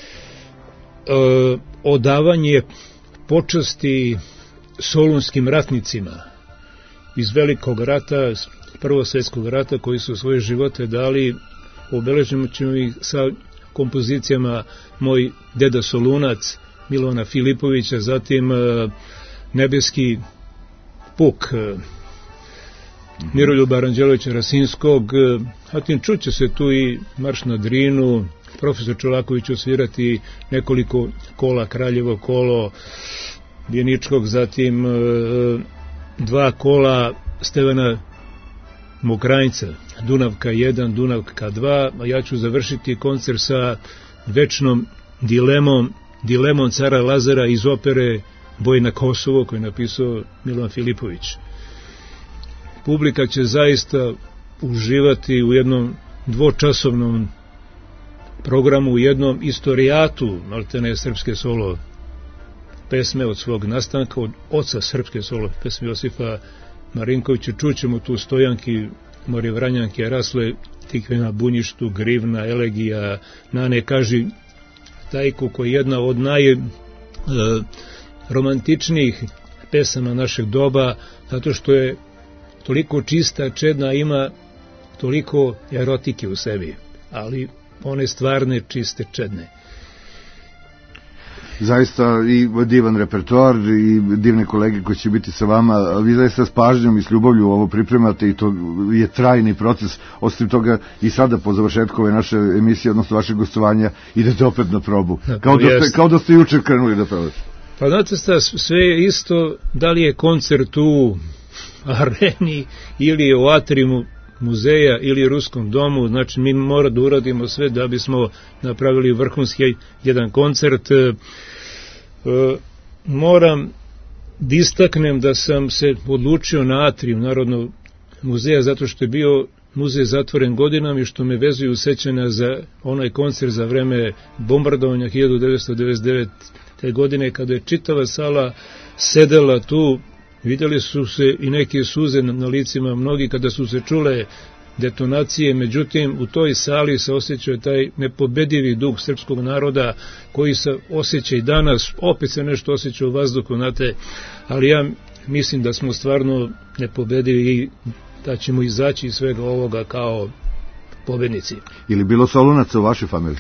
e, odavanje počasti solunskim ratnicima iz Velikog rata, Prvog svjetskog rata, koji su svoje živote dali. Obeležimo ćemo ih sa kompozicijama Moj deda Solunac, Milovana Filipovića, zatim e, Nebeski puk, e, Miroljuba Aranđelovića Rasinskog, a tim čuće se tu i Marš na Drinu, profesor Čolaković će osvirati nekoliko kola, Kraljevo kolo Bjeničkog, zatim e, dva kola Stevana Mokranjca, Dunavka jedan, Dunavka dva, a ja ću završiti koncert sa večnom dilemom, dilemom cara Lazara iz opere Boj na Kosovo, koju je napisao Milovan Filipović. Publika će zaista uživati u jednom dvočasovnom programu, u jednom istorijatu maltene srpske solo pesme od svog nastanka, od oca srpske solo pesme Josifa Marinkovića. Čućemo tu Stojanki, More Vranjanke, Rasle, Tikvena Bunjištu, Grivna, Elegija, Nane Kaži Tajku, koja je jedna od najromantičnijih pesama našeg doba, zato što je toliko čista, čedna, ima toliko erotike u sebi, ali one stvarne, čiste, čedne. Zaista i divan repertoar i divne kolege koji će biti sa vama. Vi zaista s pažnjom i s ljubavlju ovo pripremate i to je trajni proces. Osim toga i sada po završetku ove naše emisije, odnosno vaše gostovanja, idete opet na probu. Kao da ste, kao da ste jučer krenuli da pevate. Pa znate šta, sve je isto, da li je koncert u areni ili u atriumu muzeja ili Ruskom domu, znači mi moramo da uradimo sve da bismo napravili vrhunski jedan koncert. E, moram da istaknem da sam se odlučio na atrium Narodnog muzeja zato što je bio muzej zatvoren godinama i što me vezuju sećanja za onaj koncert za vreme bombardovanja hiljadu devetsto devedeset devete. godine, kada je čitava sala sedela tu. Vidjeli su se i neke suze na licima mnogi kada su se čule detonacije, međutim u toj sali se osjećao taj nepobedivi duh srpskog naroda koji se osjeća i danas, opet se nešto osjeća u vazduhu, znate, ali ja mislim da smo stvarno nepobedivi i da ćemo izaći iz svega ovoga kao pobednici. Ili bilo Solunaca u vašoj familiji?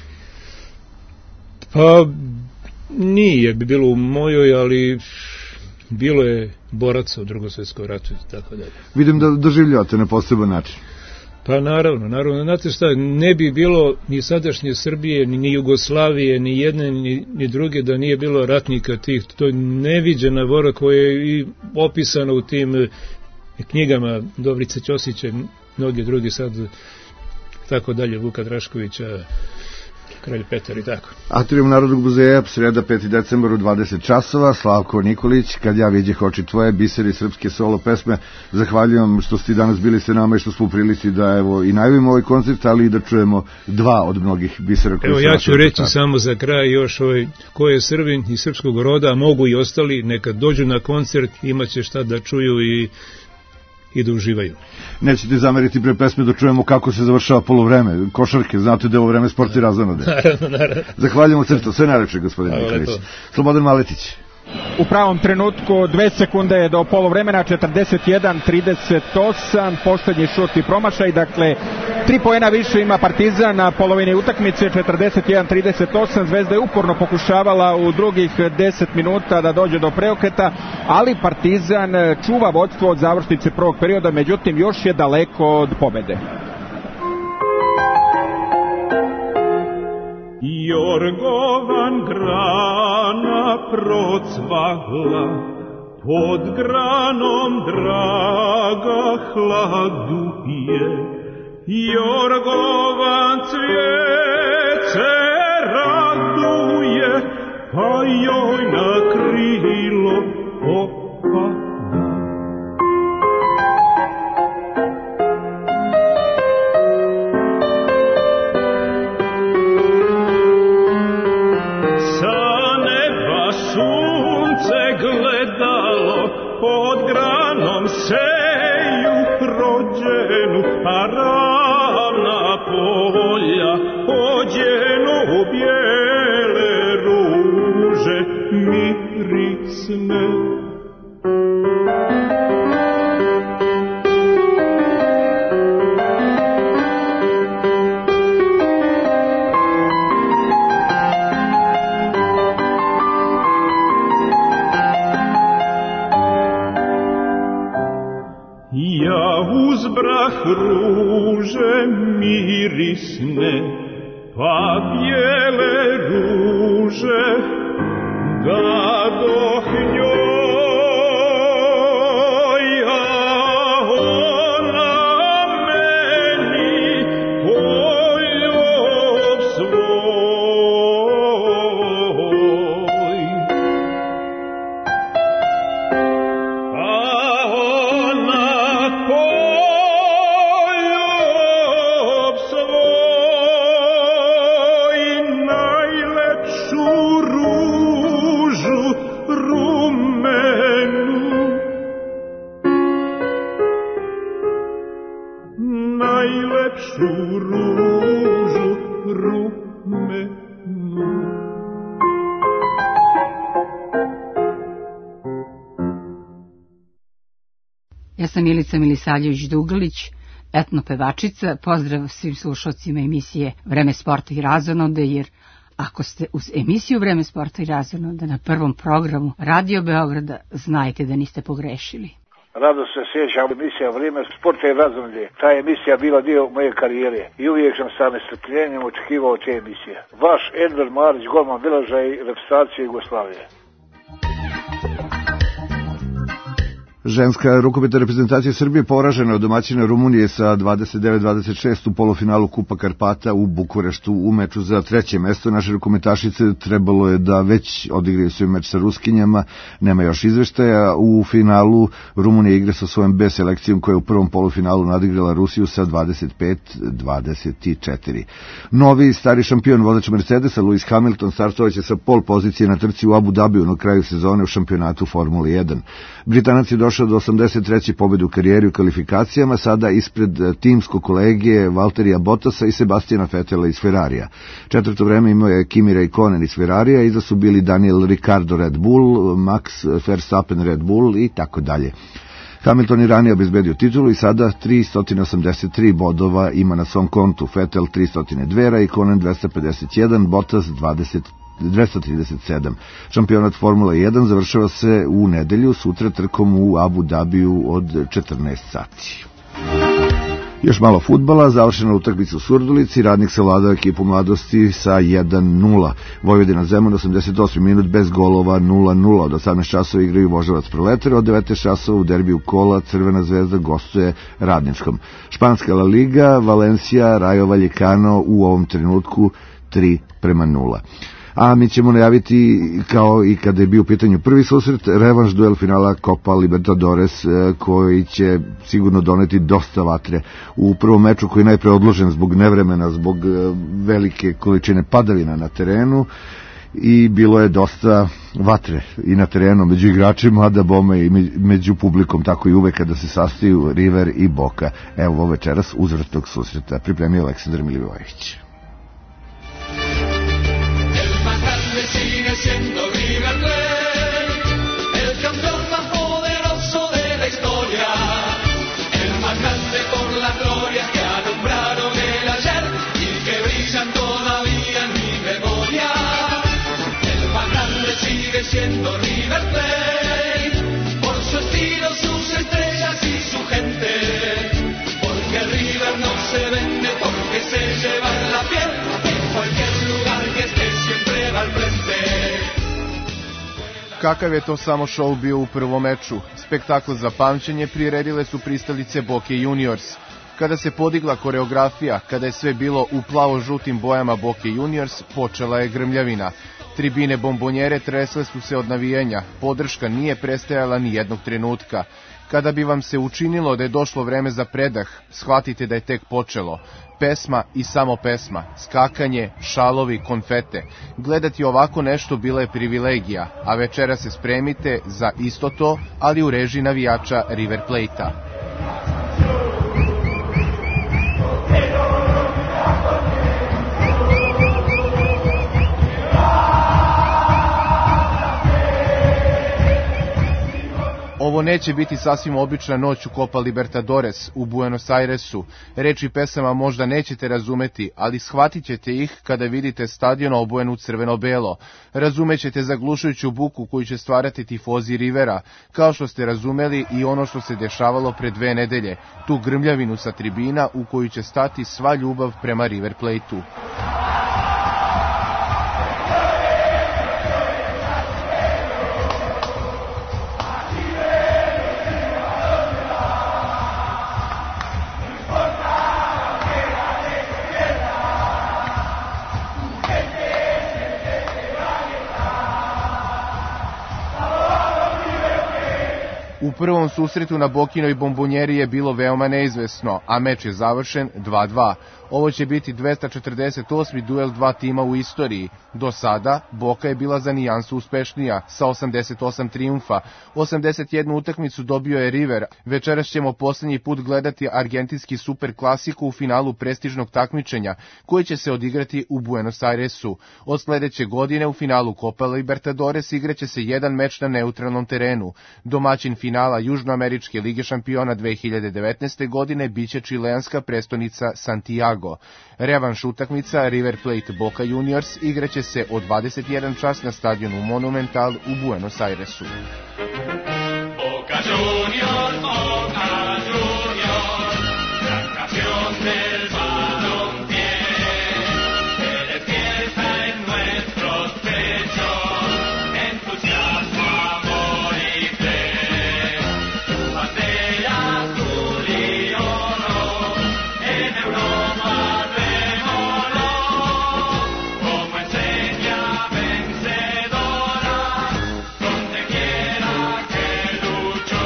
Pa nije bi bilo u mojoj, ali bilo je boraca u Drugom svjetskom ratu i tako dalje. Vidim da doživljavate na poseban način. Pa naravno, naravno, znate šta, ne bi bilo ni sadašnje Srbije, ni Jugoslavije, ni jedne, ni, ni druge, da nije bilo ratnika tih. To je neviđena vora koja je i opisana u tim knjigama Dobrice Ćosića, mnogi drugi sad, tako dalje, Vuka Draškovića, Kralj Petar i tako. Atrium Narodnog muzeja, sreda peti decembar u dvadeset časova, Slavko Nikolić, Kad ja vidjeh oči tvoje, biseri srpske solo pesme. Zahvaljujem što ste danas bili sa nama i što smo u prilici da evo i najavimo ovaj koncert, ali i da čujemo dva od mnogih bisera. Evo ja ću reći tako. Samo za kraj još ovaj, ko je Srbin i srpskog roda, mogu i ostali, neka dođu na koncert, imaće šta da čuju i i da uživaju. Nećete zameriti pre pesme da čujemo kako se završava polovreme, košarke, znate da je ovo vreme sport i razonode. Naravno, naravno. Zahvaljujemo crto, sve najlepše, gospodin Nikolić. Slobodan Maletić. U pravom trenutku dve sekunde je do polovremena, četrdeset jedan trideset osam, posljednji šut i promašaj, dakle tri poena više ima Partizan na polovini utakmice, četrdeset jedan trideset osam, Zvezda je uporno pokušavala u drugih deset minuta da dođe do preokreta, ali Partizan čuva vodstvo od završnice prvog perioda, međutim još je daleko od pobede. Jorgovan grana procvahla, pod granom draga hladu je. Jorgovan cvijeće raduje, pa joj na krilo opada. Pod granom seju rođenu, a ravna polja ođenu bijele ruže mirisne. Uzbrah ruže mirisne, pa bijele ruže, da doh njoj, a ona meni poljub svoj. A ona Ja sam Milica Milisavljević-Dugalić, etnopevačica. Pozdrav svim slušalcima emisije Vreme sporta i razonode, jer ako ste uz emisiju Vreme sporta i razonode na prvom programu Radio Beograda, znajte da niste pogrešili. Rado se sjećam emisija Vrijeme sporta i razonode. Ta emisija bila dio moje karijere i uvijek sam sa nestrpljenjem očekivao te emisije. Vaš Edvard Marić, golman Vilaža i reprezentacije Jugoslavije. Ženska rukometna reprezentacija Srbije poražena od domaćina Rumunije sa dvadeset devet dvadeset šest u polufinalu Kupa Karpata u Bukureštu u meču za treće mesto. Naše rukometašice trebalo je da već odigraju svoj meč sa Ruskinjama, nema još izveštaja. U finalu Rumunija igra sa svojom B selekcijom koja je u prvom polufinalu nadigrala Rusiju sa dvadeset pet dvadeset četiri. Novi stari šampion vozač Mercedesa Lewis Hamilton startovaće sa pol pozicije na trci u Abu Dhabiju na kraju sezone u šampionatu Formule jedan. Britanac je došao došao do osamdeset treće pobjede u karijeri u kvalifikacijama, sada ispred timskog kolege Valterija Bottasa i Sebastiana Vettela iz Ferrarija. Četvrto vreme imao je Kimi Räikkönen iz Ferrarija, iza su bili Daniel Ricciardo Red Bull, Max Verstappen Red Bull i tako dalje. Hamilton je ranije obezbedio titulu i sada tristo osamdeset tri bodova ima na svom kontu, Vettel tristo dva, Räikkönen dvesta pedeset jedan, Bottas dvesta trideset sedam. Šampionat Formula jedan završava se u nedelju, sutra trkom u Abu Dhabiju od četrnaest sati. Još malo fudbala, završena utakmica u Surdulici, Radnik savladao ekipu Mladosti sa jedan nula. Vojvodina Zemun osamdeset osmi minut bez golova nula nula. Od osamnaest časova igraju Voždovac Proletar, od devetnaest časova u derbiju kola Crvena zvezda gostuje Radničkom. Španska La Liga, Valencia, Rayo Vallecano u ovom trenutku tri prema nula. A mi ćemo najaviti, kao i kada je bio u pitanju prvi susret, revanš duel finala Copa Libertadores, koji će sigurno doneti dosta vatre. U prvom meču koji je najpre odložen zbog nevremena, zbog velike količine padavina na terenu, i bilo je dosta vatre i na terenu među igračima, a da bome i među publikom, tako i uvek kada se sastaju River i Boca. Evo ovo večeras uzvrat tog susreta pripremio Aleksandar Milivojević. Sigue siendo River Plate, el campeón más poderoso de la historia, el más grande por las glorias que alumbraron el ayer y que brillan todavía en mi memoria. El más grande sigue siendo River Plate, por su estilo, sus estrellas y su gente, porque River no se vende, porque se lleva en la piel, en cualquier lugar que esté siempre va al frente. Kakav je to samo šou bio u prvom meču. Spektakl za pamćenje priredile su pristalice Boca Juniors. Kada se podigla koreografija, kada je sve bilo u plavo-žutim bojama Boca Juniors, počela je grmljavina. Tribine bombonjere tresle su se od navijanja, podrška nije prestajala ni jednog trenutka. Kada bi vam se učinilo da je došlo vreme za predah, shvatite da je tek počelo. Pesma i samo pesma, skakanje, šalovi, konfete. Gledati ovako nešto bila je privilegija, a večera se spremite za isto to, ali u režiji navijača River Plate-a. Ovo neće biti sasvim obična noć u Copa Libertadores u Buenos Airesu. Reči pesama možda nećete razumeti, ali shvatit ćete ih kada vidite stadion obojen u crveno-belo. Razumećete zaglušujuću buku koju će stvarati tifozi Rivera, kao što ste razumeli i ono što se dešavalo pre dve nedelje, tu grmljavinu sa tribina u koju će stati sva ljubav prema River Plate-u. U prvom susretu na Bokinoj bombonjeri je bilo veoma neizvesno, a meč je završen dva dva. Ovo će biti dvesta četrdeset osmi duel dva tima u istoriji. Do sada, Boca je bila za nijansu uspešnija, sa osamdeset osam trijumfa. osamdeset jednu utakmicu dobio je River. Večeras ćemo posljednji put gledati argentinski super klasiku u finalu prestižnog takmičenja, koji će se odigrati u Buenos Airesu. Od sledeće godine u finalu Copa Libertadores igraće se jedan meč na neutralnom terenu. Domaćin finala Južnoameričke lige šampiona dve hiljade devetnaeste. godine biće čileanska prestonica Santiago. Revanš utakmica River Plate Boca Juniors igraće se od dvadeset jedan čas na stadionu Monumental u Buenos Airesu. Boca Juniors, Boca Juniors, la canción del balompié, se despierta en nuestros pechos, entusiasmo, amor y fe, tu bandera azul y oro, en Europa vémoslo, como enseña vencedora, donde quiera que luchó.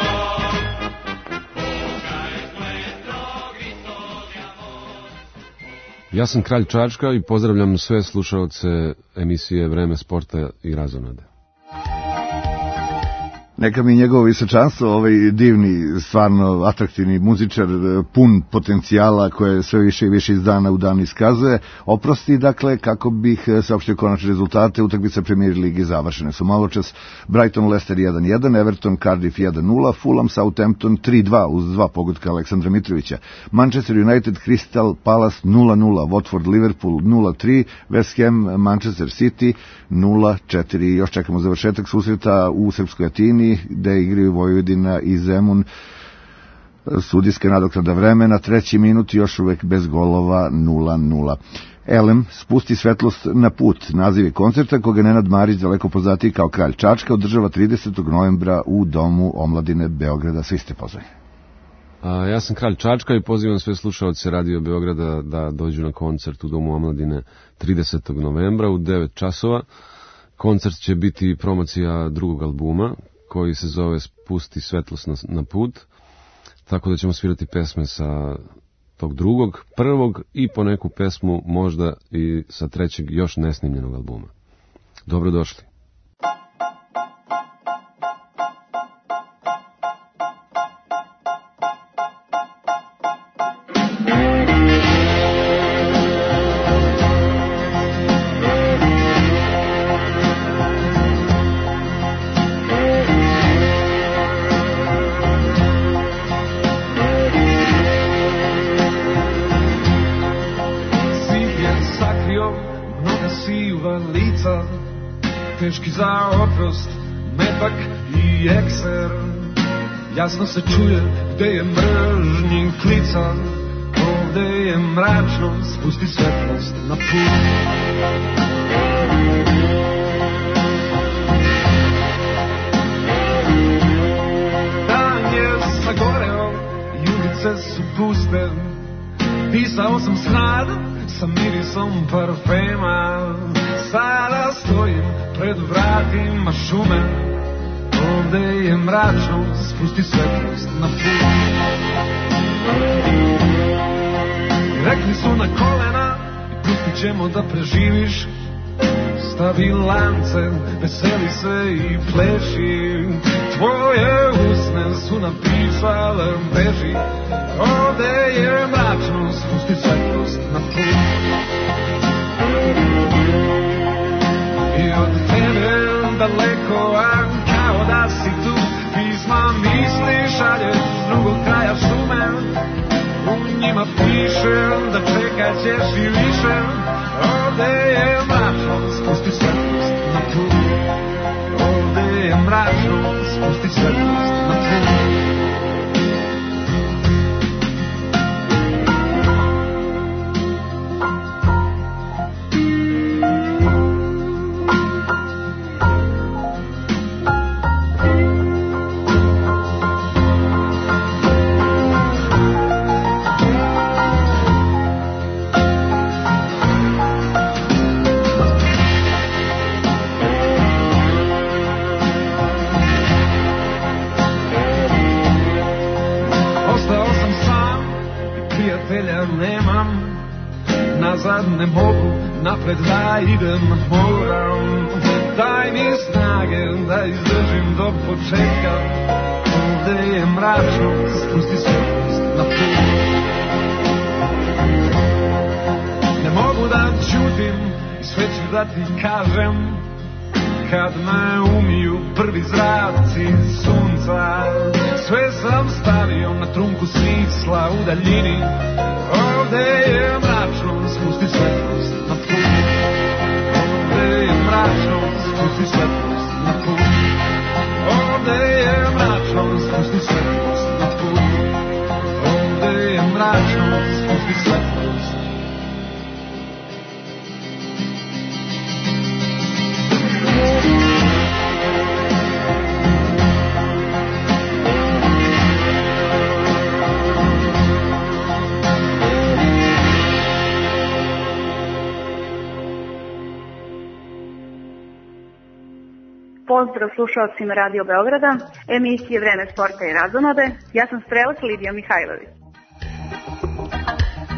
Boca es nuestro grito de amor. Ja sam Kralj Čačka i pozdravljam sve slušaoce emisije Vreme sporta i razonode. Neka mi njegovo visočanstvo, ovaj divni, stvarno atraktivni muzičar, pun potencijala koje sve više i više iz dana u dan iskazuje, oprosti, dakle, kako bih saopštio konačne rezultate, utakmice Premier Ligi završene su maločas. Brighton Leicester jedan jedan, Everton Cardiff jedan nula, Fulham Southampton tri dva uz dva pogotka Aleksandra Mitrovića, Manchester United Crystal Palace nula nula, Watford Liverpool nula tri, West Ham Manchester City nula četiri. Još čekamo završetak susreta u Srpskoj Atini, gde igraju Vojvodina i Zemun. Sudijske nadoknada vremena, treći minut, još uvek bez golova, nula nula. Elem, spusti svetlost na put. Naziv je koncerta koga Nenad Marić, daleko poznatiji kao Kralj Čačka, održava tridesetog novembra u Domu omladine Beograda. Svi ste pozvani. A, ja sam Kralj Čačka i pozivam sve slušaoce Radio Beograda da dođu na koncert u Domu omladine tridesetog novembra u devet časova. Koncert će biti promocija drugog albuma koji se zove Spusti svetlost na, na put, tako da ćemo svirati pesme sa tog drugog, prvog i po neku pesmu možda i sa trećeg još nesnimljenog albuma. Dobrodošli. Teški za oprost, metak i ekser. Jasno se čuje gde je mržnji klica. Ovde je mračno, spusti svetlost na put. Dan je sagoreo i ulice su puste. Pisao sam snad sa mirisom parfema. Sada stojim pred vratima šume. Ovde je mračno, spusti svetlost na put. Rekli su na kolena i pustit ćemo da preživiš. Stavi lance, veseli se i pleši. Tvoje usne su napisale beži. Ovde je mračno, spusti svetlost na put. I od tebe daleko, a kao da si tu. Pisma misli šalješ s drugog kraja šume. U njima piše da čekat ćeš i više. Ovde je mračno, spusti svetlost na put. Ovde je mračno, spusti svetlost na put. Ne mogu napred da idem, moram. Daj mi snage da izdržim do početka. Ovde je mračno, spusti svetlost na put. Ne mogu da ćutim i sve ću da ti kažem. Kad me umiju prvi zraci sunca, sve sam stavio na trunku smisla u daljini. Ovde je mračno, spusti svetlost na put. Ovde je mračno, spusti svetlost na put. Ovde je mračno, spusti svetlost na put. Ovde je mračno, spusti svetlost. Pozdrav slušalcima Radio Beograda, emisije Vreme sporta i razonode. Ja sam strelac Lidija Mihajlović.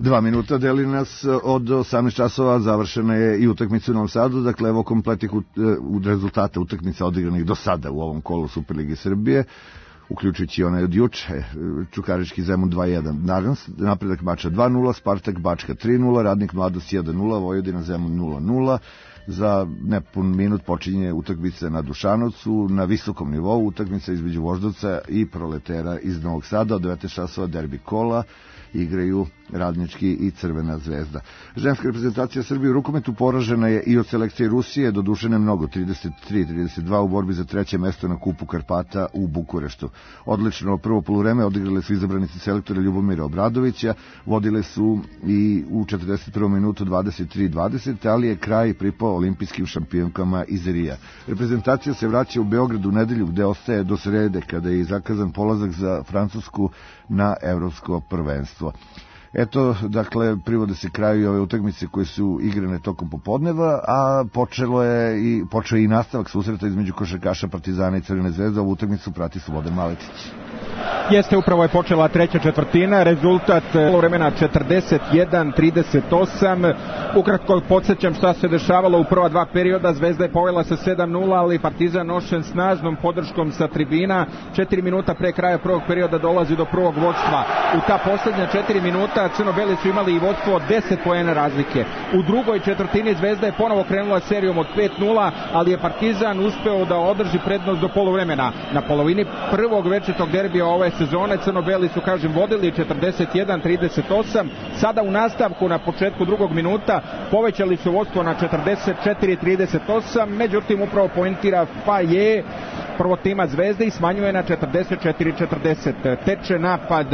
Dva minuta deli nas od osamnaest časova, završena je i utakmica u Novom Sadu, dakle evo kompletnih u, u rezultata utakmica odigranih do sada u ovom kolu Superlige Srbije, uključujući one od juče, Čukarički Zemun dva jedan, Napredak Mača dva nula, Spartak Bačka tri nula, Radnik Mladost jedan nula, Vojvodina Zemun nula nula. Za nepun minut počinje utakmica na Dušanovcu, na visokom nivou utakmica između Voždovca i Proletera iz Novog Sada, od devetnaest časova derbi kola, igraju Radnički i Crvena zvezda. Ženska reprezentacija Srbije u rukometu poražena je i od selekcije Rusije, doduše ne mnogo, trideset tri trideset dva u borbi za treće mesto na Kupu Karpata u Bukureštu. Odlično prvo poluvreme odigrale su izabranici selektora Ljubomira Obradovića, vodile su i u četrdeset prvom minutu dvadeset tri dvadeset, ali je kraj pripao olimpijskim šampionkama iz Rija. Reprezentacija se vraća u Beograd u nedelju, gde ostaje do srede, kada je zakazan polazak za Francusku na evropsko prvenstvo. Eto, dakle, privode se kraju ove utakmice koje su igrane tokom popodneva, a počelo je i, počeo je i nastavak susreta između košarkaša Partizana i Crvene zvezde. Ovu utakmicu prati Slobodan Maletić. Jeste, upravo je počela treća četvrtina, rezultat vremena četrdeset jedan trideset osam. Ukratko podsjećam šta se dešavalo u prva dva perioda. Zvezda je povela sa sedam nula, ali Partizan nošen snažnom podrškom sa tribina. Četiri minuta pre kraja prvog perioda dolazi do prvog vodstva. U ta poslednja četiri minuta crno-beli su imali i vodstvo od deset poena razlike. U drugoj četvrtini Zvezda je ponovo krenula serijom od pet nula, ali je Partizan uspeo da održi prednost do poluvremena. Na polovini prvog večetog derbija ove sezone crno-beli su, kažem, vodili četrdeset jedan trideset osam. Sada u nastavku na početku drugog minuta povećali su vodstvo na četrdeset četiri trideset osam, međutim upravo poentira Faje, prvotimac Zvezde, i smanjuje na četrdeset četiri četrdeset. Teče napad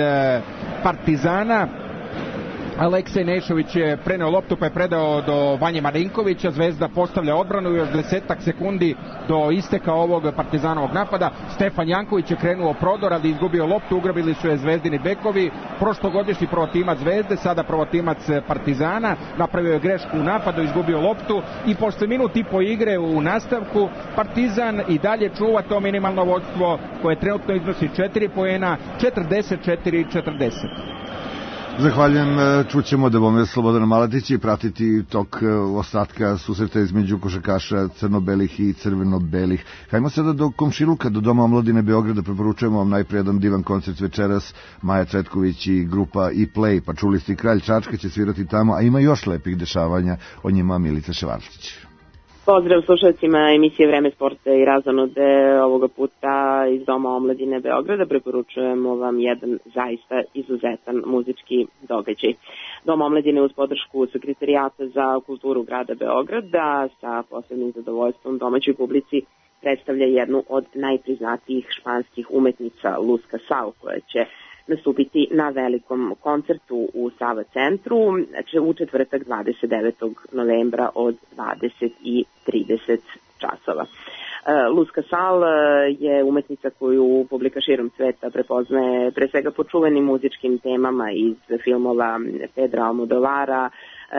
Partizana. Aleksej Nešović je preneo loptu pa je predao do Vanje Marinkovića. Zvezda postavlja odbranu i još desetak sekundi do isteka ovog Partizanovog napada. Stefan Janković je krenuo prodor, ali izgubio loptu, ugrabili su je Zvezdini bekovi. Prošlogodišnji prvotimac Zvezde, sada prvotimac Partizana, napravio je grešku u napadu, izgubio loptu i posle minut i po igre u nastavku Partizan i dalje čuva to minimalno vodstvo koje trenutno iznosi četiri poena, četrdeset četiri četrdeset. Zahvaljujem, čućemo da bome Slobodana Maletića i pratiti tok ostatka susreta između košarkaša crno-belih i crveno-belih. Hajmo sada do komšiluka, do Doma omladine Beograda. Preporučujemo vam najprije jedan divan koncert večeras, Maja Cvetković i grupa E-Play, pa čuli ste i Kralj Čačka će svirati tamo, a ima još lepih dešavanja, o njima Milica Ševarčić. Pozdrav slušalcima emisije Vreme sporta i razonode, ovoga puta iz Doma omladine Beograda. Preporučujemo vam jedan zaista izuzetan muzički događaj. Dom omladine uz podršku Sekretarijata za kulturu grada Beograda sa posebnim zadovoljstvom domaćoj publici predstavlja jednu od najpriznatijih španskih umetnica Luz Casal, koja će nastupiti na velikom koncertu u Sava centru u četvrtak dvadeset devetog novembra od dvadeset i trideset časova. Luz Casal je umetnica koju publika širom sveta prepoznaje pre svega po čuvenim muzičkim temama iz filmova Pedra Almodovara,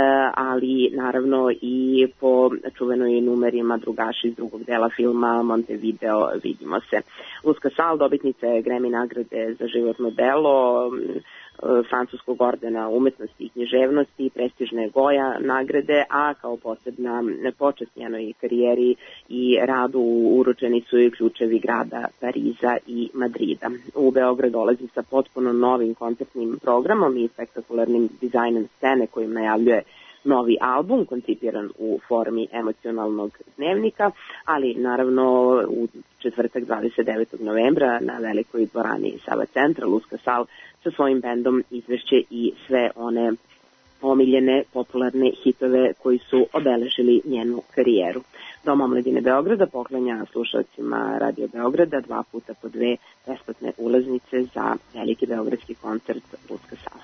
ali naravno i po čuvenoj numerima Drugaši iz drugog dela filma Montevideo Vidimo se. Luz Casal dobitnica je Grammy nagrade za životno delo, francuskog ordena umetnosti i književnosti i prestižne Goja nagrade, a kao posebna počast njenoj karijeri i radu uručeni su i ključevi grada Pariza i Madrida. U Beograd dolazi sa potpuno novim koncertnim programom i spektakularnim dizajnom scene kojim najavljuje novi album koncipiran u formi emocionalnog dnevnika, ali naravno u četvrtak dvadeset devetog novembra na velikoj dvorani Sava centra Luz Casal sa svojim bendom izvešće i sve one omiljene popularne hitove koji su obeležili njenu karijeru. Dom omladine Beograda poklanja slušalcima Radio Beograda dva puta po dve besplatne ulaznice za veliki beogradski koncert Luz Casala.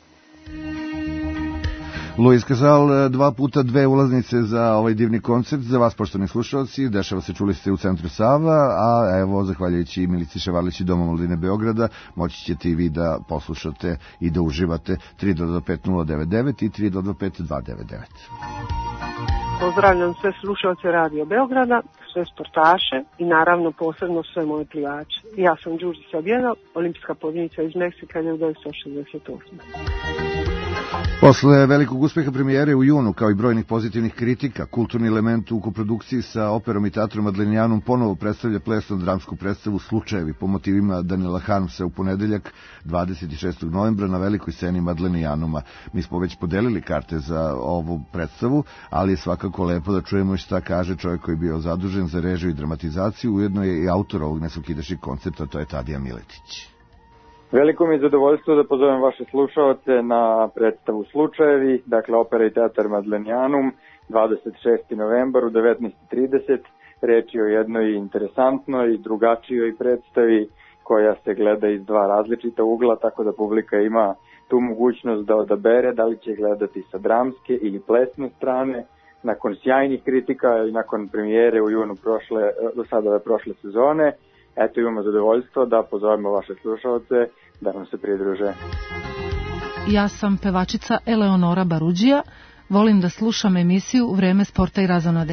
Luz Casal, dva puta dve ulaznice za ovaj divni koncert za vas, poštovani slušalci. Dešava se, čuli ste, u centru Sava, a evo, zahvaljujući Milici Ševarlić i Doma omladine Beograda, moći ćete i vi da poslušate i da uživate tri dva dva pet nula devet devet i tri dva dva pet dva devet devet. Pozdravljam sve slušalce Radio Beograda, sve sportaše i naravno posebno sve moje plivače. Ja sam Đurđica Bjela, olimpijska pobjednica iz Meksika hiljadu devetsto šezdeset osme. Posle velikog uspeha premijere u junu, kao i brojnih pozitivnih kritika, kulturni element u koprodukciji sa operom i teatrom Madlenijanum ponovo predstavlja plesno-dramsku predstavu Slučajevi po motivima Daniela Harmsa u ponedeljak dvadeset šestog novembra na velikoj sceni Madlenijanuma. Mi smo već podelili karte za ovu predstavu, ali je svakako lepo da čujemo šta kaže čovjek koji je bio zadužen za režiju i dramatizaciju, ujedno je i autor ovog nesvakidašnjeg koncepta, to je Tadija Miletić. Veliko mi je zadovoljstvo da pozovem vaše slušaoce na predstavu Slučajevi, dakle opera i teatar Madlenijanum, dvadeset šesti novembar u devetnaest trideset. Reč je o jednoj interesantnoj i drugačijoj predstavi koja se gleda iz dva različita ugla, tako da publika ima tu mogućnost da odabere da li će gledati sa dramske ili plesne strane. Nakon sjajnih kritika i nakon premijere u junu prošle, do sada ove prošle sezone, eto imamo zadovoljstvo da pozovemo vaše slušalce da nam se pridruže. Ja sam pevačica Eleonora Baruđija, volim da slušam emisiju Vreme sporta i razonode.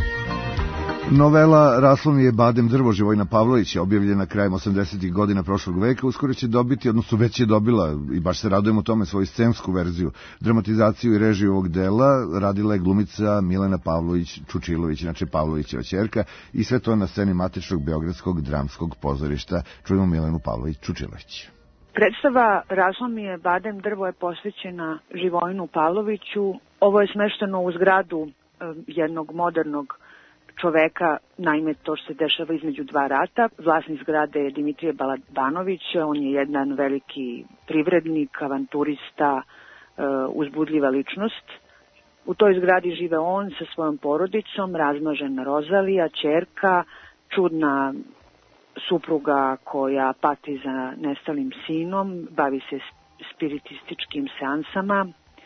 Novela Raslo mi je badem drvo Živojina Pavlovića, objavljena krajem osamdesetih godina prošlog veka, uskoro će dobiti, odnosno već je dobila, i baš se radujemo tome, svoju scensku verziju. Dramatizaciju i režiju ovog dela radila je glumica Milena Pavlović-Čučilović, znači Pavlovićeva ćerka, i sve to na sceni matičnog Beogradskog dramskog pozorišta. Čujemo Milenu Pavlović-Čučilović. Predstava Raslo mi je badem drvo je posvećena Živojinu Pavloviću. Ovo je smešteno u zgradu jednog modernog čoveka, naime to što se dešava između dva rata. Vlasnik zgrade je Dimitrije Balabanović, on je jedan veliki privrednik, avanturista, uzbudljiva ličnost. U toj zgradi žive on sa svojom porodicom, razmažena Rozalija, ćerka, čudna supruga koja pati za nestalim sinom, bavi se spiritističkim seansama,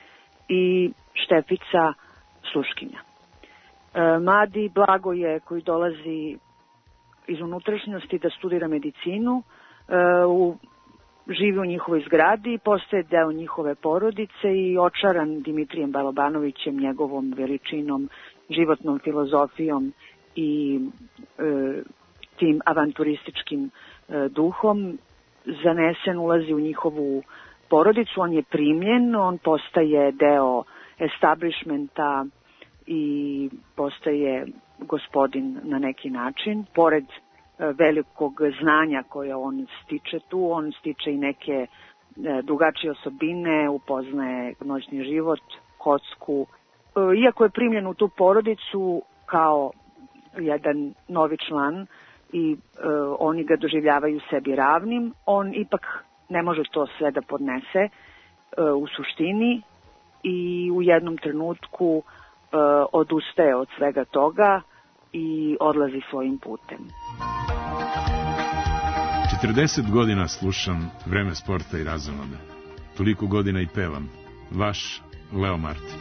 i Štefica, sluškinja. Mladi Blagoje koji dolazi iz unutrašnjosti da studira medicinu, u, živi u njihovoj zgradi, postaje deo njihove porodice i očaran Dimitrijem Balabanovićem, njegovom veličinom, životnom filozofijom i e, tim avanturističkim e, duhom, zanesen ulazi u njihovu porodicu, on je primljen, on postaje deo establishmenta i postaje gospodin na neki način. Pored velikog znanja koje on stiče tu, on stiče i neke drugačije osobine, upoznaje noćni život, kocku. Iako je primljen u tu porodicu kao jedan novi član i oni ga doživljavaju sebi ravnim, on ipak ne može to sve da podnese u suštini i u jednom trenutku Uh, odustaje od svega toga i odlazi svojim putem. četrdeset godina slušam Vreme sporta i razonode. Toliko godina i pevam. Vaš Leo Martin.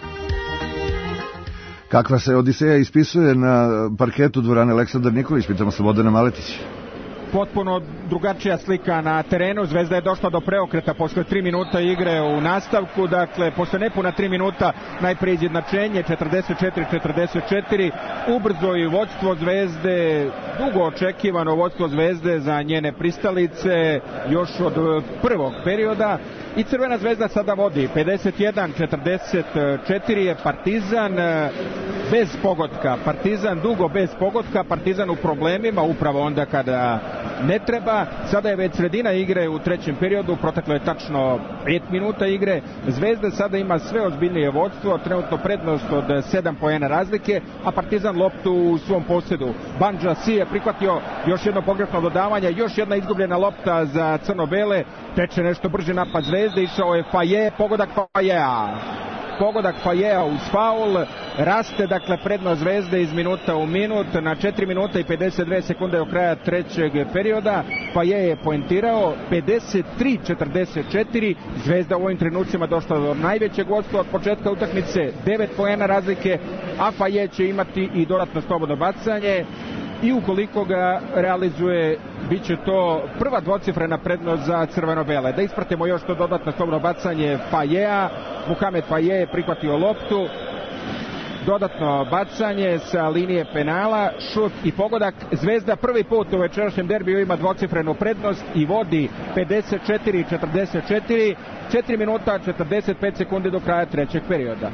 Kakva se Odiseja ispisuje na parketu dvorane Aleksandar Nikolić, pitamo Slobodana Maletić. Potpuno drugačija slika na terenu. Zvezda je došla do preokreta posle tri minuta igre u nastavku, dakle posle nepuna tri minuta najprije izjednačenje četrdeset četiri četrdeset četiri, ubrzo i vođstvo Zvezde, dugo očekivano vođstvo Zvezde za njene pristalice još od prvog perioda, i Crvena zvezda sada vodi pedeset jedan četrdeset četiri. Je Partizan bez pogotka, Partizan dugo bez pogotka, Partizan u problemima upravo onda kada ne treba. Sada je već sredina igre u trećem periodu, proteklo je tačno pet minuta igre. Zvezda sada ima sve ozbiljnije vođstvo, trenutno prednost od sedam poena razlike, a Partizan loptu u svom posjedu. Bandža Si je prihvatio još jedno pogrešno dodavanje, još jedna izgubljena lopta za crno-bele, teče nešto brže napad Zvezde, išao je Faje, pogodak Fajea. Pogodak Fajea uz faul, raste dakle prednost Zvezde iz minuta u minut na četiri minuta i pedeset dve sekunde do kraja trećeg perioda. Faje je poentirao pedeset tri četrdeset četiri. Zvezda u ovim trenucima došla do najvećeg vodstva od početka utakmice, devet poena razlike, a Faje će imati i dodatno slobodno bacanje i ukoliko ga realizuje bit će to prva dvocifrena prednost za crveno-bele. Da ispratimo još to dodatno slobodno bacanje Fajea. Muhamed Faje je prihvatio loptu dodatno bacanje sa linije penala, šut i pogodak. Zvezda prvi put u večerašnjem derbiju ima dvocifrenu prednost i vodi pedeset četiri četrdeset četiri, četiri minuta četrdeset pet sekundi do kraja trećeg perioda.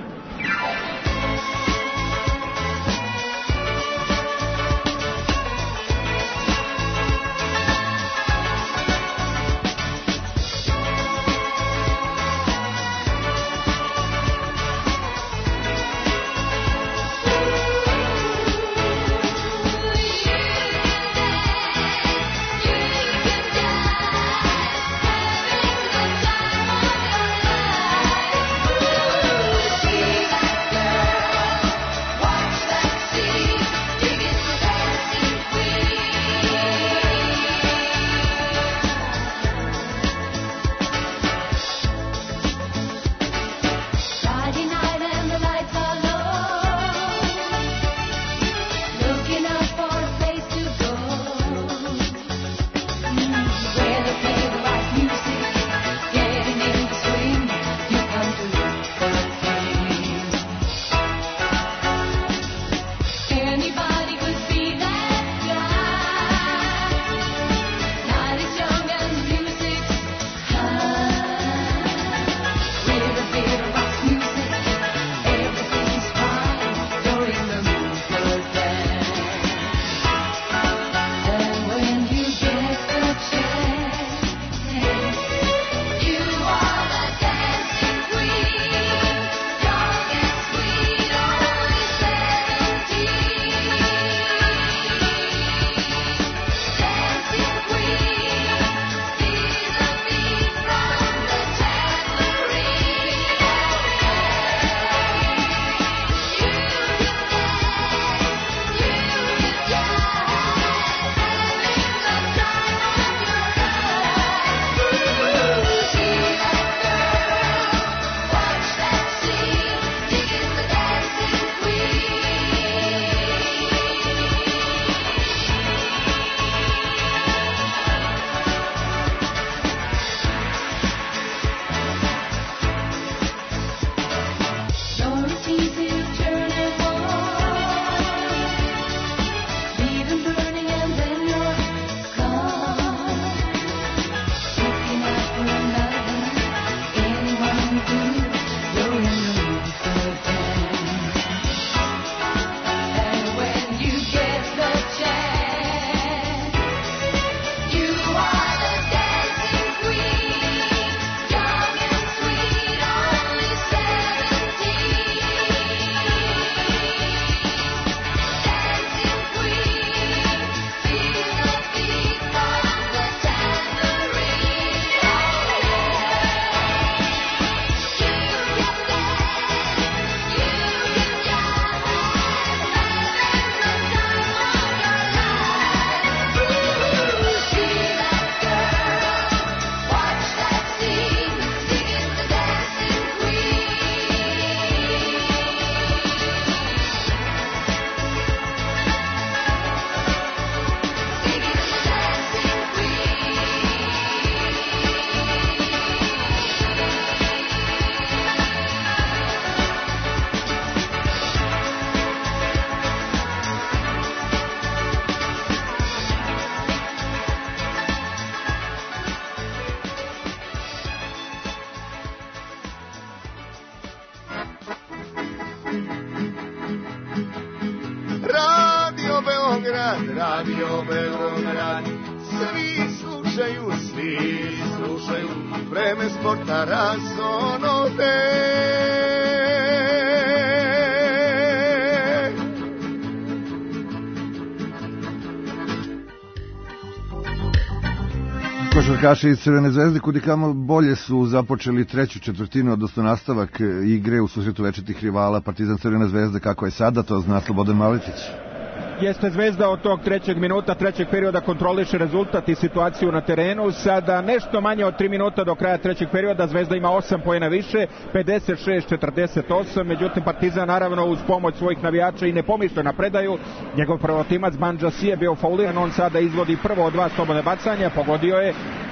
Radio Beograd, svi slušaju, svi slušaju, vreme sporta razonode. Košarkaši iz Crvene zvezde kudikamo bolje su započeli treću četvrtinu, odnosno nastavak igre u susretu večitih rivala Partizan Crvena zvezda. Kako je sada, to zna Slobodan Maletić. Jeste Zvezda od tog trećeg minuta, trećeg perioda kontroliše rezultat i situaciju na terenu. Sada nešto manje od tri minuta do kraja trećeg perioda, Zvezda ima osam poena više, pedeset šest četrdeset osam, međutim Partizan naravno uz pomoć svojih navijača i ne pomišlja na predaju. Njegov prvotimac Bandžasi je bio fauliran, on sada izvodi prvo od dva slobodne bacanja, pogodio je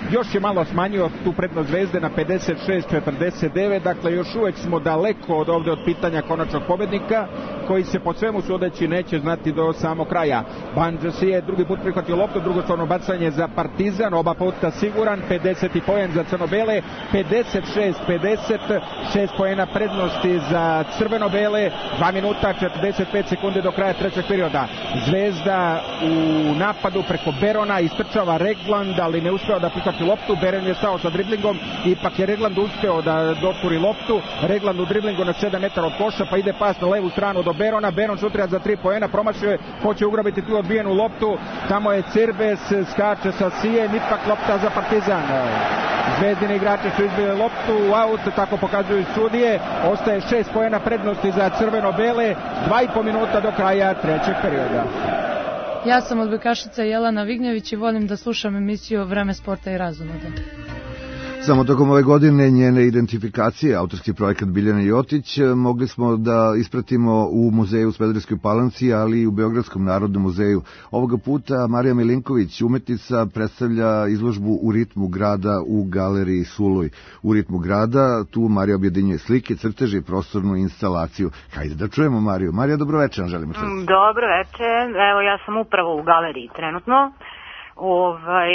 još je malo smanjio tu prednost Zvezde na pedeset šest četrdeset devet, dakle još uvek smo daleko od ovde od pitanja konačnog pobednika, koji se po svemu sudeći neće znati do samog kraja. Bandžasi je drugi put prihvatio loptu, drugostvorno bacanje za Partizan, oba puta siguran, pedeseti poen za crno-bele, pedeset šest pedeset, šest poena prednosti za crveno-bele, dva minuta četrdeset pet sekunde do kraja trećeg perioda. Zvezda u napadu preko Berona istrčava Regland, ali ne uspeo da prihvati loptu. Beron je stao sa driblingom, ipak je Regland uspeo da doturi loptu. Regland u driblingu na sedam metara od koša, pa ide pas na levu stranu do Berona. Beron šutira za tri poena, promašio je, hoće ugrabiti tu odbijenu loptu. Tamo je Cirbes, skače sa Sijem, ipak lopta za Partizan. Zvezdini igrači su izbili loptu u aut, tako pokazuju sudije. Ostaje šest poena prednosti za crveno-bele, dva i po minuta do kraja trećeg perioda. Ja sam odbojkašica Jelena Vignjević i volim da slušam emisiju Vreme sporta i razonode. Samo tokom ove godine njene identifikacije, autorski projekat Biljane Jotić, mogli smo da ispratimo u muzeju u Smederevskoj Palanci, ali i u Beogradskom narodnom muzeju. Ovoga puta Marija Milinković, umetnica, predstavlja izložbu U ritmu grada u galeriji Suloj. U ritmu grada, tu Marija objedinjuje slike, crteže i prostornu instalaciju. Hajde da čujemo Mariju. Marija, dobro večer, želimo čuti. Dobro večer, evo ja sam upravo u galeriji trenutno. Ovaj...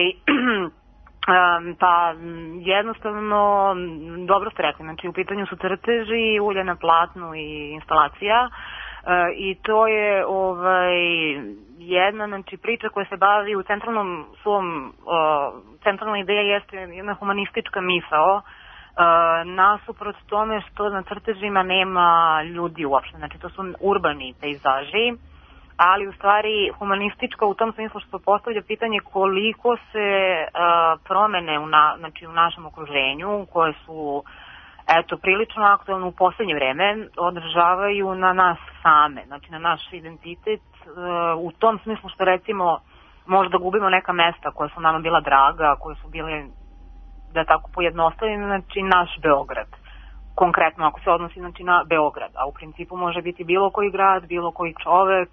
Um, pa jednostavno dobro ste rekli, znači u pitanju su crteži, ulje na platnu i instalacija uh, i to je ovaj, jedna znači, priča koja se bavi u centralnom svom, uh, centralna ideja jeste jedna humanistička misao uh, nasuprot tome što na crtežima nema ljudi uopšte, znači to su urbani pejzaži, ali u stvari humanistička u tom smislu što postavlja pitanje koliko se uh, promene u, na, znači, u našem okruženju, koje su eto, prilično aktualne u poslednje vreme, održavaju na nas same, znači na naš identitet, uh, u tom smislu što recimo možda gubimo neka mesta koja su nama bila draga, koje su bile, da tako pojednostavljene, znači naš Beograd. Konkretno ako se odnosi znači, na Beograd, a u principu može biti bilo koji grad, bilo koji čovek,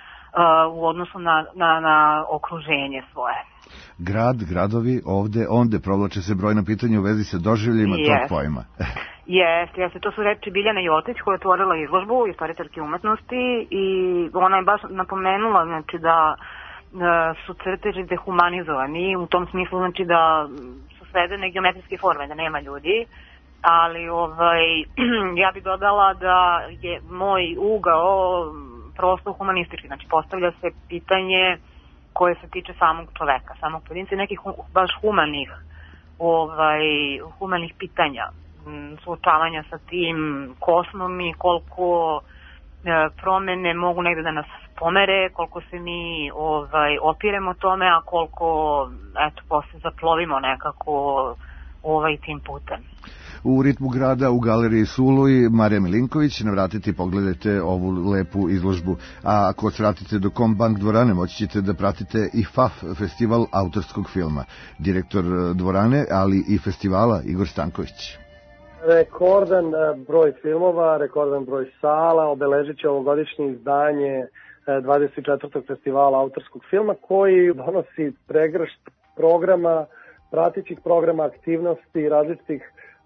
Uh, u odnosu na, na, na okruženje svoje. Grad, gradovi, ovde, onde provlače se brojna pitanja u vezi sa doživljima yes. tog pojma. Jeste, jeste. To su reči Biljane Jotić koja je otvorila izložbu istoričarske umetnosti i ona je baš napomenula znači, da uh, su crteži dehumanizovani u tom smislu znači, da su svedene geometrijske forme, da nema ljudi. Ali ovaj, ja bih dodala da je moj ugao prosto humanistički, znači postavlja se pitanje koje se tiče samog čoveka, samog pojedinca i nekih baš humanih, ovaj, humanih pitanja, suočavanja sa tim kosmom i koliko e, promene mogu negde da nas pomere, koliko se mi ovaj, opiremo tome, a koliko eto, posle zaplovimo nekako ovaj, tim putem. U ritmu grada u galeriji Suloj, Marija Milinković, navratite i pogledajte ovu lepu izložbu. A ako se vratite do Kombank dvorane, moći ćete da pratite i F A F, festival autorskog filma. Direktor dvorane, ali i festivala, Igor Stanković. Rekordan broj filmova, rekordan broj sala, obeležit će ovogodišnje izdanje dvadeset četvrtog festivala autorskog filma, koji donosi pregršt programa, pratećih programa, aktivnosti, različitih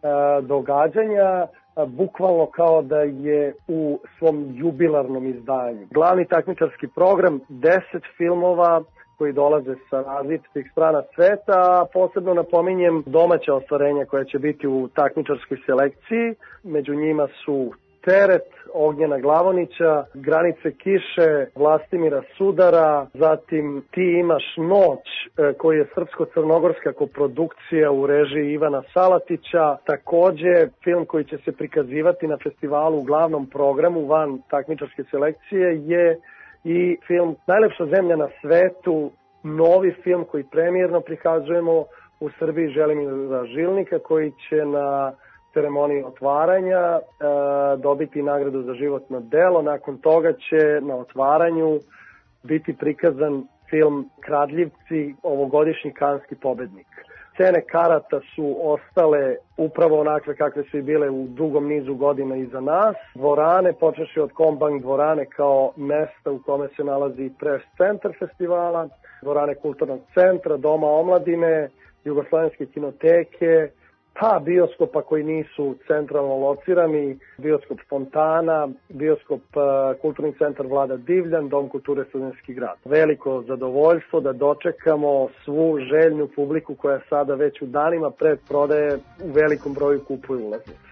događanja, bukvalno kao da je u svom jubilarnom izdanju. Glavni takmičarski program, deset filmova koji dolaze sa različitih strana sveta, a posebno napominjem domaća ostvarenja koja će biti u takmičarskoj selekciji. Među njima su Teret Ognjena Glavonića, Granice kiše Vlastimira Sudara, zatim Ti imaš noć koji je srpsko-crnogorska koprodukcija u režiji Ivana Salatića, takođe film koji će se prikazivati na festivalu u glavnom programu van takmičarske selekcije je i film Najlepša zemlja na svetu, novi film koji premijerno prikazujemo u Srbiji, Želimira Žilnika, koji će na ceremoniji otvaranja e, dobiti nagradu za životno delo. Nakon toga će na otvaranju biti prikazan film Kradljivci, ovogodišnji kanski pobednik. Cene karata su ostale upravo onakve kakve su i bile u dugom nizu godina iza nas. Dvorane, počeši od Kombank dvorane kao mesta u kome se nalazi press centar festivala, dvorane kulturnog centra, Doma omladine, Jugoslovenske kinoteke, pa bioskopa koji nisu centralno locirani, bioskop Fontana, bioskop uh, Kulturni centar Vlada Divljan, Dom kulture Studentski grad. Veliko zadovoljstvo da dočekamo svu željnu publiku koja sada već u danima pred prodaje u velikom broju kupuju ulaznice.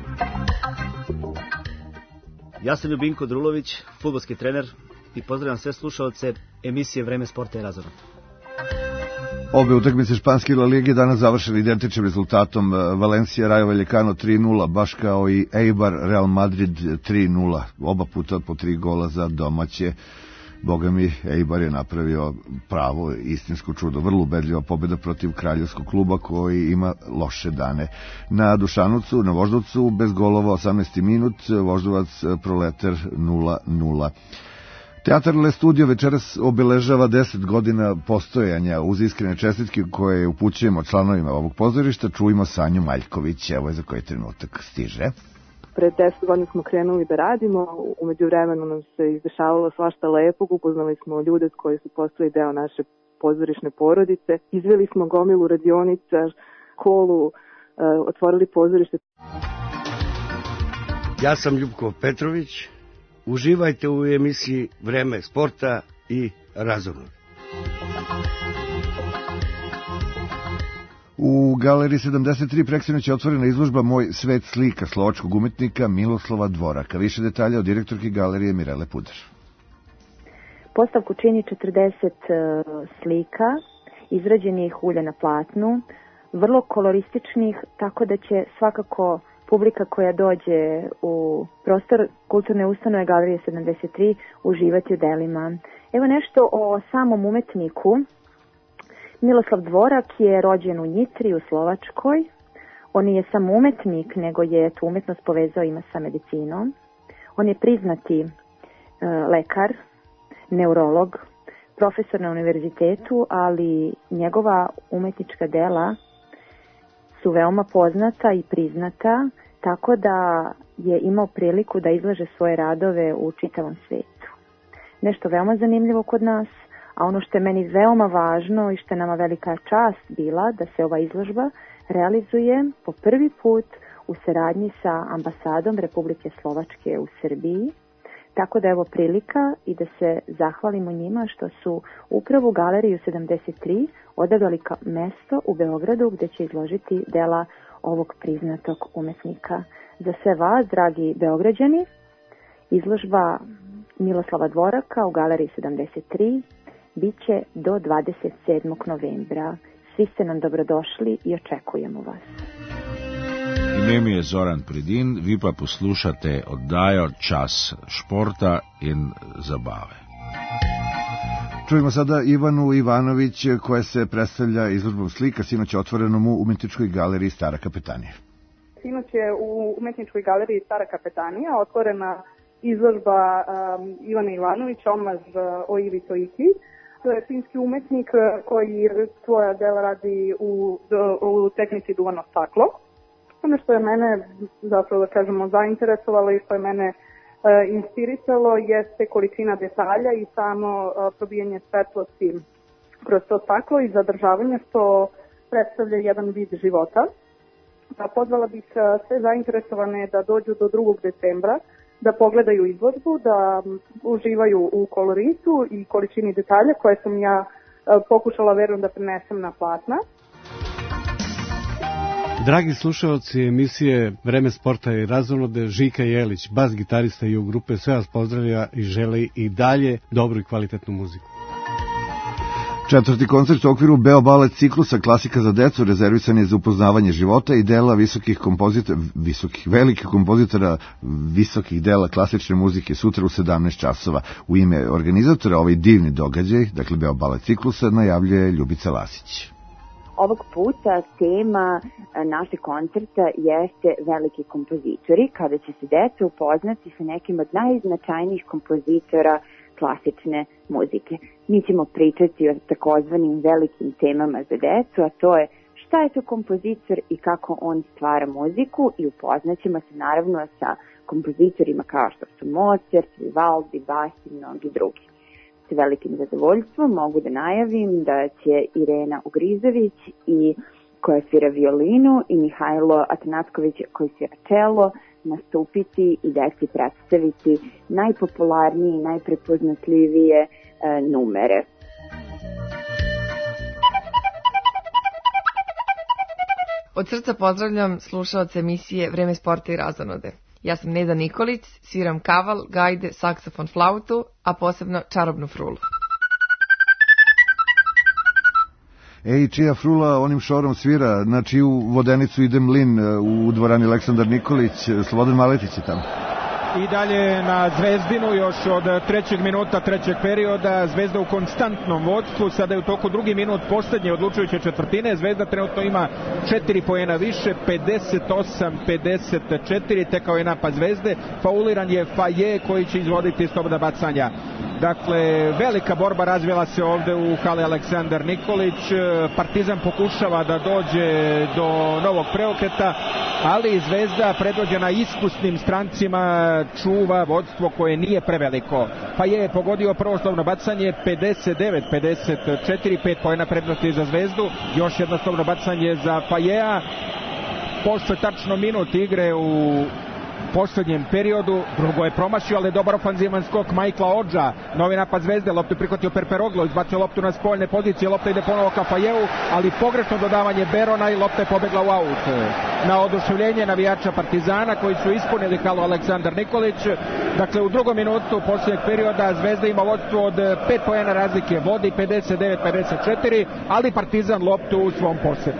Ja sam Ljubinko Drulović, fudbalski trener i pozdravljam sve slušaoce emisije Vreme sporta i razonode. Obe utakmice španske La Lige danas završili identičnim rezultatom. Valencia Rayo Vallecano tri nula, baš kao i Eibar Real Madrid tri nula. Oba puta po tri gola za domaće. Boga mi, Eibar je napravio pravo istinsko čudo. Vrlo ubedljiva pobjeda protiv kraljevskog kluba koji ima loše dane. Na Dušanovcu, na Voždovcu, bez golova osamnaesti minut, Voždovac Proletar nula nula. Teatar Le Studio večeras obeležava deset godina postojanja. Uz iskrene čestitke koje upućujemo članovima ovog pozorišta, čujemo Sanju Maljković. Evo je za koji trenutak stiže. Pred deset godina smo krenuli da radimo, umeđu vremenu nam se izdešavalo svašta lepog, upoznali smo ljude koji su postali deo naše pozorišne porodice, izveli smo gomilu radionica, školu, otvorili pozorište. Ja sam Ljubko Petrović. Uživajte u emisiji Vreme sporta i razonode. U Galeriji sedamdeset tri preksinoć je otvorena izložba Moj svet slika slovačkog umetnika Miloslava Dvoraka. Više detalja od direktorke galerije Mirele Pudar. Postavku čini četrdeset slika, izrađenih ulja na platnu, vrlo kolorističnih, tako da će svakako publika koja dođe u prostor kulturne ustanove Galerije sedamdeset tri uživati u delima. Evo nešto o samom umetniku. Miloslav Dvorak je rođen u Njitri u Slovačkoj. On nije sam umetnik, nego je tu umetnost povezao ima sa medicinom. On je priznati e, lekar, neurolog, profesor na univerzitetu, ali njegova umetnička dela su veoma poznata i priznata, tako da je imao priliku da izlaže svoje radove u čitavom svetu. Nešto veoma zanimljivo kod nas, a ono što je meni veoma važno i što je nama velika čast bila da se ova izložba realizuje po prvi put u saradnji sa ambasadom Republike Slovačke u Srbiji. Tako da je ovo prilika i da se zahvalimo njima što su upravo u Galeriju sedamdeset tri odabrali mesto u Beogradu gde će izložiti dela ovog priznatog umetnika. Za sve vas, dragi Beograđani, izložba Miloslava Dvoraka u Galeriji sedamdeset tri bit će do dvadeset sedmog novembra. Svi ste nam dobrodošli i očekujemo vas. Ime mi je Zoran Predin, vi pa poslušate oddajo Čas športa in zabave. Čujemo sada Ivanu Ivanović koja se predstavlja izložbom slika sinoć otvorenom u umetničkoj galeriji Stara Kapetanija. Sinoć je u umetničkoj galeriji Stara Kapetanija otvorena izložba um, Ivana Ivanovića, omaz uh, o Ivi Toiki. To je finski umetnik koji svoja dela radi u, u tehnici duvano staklo. Ono što je mene, zapravo da kažemo, zainteresovalo i što je mene e, inspirisalo jeste količina detalja i samo e, probijanje svetlosti kroz to staklo i zadržavanje što predstavlja jedan vid života. A pozvala bih sve zainteresovane da dođu do drugog decembra, da pogledaju izložbu, da uživaju u koloritu i količini detalja koje sam ja e, pokušala verujem da prenesem na platna. Dragi slušalci emisije Vreme sporta i razonode, Žika Jelić, bas gitarista i u grupe, sve vas pozdravlja i želi i dalje dobru i kvalitetnu muziku. Četvrti koncert u okviru Beo balet ciklusa Klasika za decu rezervisan je za upoznavanje života i dela visokih kompozitora, visokih, velikih kompozitora visokih dela klasične muzike sutra u sedamnaest časova. U ime organizatora ovaj divni događaj, dakle Beo balet ciklusa, najavljuje Ljubica Lasić. Ovog puta tema našeg koncerta jeste veliki kompozitori, kada će se deca upoznati sa nekim od najznačajnijih kompozitora klasične muzike. Mi ćemo pričati o takozvanim velikim temama za decu, a to je šta je to kompozitor i kako on stvara muziku, i upoznaćemo se naravno sa kompozitorima kao što su Mozart, Vivaldi, Bach i mnogi drugi. s velikim zadovoljstvom mogu da najavim da će Irena Ugrizović i koja svira violinu i Mihajlo Atanacković koji svira čelo nastupiti i deci predstaviti najpopularnije i najprepoznatljivije e, numere. Od srca pozdravljam slušaoce emisije Vreme sporta i razonode. Ja sam Neda Nikolić, sviram kaval, gajde, saksofon, flautu, a posebno čarobnu frulu. Ej, čija frula onim šorom svira, na čiju vodenicu ide mlin u dvorani Aleksandar Nikolić, Slobodan Maletić je tamo. I dalje na Zvezdinu, još od trećeg minuta trećeg perioda, Zvezda u konstantnom vodstvu, sada je u toku drugi minut poslednje odlučujuće četvrtine, Zvezda trenutno ima četiri poena više, pedeset osam pedeset četiri, tekao je napad Zvezde, fauliran je Faje koji će izvoditi slobodna bacanja. Dakle, velika borba razvila se ovde u hali Aleksandar Nikolić, Partizan pokušava da dođe do novog preokreta, ali Zvezda predvođena iskusnim strancima čuva vodstvo koje nije preveliko. Pa je pogodio prvo slobodno bacanje, pedeset devet pedeset četiri, pet poena prednosti za Zvezdu, još jedno slobodno bacanje za Fajea. Posle tačno minut igre u poslednjem periodu, drugo je promašio, ali dobar ofanzivan skok Majkla Odža, novi napad Zvezde, loptu prihvatio Perperoglo, izbacio loptu na spoljne pozicije, lopta ide ponovo ka Fajevu, ali pogrešno dodavanje Berona i lopta je pobegla u aut. Na oduševljenje navijača Partizana koji su ispunili halu Aleksandar Nikolić. Dakle, u drugom minutu poslednjeg perioda Zvezda ima vodstvo od pet poena razlike, vodi pedeset devet pedeset četiri, ali Partizan loptu u svom posedu.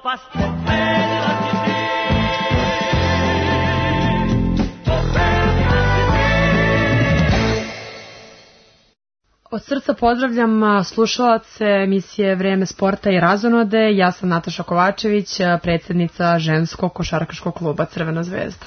copas por federal. Od srca pozdravljam slušalace emisije Vreme sporta i razonode. Ja sam Nataša Kovačević, predsjednica ženskog košarkaškog kluba Crvena zvezda.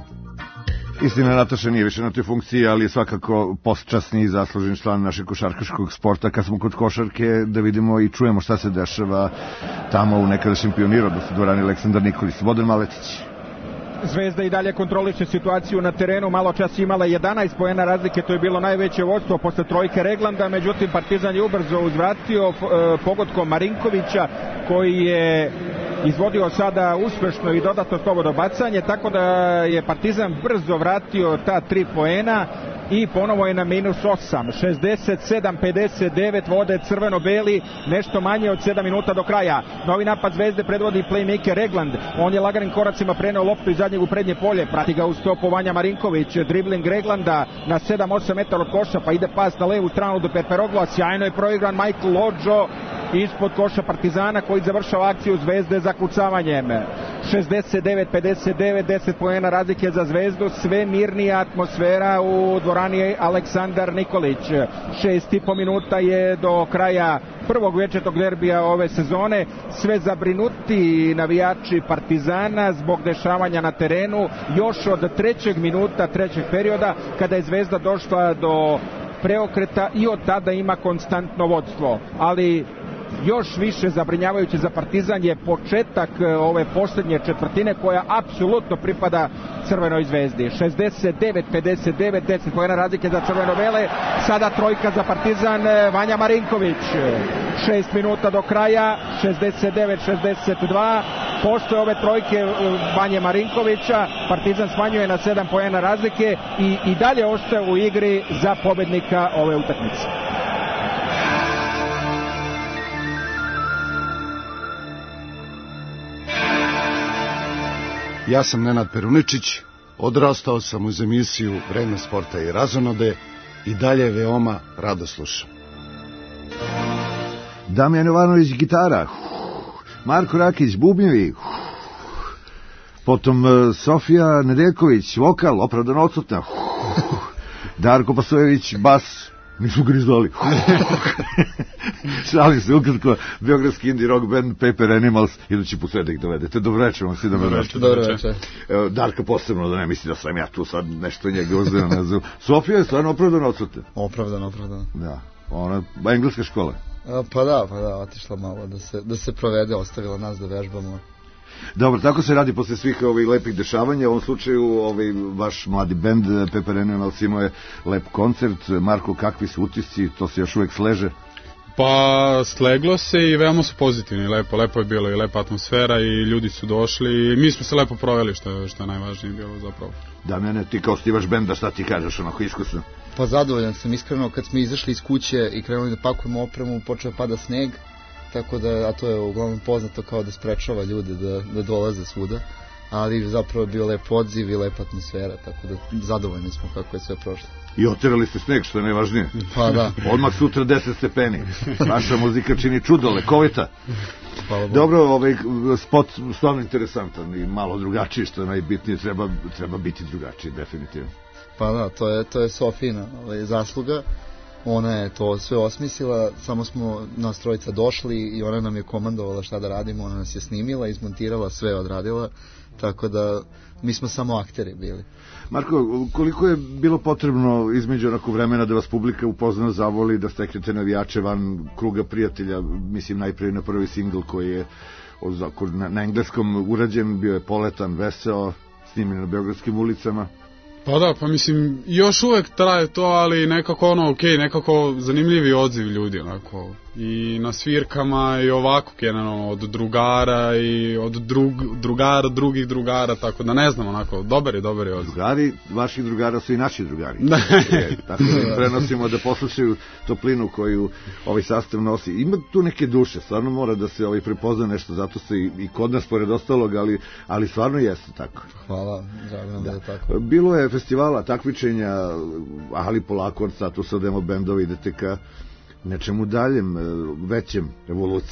Istina, Nataša nije više na toj funkciji, ali je svakako postčasni i zaslužen član našeg košarkaškog sporta. Kad smo kod košarke, da vidimo i čujemo šta se dešava tamo u nekadašnjem Pioniru, odnosno dvorani Aleksandar Nikolić. Slobodan Maletić. Zvezda i dalje kontroliše situaciju na terenu, malo čas imala jedanaest poena razlike, to je bilo najveće vodstvo posle trojke Reglanda, međutim Partizan je ubrzo uzvratio e, pogodkom Marinkovića koji je izvodio sada uspešno i dodatno slobodno bacanje, tako da je Partizan brzo vratio ta tri poena i ponovo je na minus osam. šezdeset sedam pedeset devet vode crveno-beli, nešto manje od sedam minuta do kraja. Novi napad Zvezde predvodi playmaker Regland, on je laganim koracima preneo loptu iz zadnjeg u prednje polje, prati ga u stopu Vanja Marinković, dribling Reglanda na sedam osam metara od koša, pa ide pas na levu stranu do Peperogla, sjajno je proigran Michael Lođo ispod koša Partizana koji završava akciju Zvezde zakucavanjem. šezdeset devet pedeset devet, deset poena razlike za Zvezdu, sve mirnija atmosfera u dvorani Aleksandar Nikolić. Šest i po minuta je do kraja prvog večetog derbija ove sezone, sve zabrinuti navijači Partizana zbog dešavanja na terenu još od trećeg minuta trećeg perioda kada je Zvezda došla do preokreta i od tada ima konstantno vodstvo, ali još više zabrinjavajuće za Partizan je početak ove posljednje četvrtine koja apsolutno pripada Crvenoj zvezdi. šezdeset devet pedeset devet, deset poena razlike za crveno-bele, sada trojka za Partizan, Vanja Marinković. šest minuta do kraja, šezdeset devet šezdeset dva, posle ove trojke Vanje Marinkovića Partizan smanjuje na sedam poena razlike i, i dalje ostaje u igri za pobednika ove utakmice. Ja sam Nenad Peruničić, odrastao sam uz emisiju Vreme sporta i razonode i dalje veoma rado slušam. Damjan Jovanović gitara, Marko Rakić bubnjevi, potom Sofija Nedeljković vokal, opravdano odsutna, Darko Pasojević bas, nisu grizali. Šalim se, ukratko, beogradski indie rock band Paper Animals, idući put sve da ih dovedete. Dobro večer vam svi, dobro večer. Dobro večer. Darka posebno, da ne misli da sam ja tu sad nešto njega uzeo na zoom. Sofija je stvarno opravdano odsutna. Opravdano, opravdano. Da, ona, engleska škola. A, pa da, pa da, otišla malo da se, da se provede, ostavila nas da vežbamo. Dobro, tako se radi posle svih ovih lepih dešavanja. U ovom slučaju ovaj vaš mladi bend Paper Animals imao je lep koncert. Marko, kakvi su utisci? To se još uvek sleže? Pa sleglo se i veoma su pozitivni, lepo, lepo je bilo i lepa atmosfera i ljudi su došli i mi smo se lepo proveli, što je, što je najvažnije bilo zapravo. Damjane, ti kao stivaš benda, šta ti kažeš onako iskusno? Pa zadovoljan sam iskreno, kad smo izašli iz kuće i krenuli da pakujemo opremu, počeo pada sneg, tako da, a to je uglavnom poznato kao da sprečava ljude da, da dolaze svuda, ali zapravo je bio lep odziv i lepa atmosfera, tako da zadovoljni smo kako je sve prošlo. I oterali ste sneg, što je najvažnije. Pa da. Odmah sutra deset stepeni. Vaša muzika čini čudo, lekovita. Dobro, ovaj spot stvarno interesantan i malo drugačiji, što je najbitnije, treba, treba biti drugačiji, definitivno. Pa da, to je, to je Sofina ovaj, zasluga. Ona je to sve osmislila, samo smo nas trojica došli i ona nam je komandovala šta da radimo, ona nas je snimila, izmontirala, sve odradila, tako da mi smo samo akteri bili. Marko, koliko je bilo potrebno između onako vremena da vas publika upozna, zavoli, da steknete navijače van kruga prijatelja, mislim najprije na prvi singl koji je na, na engleskom urađen, bio je poletan, veseo, snimljen na beogradskim ulicama? Pa da, pa mislim, još uvek traje to, ali nekako ono, okej, okay, nekako zanimljivi odziv ljudi, onako, i na svirkama i ovako, generalno, od drugara i od drug, drugara, drugih drugara, tako da ne znam, onako, dobar je, dobar je odziv. Drugari, vaših drugara su i naši drugari. je, tako da prenosimo da poslušaju toplinu koju ovaj sastav nosi. Ima tu neke duše, stvarno mora da se ovaj prepozna nešto, zato se i, i kod nas pored ostalog, ali, ali stvarno jeste tako. Hvala, drago nam da je tako. Bilo je festivala, takmičenja, ali polako od statusa demo bendova idete ka nečemu daljem, većem, evolucija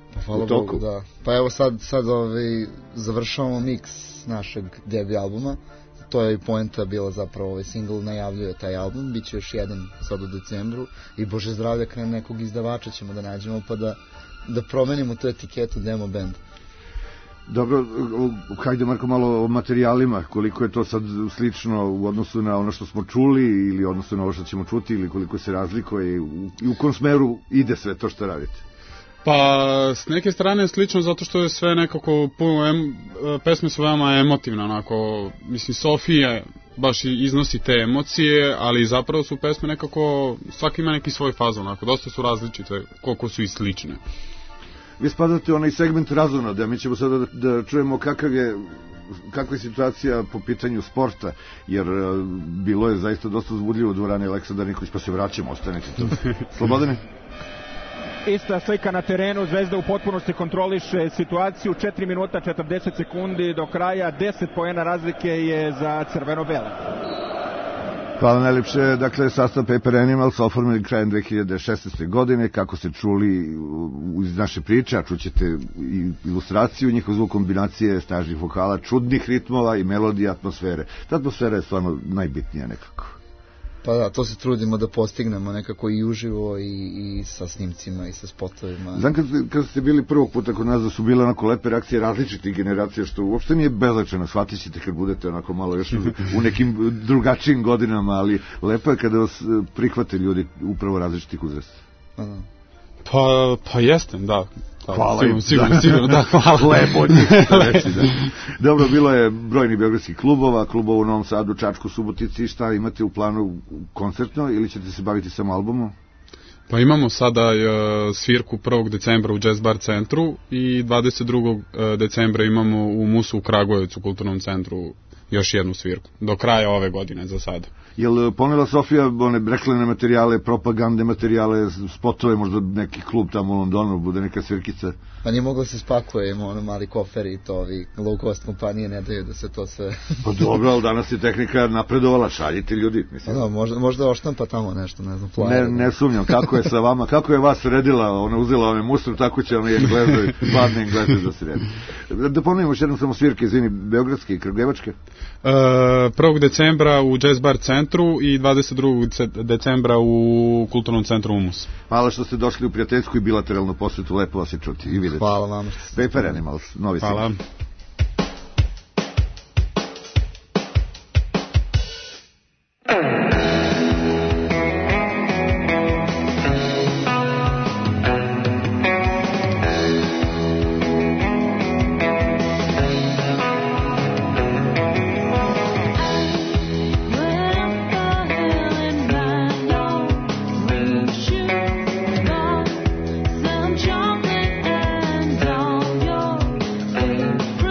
Hvala Bogu, da. Pa evo sad, sad ovaj, završavamo miks našeg debi albuma. To je i poenta bila zapravo, ovaj single najavljuje taj album, bit će još jedan sad u decembru i Bože zdravlja krem nekog izdavača ćemo da nađemo pa da, da promenimo tu etiketu demo band. Dobro, hajde Marko malo o materijalima, koliko je to sad slično u odnosu na ono što smo čuli ili u odnosu na ovo što ćemo čuti ili koliko se razlikuje i u, i u kom smeru ide sve to što radite? Pa, s neke strane je slično zato što je sve nekako puno, em, pesme su veoma emotivne, onako, mislim, Sofija baš iznosi te emocije, ali zapravo su pesme nekako, svaki ima neki svoj fazon, onako, dosta su različite, koliko su i slične. Vi spadate u onaj segment razonode, a mi ćemo sada da, da čujemo kakav je, kakva je situacija po pitanju sporta, jer uh, bilo je zaista dosta uzbudljivo u dvorani Aleksandar Nikolić, pa se vraćamo, ostanete tu. Slobodane? Ista slika na terenu, Zvezda u potpunosti kontroliše situaciju, četiri minuta četrdeset sekundi do kraja, deset poena razlike je za crveno-bele. Hvala najlepše. Dakle, sastav Paper Animals oformili krajem dve hiljade šesnaeste. godine, kako ste čuli iz naše priče, a čućete i ilustraciju, njihov zvuk kombinacije snažnih vokala, čudnih ritmova i melodija, atmosfere. Ta atmosfera je stvarno najbitnija nekako. Pa da, to se trudimo da postignemo nekako i uživo i, i sa snimcima i sa spotovima. Znam kad, kad ste bili prvog puta kod nas da su bile onako lepe reakcije različitih generacija, što uopšte nije bezlečeno, shvatit ćete kad budete onako malo još u nekim drugačijim godinama, ali lepo je kada vas prihvate ljudi upravo različitih uzrasta. Pa, pa jestem, da. Hvala sigurno, im. sigurno, da. sigurno, da, hvala. Lepo od njih reći, da. Dobro, bilo je brojni beogradskih klubova, klubova u Novom Sadu, Čačku, Subotici, šta imate u planu koncertno ili ćete se baviti samo albumom? Pa imamo sada uh, svirku prvog decembra u Jazz Bar centru i dvadeset drugog decembra imamo u Musu u Kragujevcu, u kulturnom centru, još jednu svirku. Do kraja ove godine za sada. Jel ponela Sofija one reklamne materijale, propagande materijale, spotove, možda neki klub tamo u Londonu, bude neka svirkica? Pa nije moglo se spakuje, ima ono mali kofer i to ovi low cost kompanije ne daju da se to sve... Pa dobro, ali danas je tehnika napredovala, šaljite ljudi. Mislim. Pa da, možda, možda oštampa tamo nešto, ne znam, flyer. Ne, ne sumnjam, kako je sa vama, kako je vas redila, ona uzela ove mustre, tako će ona i Englezoj, hladne Engleze da se redi. Da ponovimo još jednom samo svirke, izvini, beogradske i kragujevačke? Uh, prvog decembra u Jazz Bar centru i dvadeset drugog decembra u kulturnom centru Umus. Hvala što ste došli u prijateljsku i bilateralnu posvetu, lepo vas je čuti i vidjeti. Hvala vam. Paper Animals, novi single. Hvala. From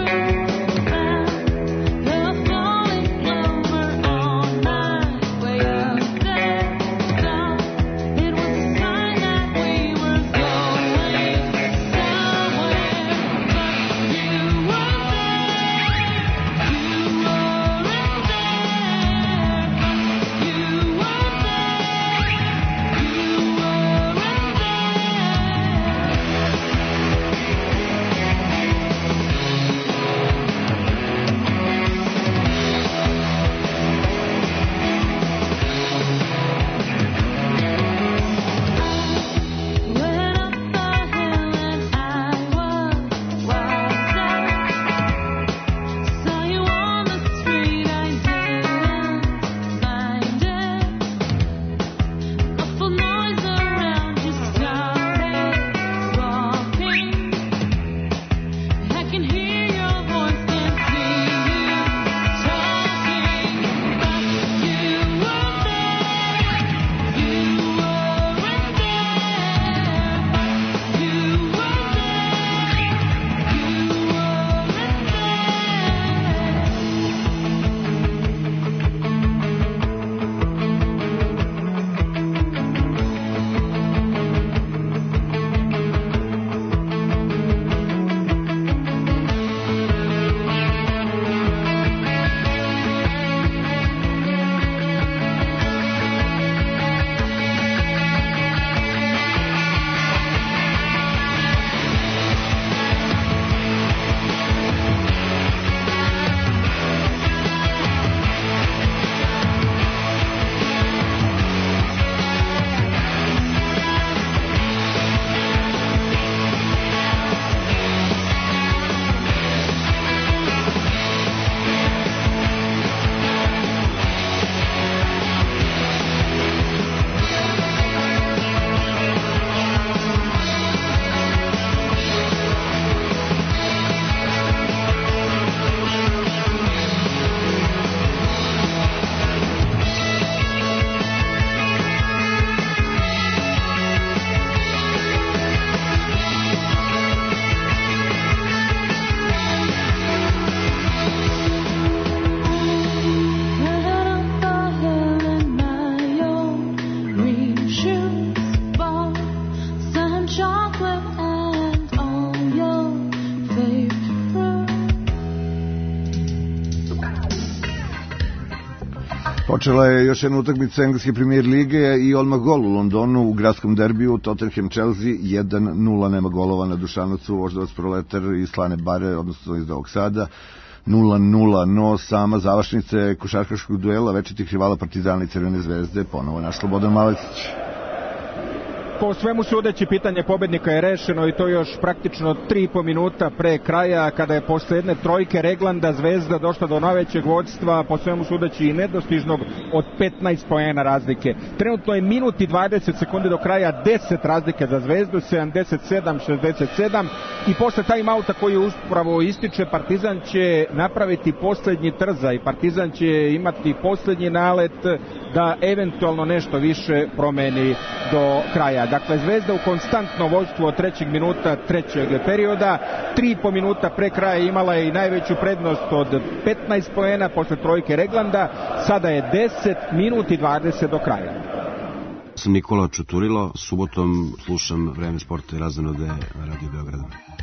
Počela je još jedna utakmica engleske premier lige i odmah gol u Londonu u gradskom derbiju Tottenham Chelsea jedan nula, nema golova na Dušanovcu, Voždovac Proletar iz Slane Bare, odnosno iz Novog Sada nula nula, no sama završnice košarkaškog duela večitih rivala Partizana i Crvene zvezde ponovo naš Slobodan Maletić. Po svemu sudeći pitanje pobednika je rešeno i to još praktično tri i po minuta pre kraja, kada je posle jedne trojke Reglanda Zvezda došla do najvećeg vodstva, po svemu sudeći i nedostižnog, od petnaest poena razlike. Trenutno je minut i dvadeset sekundi do kraja, deset razlike za Zvezdu, sedamdeset sedam šezdeset sedam, i posle time-outa koji upravo ističe, Partizan će napraviti poslednji trzaj, Partizan će imati poslednji nalet da eventualno nešto više promeni do kraja. Dakle, Zvezda u konstantno vođstvu od trećeg minuta trećeg perioda, tri i po minuta pre kraja imala je i najveću prednost od petnaest poena posle trojke Reglanda, sada je deset minut i dvadeset do kraja. Sam Nikola Čuturilo, subotom slušam Vreme sporta i razonode na Radio Beogradu.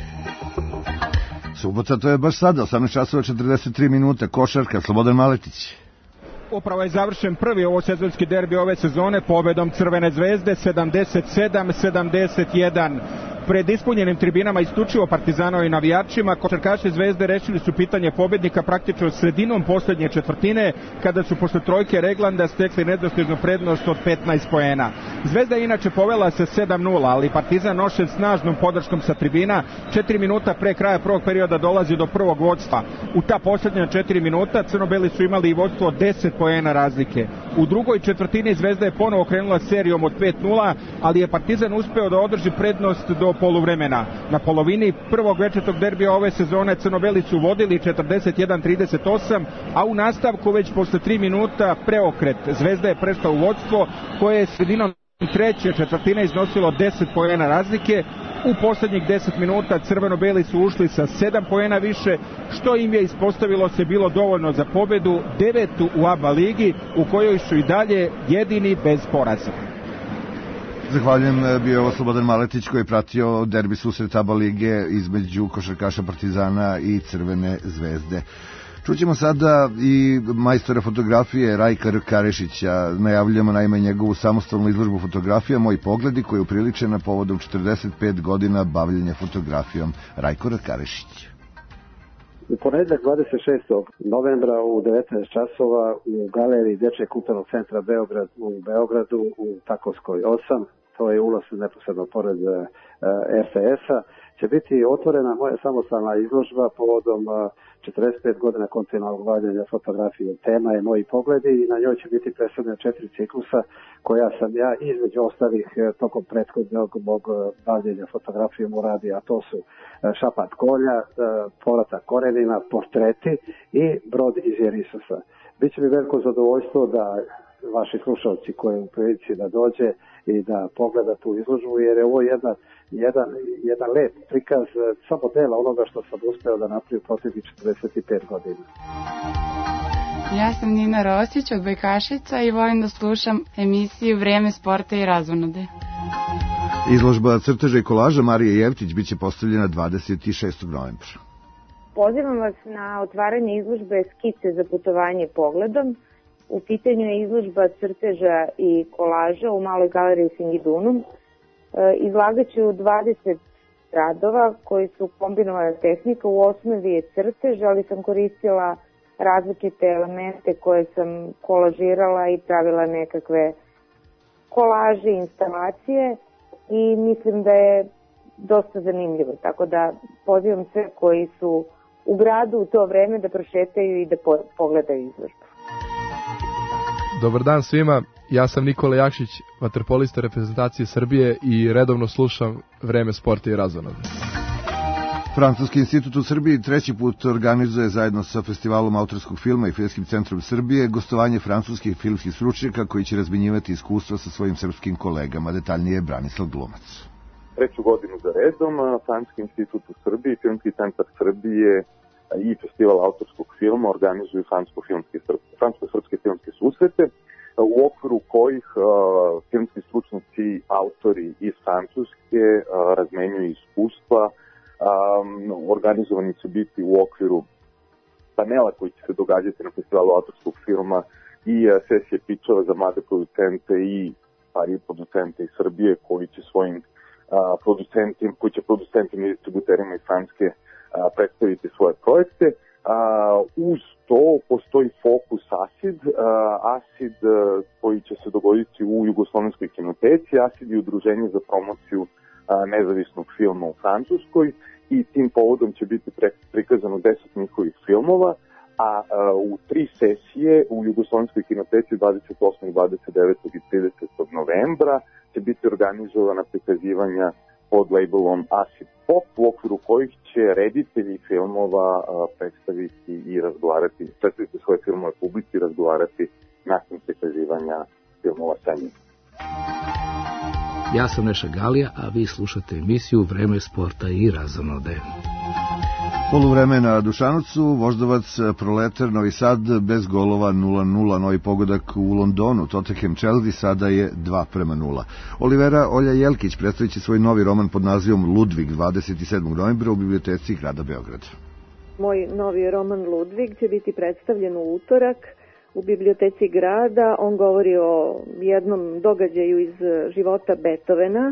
Subota, to je baš sada, osamnaest časova četrdeset tri minuta, košarka, Slobodan Maletić. Upravo je završen prvi ovosezonski derbi ove sezone pobedom Crvene zvezde sedamdeset sedam sedamdeset jedan. Pred ispunjenim tribinama isključivo Partizanovi navijačima, košarkaši Zvezde rešili su pitanje pobednika praktično sredinom poslednje četvrtine, kada su posle trojke Reglanda stekli nedostižnu prednost od petnaest poena. Zvezda je inače povela se sedam nula, ali Partizan nošen snažnom podrškom sa tribina četiri minuta pre kraja prvog perioda dolazi do prvog vodstva. U ta poslednja četiri minuta crno-beli su imali i vodstvo od deset poena razlike. U drugoj četvrtini Zvezda je ponovo krenula serijom od pet nula, ali je Partizan uspeo da održi prednost do poluvremena. Na polovini prvog večetog derbija ove sezone crno-beli su vodili četrdeset jedan trideset osam, a u nastavku već posle tri minuta preokret. Zvezda je prešla u vodstvo koje je sredinom treće četvrtine iznosilo deset poena razlike. U poslednjih deset minuta crveno-beli su ušli sa sedam poena više, što im je ispostavilo se bilo dovoljno za pobedu, devetu u A B A ligi, u kojoj su i dalje jedini bez poraza. Zahvaljujem, bio je ovo Slobodan Maletić koji je pratio derbi susret A B A lige između košarkaša Partizana i Crvene zvezde. Čućemo sada i majstora fotografije Rajka R. Karešića. Najavljujemo naime njegovu samostalnu izložbu fotografija Moji pogledi, koja je upriličena povodom četrdeset pet godina bavljenja fotografijom. Rajko R. Karešić. U ponedeljak dvadeset šestog novembra u devetnaest časova u galeriji Dečijeg kulturnog centra Beograd u Beogradu u Takovskoj osam, to je ulaz neposredno pored R T S-a, će biti otvorena moja samostalna izložba povodom četrdeset pet godina kontinualnog bavljenja fotografije. Tema je Moji pogledi i na njoj će biti predstavljena četiri ciklusa koja sam ja između ostalih tokom prethodnog mog bavljenja fotografijom uradio, a to su Šapat kolja, Povratak korenina, Portreti i Brod iz Jerisusa. Biće mi veliko zadovoljstvo da vaši slušalci koji je u prilici da dođe i da pogleda tu izložbu, jer je ovo jedna, jedan, jedan lep prikaz samo dela onoga što sam uspeo da napravim protiv četrdeset pet godina. Ja sam Nina Rosić od Bajkašica i volim da slušam emisiju Vreme sporta i razonode. Izložba crteža i kolaža Marije Jevtić biće postavljena dvadeset šestog novembra. Pozivam vas na otvaranje izložbe Skice za putovanje pogledom. U pitanju je izložba crteža i kolaža u Maloj galeriji Singidunum. Izlagat ću dvadeset radova koji su kombinovana tehnika. U osnovi je crtež, ali sam koristila različite elemente koje sam kolažirala i pravila nekakve kolaže, instalacije i mislim da je dosta zanimljivo. Tako da pozivam sve koji su u gradu u to vreme da prošetaju i da pogledaju izložbu. Dobar dan svima, ja sam Nikola Jakšić, vaterpolista reprezentacije Srbije i redovno slušam Vreme sporta i razonode. Francuski institut u Srbiji treći put organizuje zajedno sa Festivalom autorskog filma i Filmskim centrom Srbije gostovanje francuskih filmskih stručnjaka koji će razmenjivati iskustva sa svojim srpskim kolegama. Detaljnije Branislav Glumac. Treću godinu za redom Francuski institut u Srbiji, Filmski centar Srbije i Festival autorskog filma organizuju francusko-srpske filmske susrete, u okviru kojih uh, filmski stručnjaci, autori iz Francuske uh, razmenjuju iskustva. Um, organizovani će biti u okviru panela koji će se događati na Festivalu autorskog filma i sesije pičeva za mlade producente i starije producente iz Srbije koji će svojim a, producentima, koji će producentima i distributerima iz Francuske a, predstaviti svoje projekte. A, uz to postoji Fokus Acid, a, Acid a, koji će se dogoditi u Jugoslovenskoj kinoteci. Acid je udruženje za promociju a, nezavisnog filma u Francuskoj i tim povodom će biti pre, prikazano deset njihovih filmova, a, a u tri sesije u Jugoslovenskoj kinoteci dvadeset osmog, dvadeset devetog i tridesetog novembra će biti organizovana prikazivanja pod labelom Acid Pop, u okviru kojih će reditelji filmova a, predstaviti i razgovarati, predstaviti svoje filmove publici i razgovarati nakon prikazivanja filmova sa njim. Ja sam Neša Galija, a vi slušate emisiju Vreme sporta i razonode. Poluvreme na Dušanovcu, Voždovac, Proletar, Novi Sad, bez golova nula nula, novi pogodak u Londonu, Tottenham Chelsea, sada je dva prema nula. Olivera Olja Jelkić predstavit će svoj novi roman pod nazivom Ludvig dvadeset sedmog novembra u biblioteci grada Beograda. Moj novi roman Ludvig će biti predstavljen u utorak u biblioteci grada. On govori o jednom događaju iz života Beethovena.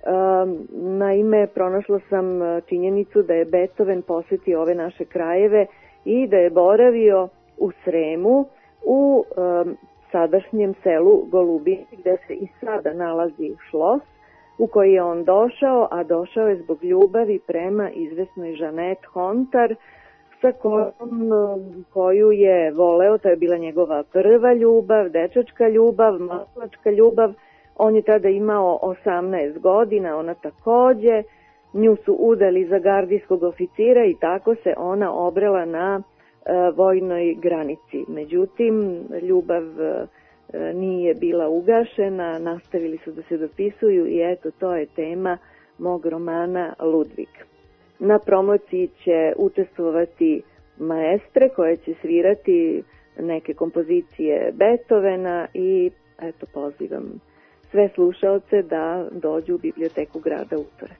Naime, pronašla sam činjenicu da je Beethoven posetio ove naše krajeve i da je boravio u Sremu u um, sadašnjem selu Golubin, gde se i sada nalazi šlos u koji je on došao, a došao je zbog ljubavi prema izvesnoj Jeanette Hontar, sa kojom, koju je voleo. To je bila njegova prva ljubav, dečačka ljubav, mlačka ljubav. On je tada imao osamnaest godina, ona takođe. Nju su udali za gardijskog oficira i tako se ona obrela na e, vojnoj granici. Međutim, ljubav e, nije bila ugašena, nastavili su da se dopisuju i eto, to je tema mog romana Ludvig. Na promociji će učestvovati maestre koje će svirati neke kompozicije Beethovena i eto, pozivam sve slušaoce da dođu u biblioteku grada utorak.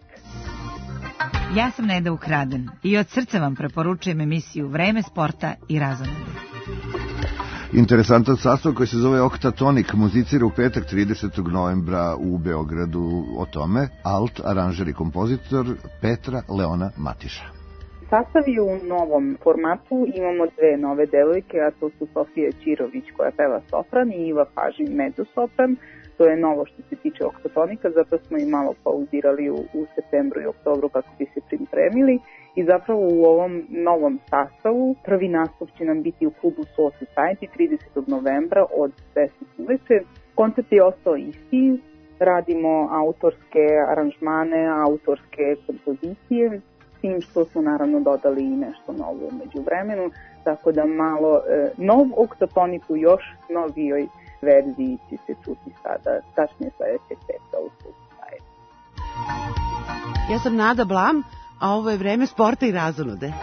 Ja sam Neda Ukraden i od srca vam preporučujem emisiju Vreme sporta i razonode. Interesantan sastav koji se zove Oktatonik muzicira u petak tridesetog novembra u Beogradu. O tome alt, aranžer i kompozitor Petra Leona Matiša. Sastav je u novom formatu, imamo dve nove devojke, a to su Sofija Ćirović koja peva sopran i Iva Pažin mezzosopran. To je novo što se tiče Oktatonika, zato smo i malo pauzirali u, u septembru i oktobru kako bi se pripremili i zapravo u ovom novom sastavu prvi nastup će nam biti u klubu Soul Society tridesetog novembra od deset uveče. Koncept je ostao isti, radimo autorske aranžmane, autorske kompozicije, s tim što smo naravno dodali i nešto novo umeđu vremenu, tako da malo e, nov Oktatonik u još novijoj verziji će se čuti sada, tačnije sledećeg petka u slučaju. Ja sam Nada Blam, a ovo je Vreme sporta i razonode.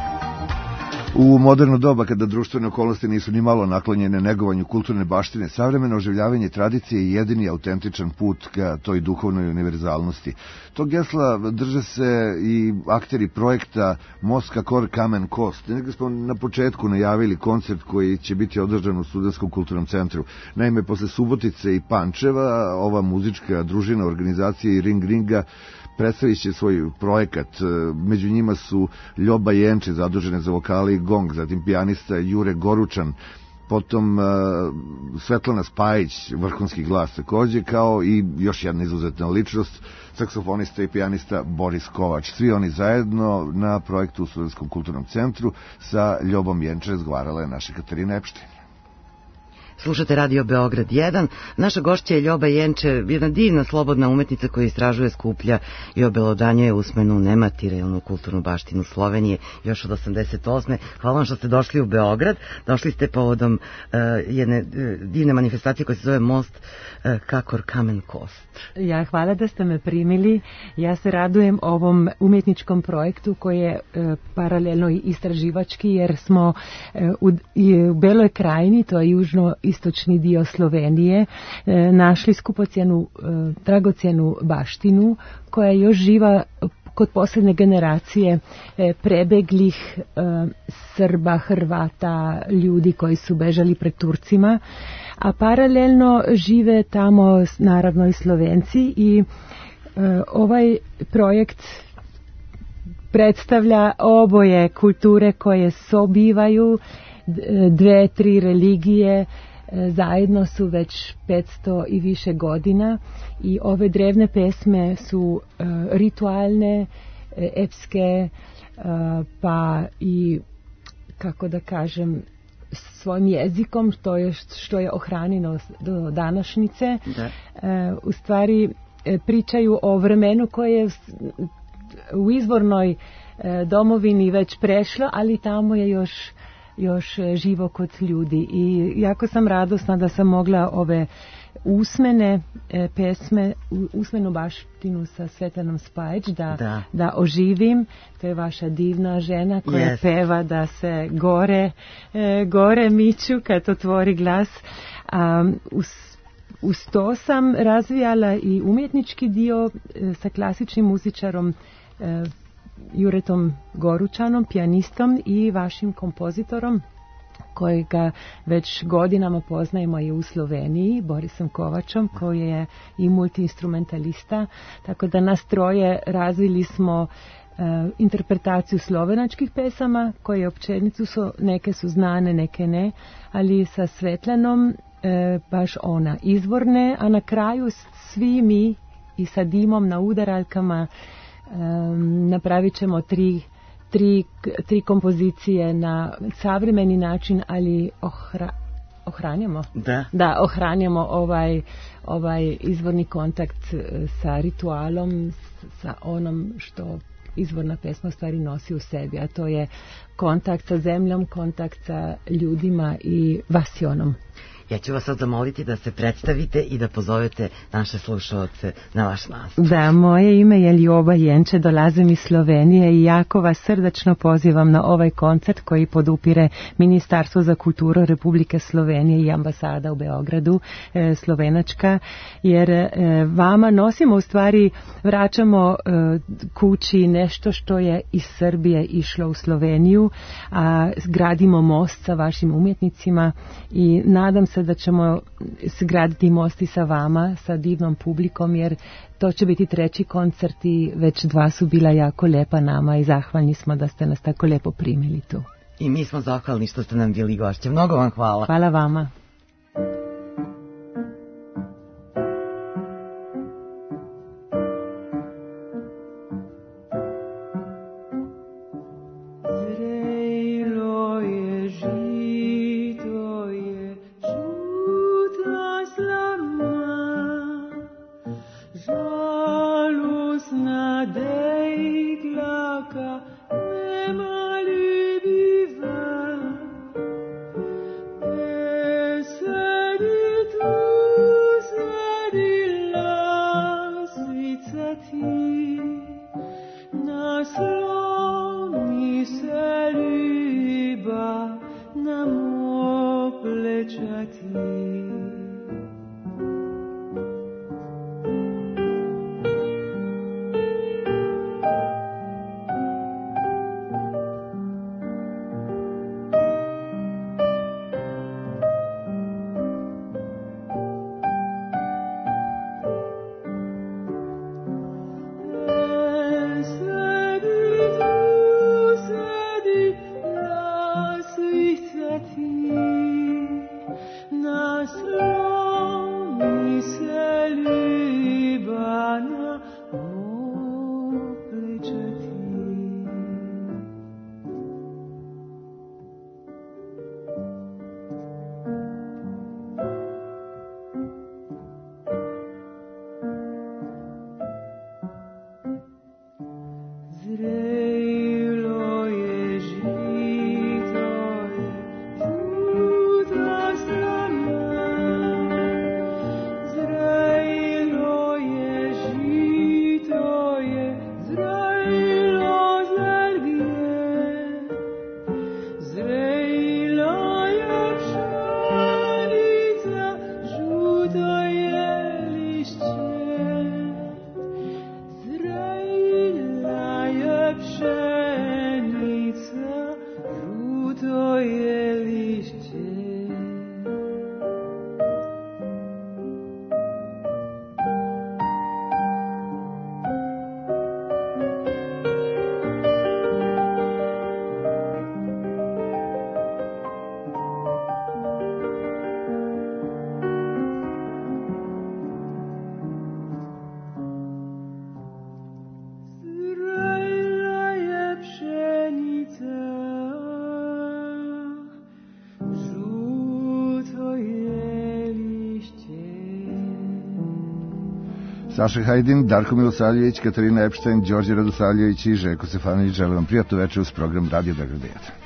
U moderno doba, kada društvene okolnosti nisu ni malo naklonjene negovanju kulturne baštine, savremeno oživljavanje tradicije je jedini autentičan put ka toj duhovnoj univerzalnosti. Tog gesla drže se i akteri projekta Most Kakor Kamen Kost. Negde smo na početku najavili koncert koji će biti održan u Studentskom kulturnom centru. Naime, posle Subotice i Pančeva, ova muzička družina organizacije Ring Ringa predstavit će svoj projekat. Među njima su Ljoba Jenče, zadužene za vokale i gong, zatim pijanista Jure Goručan, potom uh, Svetlana Spajić, vrhunski glas takođe, kao i još jedna izuzetna ličnost, saksofonista i pijanista Boris Kovač. Svi oni zajedno na projektu u Studentskom kulturnom centru. Sa Ljobom Jenče razgovarala je naša Katarina Epštin. Slušate Radio Beograd jedan. Naša gošća je Ljoba Jenče, jedna divna slobodna umetnica koja istražuje, skuplja i obelodanjuje usmenu nematerijalnu kulturnu baštinu Slovenije još od osamdeset osme. Hvala vam što ste došli u Beograd. Došli ste povodom uh, jedne uh, divne manifestacije koja se zove Most uh, Kakor Kamen Kost. Ja, hvala da ste me primili. Ja se radujem ovom umetničkom projektu koji je uh, paralelno i istraživački, jer smo uh, u, i u Beloj krajini, to je južno istočni dio Slovenije, našli skupocjenu, dragocjenu baštinu koja je još živa, kod posljednje generacije e, prebeglih e, Srba, Hrvata, ljudi koji su bežali pred Turcima, a paralelno žive tamo naravno i Slovenci i e, ovaj projekt predstavlja oboje kulture koje sobivaju, dve, tri religije, zajedno su već petsto i više godina i ove drevne pesme su uh, ritualne, uh, epske, uh, pa i, kako da kažem, svojim jezikom, što je, što je ohranjeno do današnjice. Da. Uh, u stvari uh, pričaju o vremenu koje je u izvornoj uh, domovini već prešlo, ali tamo je još još živo kod ljudi i jako sam radosna da sam mogla ove usmene e, pesme, usmenu baštinu sa Svetlanom Spajić da, da. da oživim. To je vaša divna žena koja yes. peva da se gore, e, gore miću kad otvori glas. A, uz, uz to sam razvijala i umjetnički dio e, sa klasičnim muzičarom e, Juretom Goručanom, pijanistom i vašim kompozitorom kojega već godinama poznajemo i u Sloveniji, Borisom Kovačom, koji je i multiinstrumentalista, tako da nas troje razvili smo e, interpretaciju slovenačkih pesama koje općenicu su, neke su znane, neke ne, ali sa Svetlanom e, baš ona izvorne, a na kraju svi mi i sa dimom na udaraljkama Um, napravit ćemo tri, tri, tri kompozicije na savremeni način, ali ohra, ohranjamo. Da. Da, ohranjamo ovaj, ovaj izvorni kontakt sa ritualom, sa onom što izvorna pesma stvari nosi u sebi, a to je kontakt sa zemljom, kontakt sa ljudima i vasionom. Ja ću vas sad zamoliti da se predstavite i da pozovete naše slušalce na vaš nastup. Da, moje ime je Ljoba Jenče, dolazim iz Slovenije i jako vas srdačno pozivam na ovaj koncert koji podupire Ministarstvo za kulturu Republike Slovenije i ambasada u Beogradu, e, slovenačka, jer e, vama nosimo, u stvari vraćamo e, kući nešto što je iz Srbije išlo u Sloveniju, a gradimo most sa vašim umjetnicima i nadam se da ćemo sgraditi most i sa vama, sa divnom publikom, jer to će biti treći koncert i već dva su bila jako lepa nama i zahvalni smo da ste nas tako lepo primili tu. I mi smo zahvalni što ste nam bili gošće. Mnogo vam hvala. Hvala vama. Nema ljubiva, Saša Hajdin, Darko Milosavljević, Katarina Epštajn, Đorđe Radosavljević i Željko Stefanović žele vam prijatno večer uz program Radio Beograd jedan.